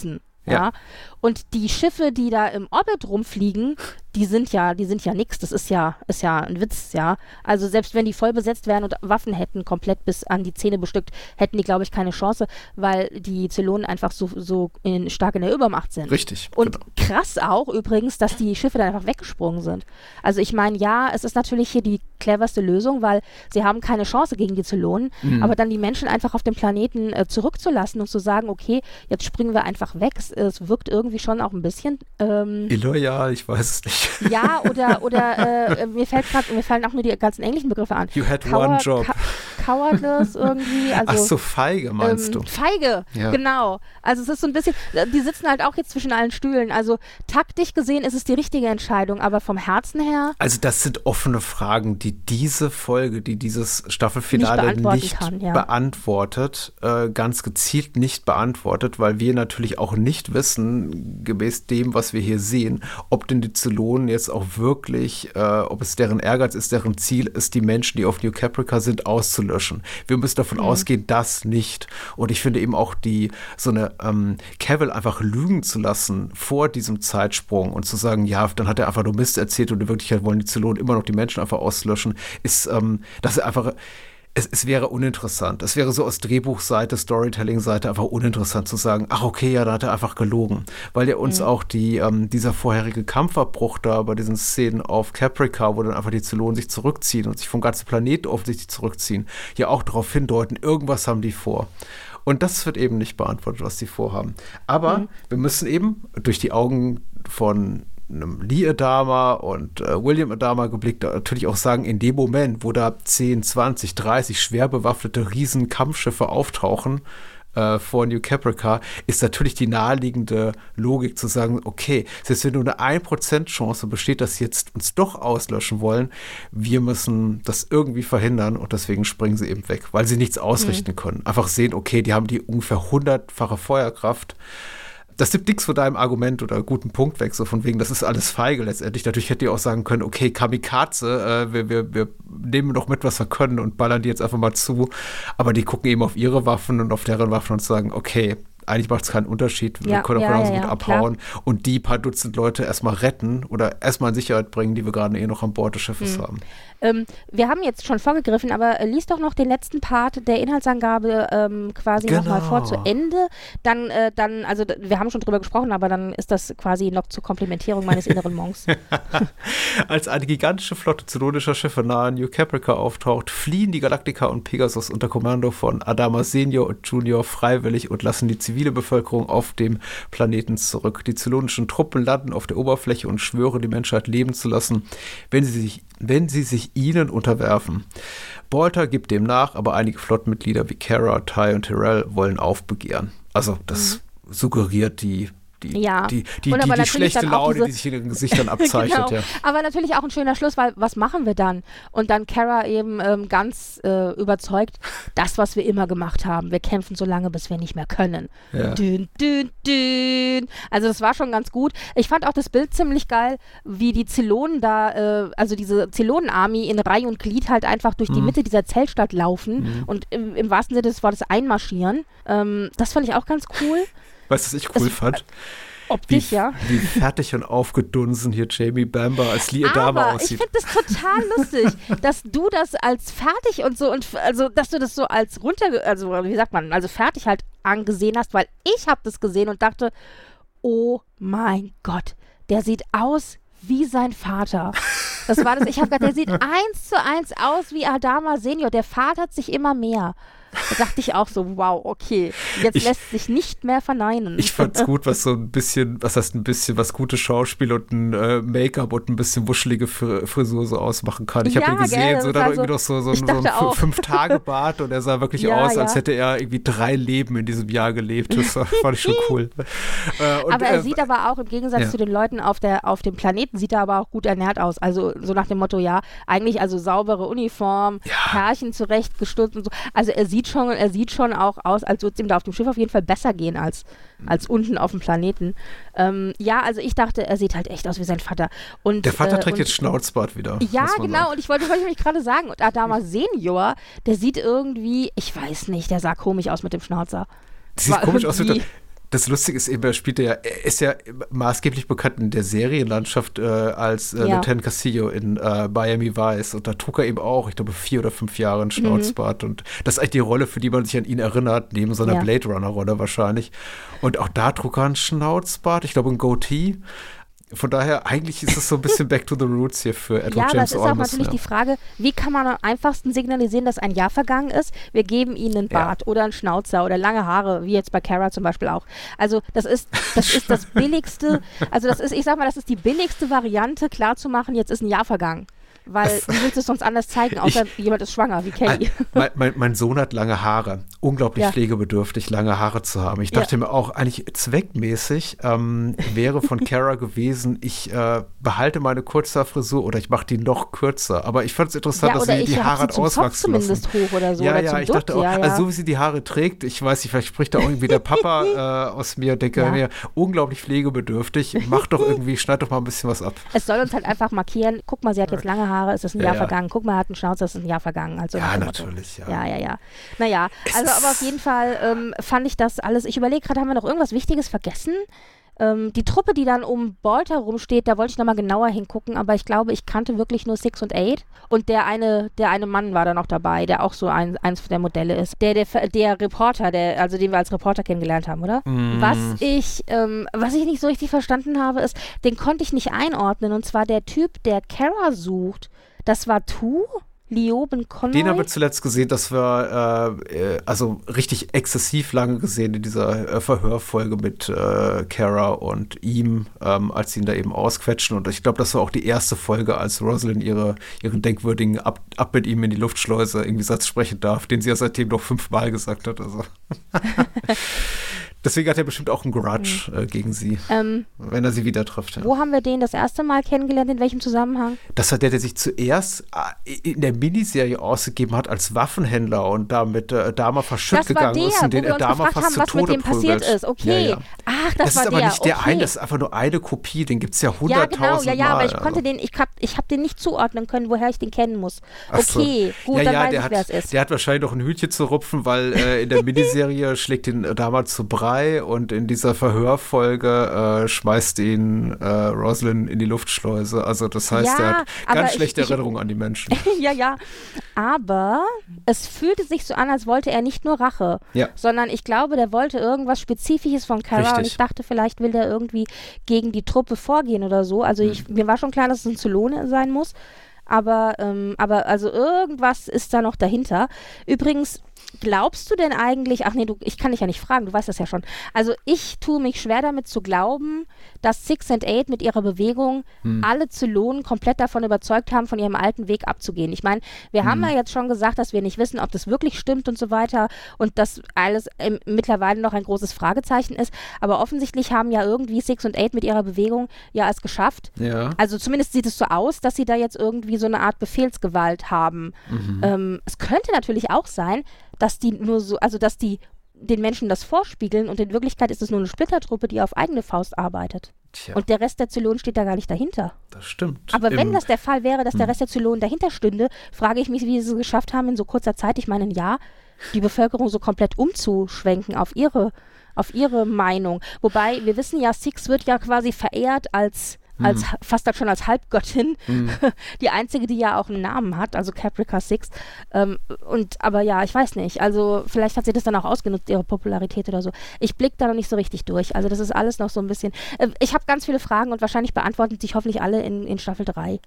Ja. Ja. Und die Schiffe, die da im Orbit rumfliegen, die sind ja, die sind ja nix. Das ist ja, ist ja ein Witz, ja. Also selbst wenn die voll besetzt wären und Waffen hätten, komplett bis an die Zähne bestückt, hätten die, glaube ich, keine Chance, weil die Zylonen einfach so, so in, stark in der Übermacht sind. Richtig. Und genau. krass auch übrigens, dass die Schiffe dann einfach weggesprungen sind. Also ich meine, ja, es ist natürlich hier die cleverste Lösung, weil sie haben keine Chance gegen die Zylonen, Mhm. aber dann die Menschen einfach auf dem Planeten äh, zurückzulassen und zu sagen, okay, jetzt springen wir einfach weg. Es, es wirkt irgendwie schon auch ein bisschen ähm, Illoyal, ich weiß es nicht. ja, oder, oder äh, mir fällt gerade, mir fallen auch nur die ganzen englischen Begriffe an. You had one job. Cow- Cowardless irgendwie. Also, Ach so, feige meinst ähm, du? Feige, Ja. genau. Also es ist so ein bisschen, die sitzen halt auch jetzt zwischen allen Stühlen. Also taktisch gesehen ist es die richtige Entscheidung, aber vom Herzen her Also das sind offene Fragen, die diese Folge, die dieses Staffelfinale Nicht beantworten nicht kann, ja. beantwortet, äh, ganz gezielt nicht beantwortet, weil wir natürlich auch nicht wissen, gemäß dem, was wir hier sehen, ob denn die Zylonen jetzt auch wirklich, äh, ob es deren Ehrgeiz ist, deren Ziel ist, die Menschen, die auf New Caprica sind, auszulöschen. Wir müssen davon Mhm. ausgehen, das nicht. Und ich finde eben auch die, so eine ähm, Cavill einfach lügen zu lassen vor diesem Zeitsprung und zu sagen, ja, dann hat er einfach nur Mist erzählt und in Wirklichkeit wollen die Zylonen immer noch die Menschen einfach auslöschen, ist, ähm, das ist einfach, es, es wäre uninteressant. Es wäre so aus Drehbuchseite, Storytelling-Seite einfach uninteressant zu sagen, ach okay, ja, da hat er einfach gelogen. Weil ja uns Mhm. auch die, ähm, dieser vorherige Kampfabbruch da bei diesen Szenen auf Caprica, wo dann einfach die Zylonen sich zurückziehen und sich vom ganzen Planeten offensichtlich zurückziehen, ja auch darauf hindeuten, irgendwas haben die vor. Und das wird eben nicht beantwortet, was die vorhaben. Aber Mhm. wir müssen eben durch die Augen von einem Lee Adama und äh, William Adama geblickt natürlich auch sagen, in dem Moment, wo da zehn, zwanzig, dreißig schwer bewaffnete Riesenkampfschiffe auftauchen äh, vor New Caprica, ist natürlich die naheliegende Logik zu sagen, okay, selbst wenn nur eine ein Prozent Chance besteht, dass sie jetzt uns doch auslöschen wollen, wir müssen das irgendwie verhindern und deswegen springen sie eben weg, weil sie nichts ausrichten Mhm. können. Einfach sehen, okay, die haben die ungefähr hundertfache Feuerkraft. Das nimmt nichts von deinem Argument oder guten Punkt weg, so von wegen, das ist alles feige letztendlich. Natürlich hätte ihr auch sagen können, okay, Kamikaze, äh, wir, wir, wir nehmen noch mit, was wir können und ballern die jetzt einfach mal zu. Aber die gucken eben auf ihre Waffen und auf deren Waffen und sagen, okay, eigentlich macht es keinen Unterschied, wir Ja, können auch ja, genauso ja, gut ja, abhauen und die paar Dutzend Leute erstmal retten oder erstmal in Sicherheit bringen, die wir gerade eh noch an Bord des Schiffes Mhm. haben. Ähm, wir haben jetzt schon vorgegriffen, aber äh, lies doch noch den letzten Part der Inhaltsangabe ähm, quasi Genau. nochmal vor zu Ende. Dann, äh, dann, also d- wir haben schon drüber gesprochen, aber dann ist das quasi noch zur Komplementierung meines inneren Monks. Als eine gigantische Flotte zylonischer Schiffe nahe New Caprica auftaucht, fliehen die Galactica und Pegasus unter Kommando von Adama Senior und Junior freiwillig und lassen die zivile Bevölkerung auf dem Planeten zurück. Die zylonischen Truppen landen auf der Oberfläche und schwören, die Menschheit leben zu lassen, wenn sie sich, wenn sie sich ihnen unterwerfen. Bolter gibt dem nach, aber einige Flottenmitglieder wie Kara, Ty und Tyrell wollen aufbegehren. Also das suggeriert die Die, Ja. die, die, Und die, aber die natürlich schlechte dann auch Laune, diese- die sich in den Gesichtern abzeichnet. Genau. Ja. Aber natürlich auch ein schöner Schluss, weil was machen wir dann? Und dann Kara eben ähm, ganz äh, überzeugt, das, was wir immer gemacht haben. Wir kämpfen so lange, bis wir nicht mehr können. Ja. Dün, dün, dün. Also das war schon ganz gut. Ich fand auch das Bild ziemlich geil, wie die Zylonen da, äh, also diese Zylonen-Army in Reihe und Glied halt einfach durch die Mhm. Mitte dieser Zeltstadt laufen Mhm. und im, im wahrsten Sinne des Wortes einmarschieren. Ähm, das fand ich auch ganz cool. Weißt du, was ich cool Es- fand? Wie, Optisch, ja. wie fertig und aufgedunsen hier Jamie Bamber als Lee Adama Aber ich aussieht. finde das total lustig, dass du das als fertig und so und f- also dass du das so als runter, also wie sagt man, also fertig halt angesehen hast, weil ich habe das gesehen und dachte, oh mein Gott, der sieht aus wie sein Vater. Das war das. Ich habe gedacht, der sieht eins zu eins aus wie Adama Senior. Der Vater hat sich immer mehr. Da dachte ich auch so, wow, okay, jetzt Ich- lässt sich nicht mehr verneinen. Ich fand's gut, was so ein bisschen, was heißt ein bisschen, was gutes Schauspiel und ein äh, Make-up und ein bisschen wuschelige Fr Frisur so ausmachen kann. Ich habe Ja, ihn gesehen, gell, so das dann war irgendwie so- noch so, so, ich so ein dachte auch. Fünf-Tage-Bart und er sah wirklich Ja, aus, als ja. hätte er irgendwie drei Leben in diesem Jahr gelebt. Das war- fand ich schon cool. Äh, und, aber er äh, sieht aber auch im Gegensatz ja. zu den Leuten auf, der, auf dem Planeten, sieht er aber auch gut ernährt aus. Also so nach dem Motto, ja, eigentlich also saubere Uniform, Ja. Härchen zurechtgestutzt und so. Also er sieht schon, er sieht schon auch aus, als würde es ihm da auf dem Schiff auf jeden Fall besser gehen als, als unten auf dem Planeten. Ähm, ja, also ich dachte, er sieht halt echt aus wie sein Vater. Und, der Vater äh, trägt und, jetzt Schnauzbart wieder. Ja, muss man genau. sagen. Und ich wollte, wollte ich mich gerade sagen, und Adama Senior, der sieht irgendwie, ich weiß nicht, der sah komisch aus mit dem Schnauzer. Sieht war komisch aus. Mit der, irgendwie- Das Lustige ist eben, er spielt ja, er ist ja maßgeblich bekannt in der Serienlandschaft äh, als äh, Ja. Lieutenant Castillo in äh, Miami Vice. Und da trug er eben auch, ich glaube, vier oder fünf Jahre einen Schnauzbart. Und das ist eigentlich die Rolle, für die man sich an ihn erinnert, neben so einer Ja. Blade Runner-Rolle wahrscheinlich. Und auch da trug er einen Schnauzbart, ich glaube, ein Goatee. Von daher, eigentlich ist es so ein bisschen back to the roots hier für Edward Ja, aber James es ist auch Olmos. natürlich ja. die Frage, wie kann man am einfachsten signalisieren, dass ein Jahr vergangen ist? Wir geben ihnen einen Ja. Bart oder einen Schnauzer oder lange Haare, wie jetzt bei Kara zum Beispiel auch. Also das ist das, ist das billigste, also das ist, ich sag mal, das ist die billigste Variante, klarzumachen, jetzt ist ein Jahr vergangen. Weil wie willst du es sonst anders zeigen, außer jemand ist schwanger, wie Kelly. Mein, mein, mein Sohn hat lange Haare. Unglaublich Ja. pflegebedürftig, lange Haare zu haben. Ich dachte Ja. mir auch, eigentlich zweckmäßig ähm, wäre von Kara gewesen, ich äh, behalte meine Kurzhaarfrisur oder ich mache die noch kürzer. Aber ich fand es interessant, Ja, dass oder sie ich die hab Haare sie hat zum Kopf auswachsen lassen. zumindest hoch oder so. Ja, oder ja, zum ich Dutt, dachte auch, ja, ja. also so wie sie die Haare trägt, ich weiß nicht, vielleicht spricht da irgendwie der Papa äh, aus mir, denke Ja. mir, unglaublich pflegebedürftig, mach doch irgendwie, schneid doch mal ein bisschen was ab. Es soll uns halt einfach markieren, guck mal, sie hat jetzt lange Haare, es ist ein Ja, Jahr ja. vergangen. Guck mal, er hat einen Schnauzer, es ist ein Jahr vergangen. Also nach Ja, dem Motto. natürlich, ja. Ja, ja, ja. Naja, Es also aber ist- auf jeden Fall ähm, fand ich das alles, ich überlege gerade, haben wir noch irgendwas Wichtiges vergessen? Ähm, die Truppe, die dann um Bolt herumsteht, da wollte ich nochmal genauer hingucken, aber ich glaube, ich kannte wirklich nur Six und Eight. Und der eine, der eine Mann war da noch dabei, der auch so ein, eins der Modelle ist. Der, der, der Reporter, der, also den wir als Reporter kennengelernt haben, oder? Mm. Was ich, ähm, was ich nicht so richtig verstanden habe, ist, den konnte ich nicht einordnen. Und zwar der Typ, der Kara sucht. Das war Tu? Lioben Conroy? Den haben wir zuletzt gesehen, das war äh, äh, also richtig exzessiv lange gesehen in dieser äh, Verhörfolge mit äh, Kara und ihm, ähm, als sie ihn da eben ausquetschen. Und ich glaube, das war auch die erste Folge, als Rosalind ihre, ihren denkwürdigen Ab, Ab mit ihm in die Luftschleuse irgendwie Satz sprechen darf, den sie ja seitdem noch fünfmal gesagt hat. Also. Deswegen hat er bestimmt auch einen Grudge äh, gegen sie, Ähm, wenn er sie wieder trifft. Ja. wo haben wir den das erste Mal kennengelernt? In welchem Zusammenhang? Das war der, der sich zuerst äh, in der Miniserie ausgegeben hat als Waffenhändler und da mit äh, Dama verschütt Das war gegangen der, ist und wo den wir er uns Dama gefragt fast haben, zu was mit Tode dem passiert prügelt. ist. Okay. Ja, ja. Ach, das, Das, war ist aber der. nicht der okay. ein, das ist einfach nur eine Kopie, den gibt es ja Ja, hunderttausend genau, ja, ja, aber Mal, ich konnte also. den, ich hab, ich hab den nicht zuordnen können, woher ich den kennen muss. Ach so. Okay, gut, ja, dann ja, weiß der ich, hat, wer es ist. Der hat wahrscheinlich noch ein Hütchen zu rupfen, weil äh, in der Miniserie schlägt ihn äh, damals zu Brei und in dieser Verhörfolge äh, schmeißt ihn äh, Rosalind in die Luftschleuse. Also das heißt, Ja, er hat aber ganz ich- schlechte ich- Erinnerungen an die Menschen. ja, ja. Aber es fühlte sich so an, als wollte er nicht nur Rache, Ja. sondern ich glaube, der wollte irgendwas Spezifisches von Kara und Richtig. ich dachte, vielleicht will der irgendwie gegen die Truppe vorgehen oder so. Also ich, mir war schon klar, dass es ein Zylone sein muss. Aber, ähm, aber also irgendwas ist da noch dahinter. Übrigens, glaubst du denn eigentlich, ach nee, du, ich kann dich ja nicht fragen, du weißt das ja schon. Also ich tue mich schwer damit zu glauben, dass Six and Eight mit ihrer Bewegung alle Zylonen komplett davon überzeugt haben, von ihrem alten Weg abzugehen. Ich meine, wir haben ja jetzt schon gesagt, dass wir nicht wissen, ob das wirklich stimmt und so weiter und dass alles ähm, mittlerweile noch ein großes Fragezeichen ist. Aber offensichtlich haben ja irgendwie Six und Eight mit ihrer Bewegung ja es geschafft. Ja. Also zumindest sieht es so aus, dass sie da jetzt irgendwie so eine Art Befehlsgewalt haben. Ähm, es könnte natürlich auch sein, dass die nur so, also dass die den Menschen das vorspiegeln und in Wirklichkeit ist es nur eine Splittertruppe, die auf eigene Faust arbeitet. Tja, Und der Rest der Zylonen steht da gar nicht dahinter. das stimmt. Aber wenn Im- das der Fall wäre, dass der Rest der Zylonen dahinter stünde, frage ich mich, wie sie es geschafft haben, in so kurzer Zeit, ich meine ein Jahr, die Bevölkerung so komplett umzuschwenken auf ihre, auf ihre Meinung. Wobei, wir wissen ja, Six wird ja quasi verehrt als als fast schon als Halbgöttin, die einzige, die ja auch einen Namen hat, also Caprica Six. Ähm, und aber ja, ich weiß nicht. Also vielleicht hat sie das dann auch ausgenutzt, ihre Popularität oder so. Ich blicke da noch nicht so richtig durch. Also das ist alles noch so ein bisschen. Äh, ich habe ganz viele Fragen und wahrscheinlich beantworten sich hoffentlich alle in, in Staffel drei.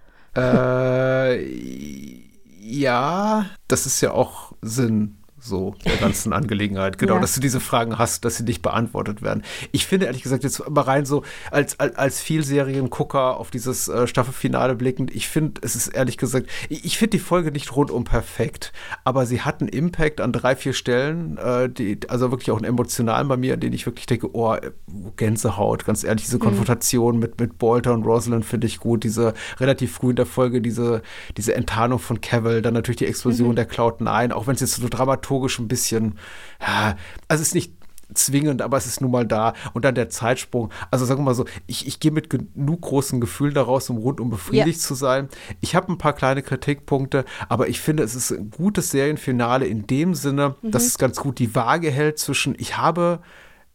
Äh, ja, das ist ja auch Sinn so der ganzen Angelegenheit. Genau, Ja. dass du diese Fragen hast, dass sie nicht beantwortet werden. Ich finde ehrlich gesagt jetzt mal rein so als, als, als Vielserien-Gucker auf dieses äh, Staffelfinale blickend, ich finde, es ist ehrlich gesagt, ich, ich finde die Folge nicht rundum perfekt, aber sie hat einen Impact an drei, vier Stellen, äh, die, also wirklich auch einen emotionalen bei mir, an denen ich wirklich denke, oh, Gänsehaut, ganz ehrlich, diese Konfrontation mit, mit Bolter und Rosalind finde ich gut, diese relativ früh in der Folge, diese, diese Enttarnung von Cavill, dann natürlich die Explosion der Cloud nine, auch wenn es jetzt so dramaturgisch ein bisschen, ja, also es ist nicht zwingend, aber es ist nun mal da. Und dann der Zeitsprung. Also sagen wir mal so, ich, ich gehe mit genug großen Gefühlen daraus, um rundum befriedigt Ja. zu sein. Ich habe ein paar kleine Kritikpunkte, aber ich finde, es ist ein gutes Serienfinale in dem Sinne, dass es ganz gut die Waage hält zwischen, ich habe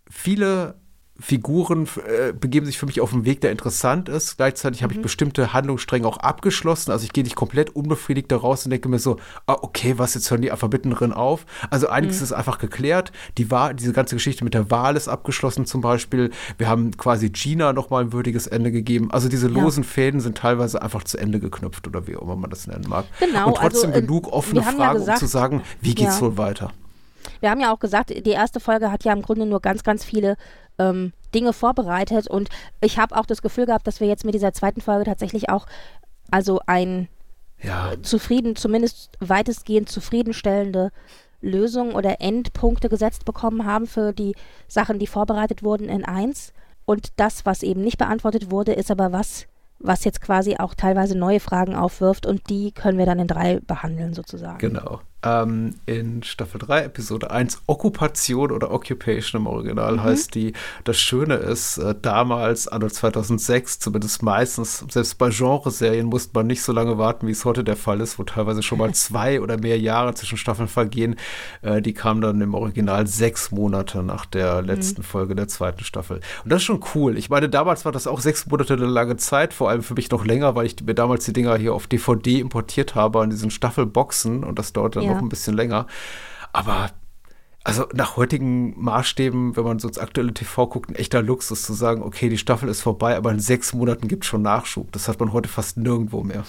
viele Figuren äh, begeben sich für mich auf einen Weg, der interessant ist. Gleichzeitig habe Mhm. ich bestimmte Handlungsstränge auch abgeschlossen. Also ich gehe nicht komplett unbefriedigt da raus und denke mir so, ah, okay, was, jetzt hören die Alphabetnerin auf? Also einiges Mhm. ist einfach geklärt. Die Wahl, diese ganze Geschichte mit der Wahl ist abgeschlossen zum Beispiel. Wir haben quasi Gina nochmal ein würdiges Ende gegeben. Also diese Ja. losen Fäden sind teilweise einfach zu Ende geknüpft oder wie auch immer man das nennen mag. Genau, Und trotzdem also, äh, genug offene wir haben ja Fragen, gesagt- um zu sagen, wie geht's Ja. wohl weiter? Wir haben ja auch gesagt, die erste Folge hat ja im Grunde nur ganz, ganz viele ähm, Dinge vorbereitet und ich habe auch das Gefühl gehabt, dass wir jetzt mit dieser zweiten Folge tatsächlich auch also ein Ja. zufrieden, zumindest weitestgehend zufriedenstellende Lösung oder Endpunkte gesetzt bekommen haben für die Sachen, die vorbereitet wurden in eins. Und das, was eben nicht beantwortet wurde, ist aber was, was jetzt quasi auch teilweise neue Fragen aufwirft und die können wir dann in drei behandeln sozusagen. Genau. Ähm, in Staffel drei, Episode eins, Okkupation oder Occupation im Original Mhm. heißt die. Das Schöne ist, äh, damals, anno zweitausendsechs, zumindest meistens, selbst bei Genreserien musste man nicht so lange warten, wie es heute der Fall ist, wo teilweise schon mal zwei oder mehr Jahre zwischen Staffeln vergehen. Äh, die kam dann im Original sechs Monate nach der letzten Mhm. Folge der zweiten Staffel. Und das ist schon cool. Ich meine, damals war das auch sechs Monate eine lange Zeit, vor allem für mich noch länger, weil ich mir damals die Dinger hier auf D V D importiert habe an diesen Staffelboxen und das dauert dann Ja. noch ein bisschen länger. Aber also nach heutigen Maßstäben, wenn man so ins aktuelle T V guckt, ein echter Luxus zu sagen, okay, die Staffel ist vorbei, aber in sechs Monaten gibt es schon Nachschub. Das hat man heute fast nirgendwo mehr.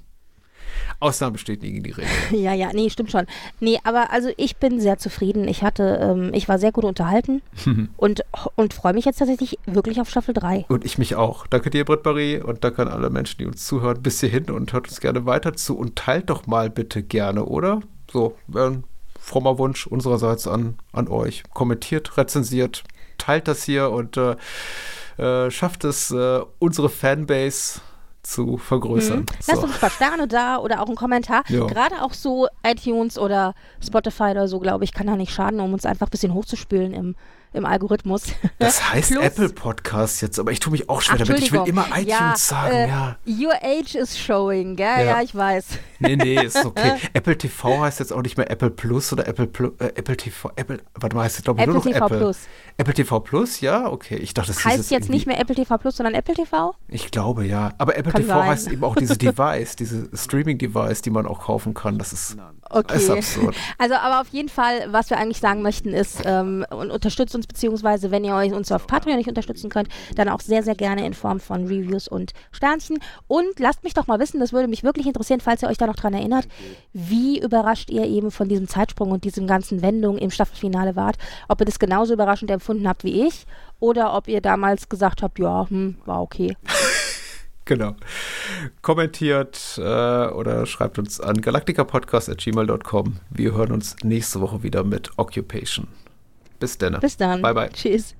Ausnahmen bestätigen die Regel. Ja, ja, nee, stimmt schon. Nee, aber also ich bin sehr zufrieden. Ich hatte, ähm, ich war sehr gut unterhalten und, und freue mich jetzt tatsächlich wirklich auf Staffel drei. Und ich mich auch. Danke dir, Britt-Marie, und danke an alle Menschen, die uns zuhören bis hierhin und hört uns gerne weiter zu und teilt doch mal bitte gerne, oder? So, wäre ein frommer Wunsch unsererseits an, an euch. Kommentiert, rezensiert, teilt das hier und äh, äh, schafft es, äh, unsere Fanbase zu vergrößern. Mhm. Lasst So. uns ein paar Sterne da oder auch einen Kommentar. Ja. Gerade auch so iTunes oder Spotify oder so, glaube ich, kann da nicht schaden, um uns einfach ein bisschen hochzuspülen im, im Algorithmus. Das heißt Plus- Apple Podcast jetzt, aber ich tue mich auch schwer Ach, damit. Ich will Entschuldigung. immer iTunes ja, sagen, äh, ja. Your age is showing, gell? Ja. Ja, ich weiß. Nee, nee, ist okay. Apple T V heißt jetzt auch nicht mehr Apple Plus oder Apple Plus, äh, Apple T V, Apple, warte mal, heißt jetzt glaube ich Apple nur noch T V Apple. Plus. Apple T V Plus, ja, okay. Ich dachte, das hieß Heißt jetzt nicht irgendwie- mehr Apple T V Plus, sondern Apple T V? Ich glaube, ja. Aber Apple Kann T V sein. heißt eben auch diese Device, diese Streaming-Device, die man auch kaufen kann. Das ist, Okay. ist absurd. Also, aber auf jeden Fall, was wir eigentlich sagen möchten, ist, ähm, und unterstützt uns, beziehungsweise wenn ihr euch uns auf Patreon nicht unterstützen könnt, dann auch sehr, sehr gerne in Form von Reviews und Sternchen. Und lasst mich doch mal wissen, das würde mich wirklich interessieren, falls ihr euch da noch dran erinnert, wie überrascht ihr eben von diesem Zeitsprung und diesen ganzen Wendungen im Staffelfinale wart. Ob ihr das genauso überraschend empfunden habt wie ich oder ob ihr damals gesagt habt, ja, hm, war okay. Genau. Kommentiert äh, oder schreibt uns an galacticapodcast at gmail dot com. Wir hören uns nächste Woche wieder mit Occupation. Bis dann. Bis dann. Bye, bye. Tschüss.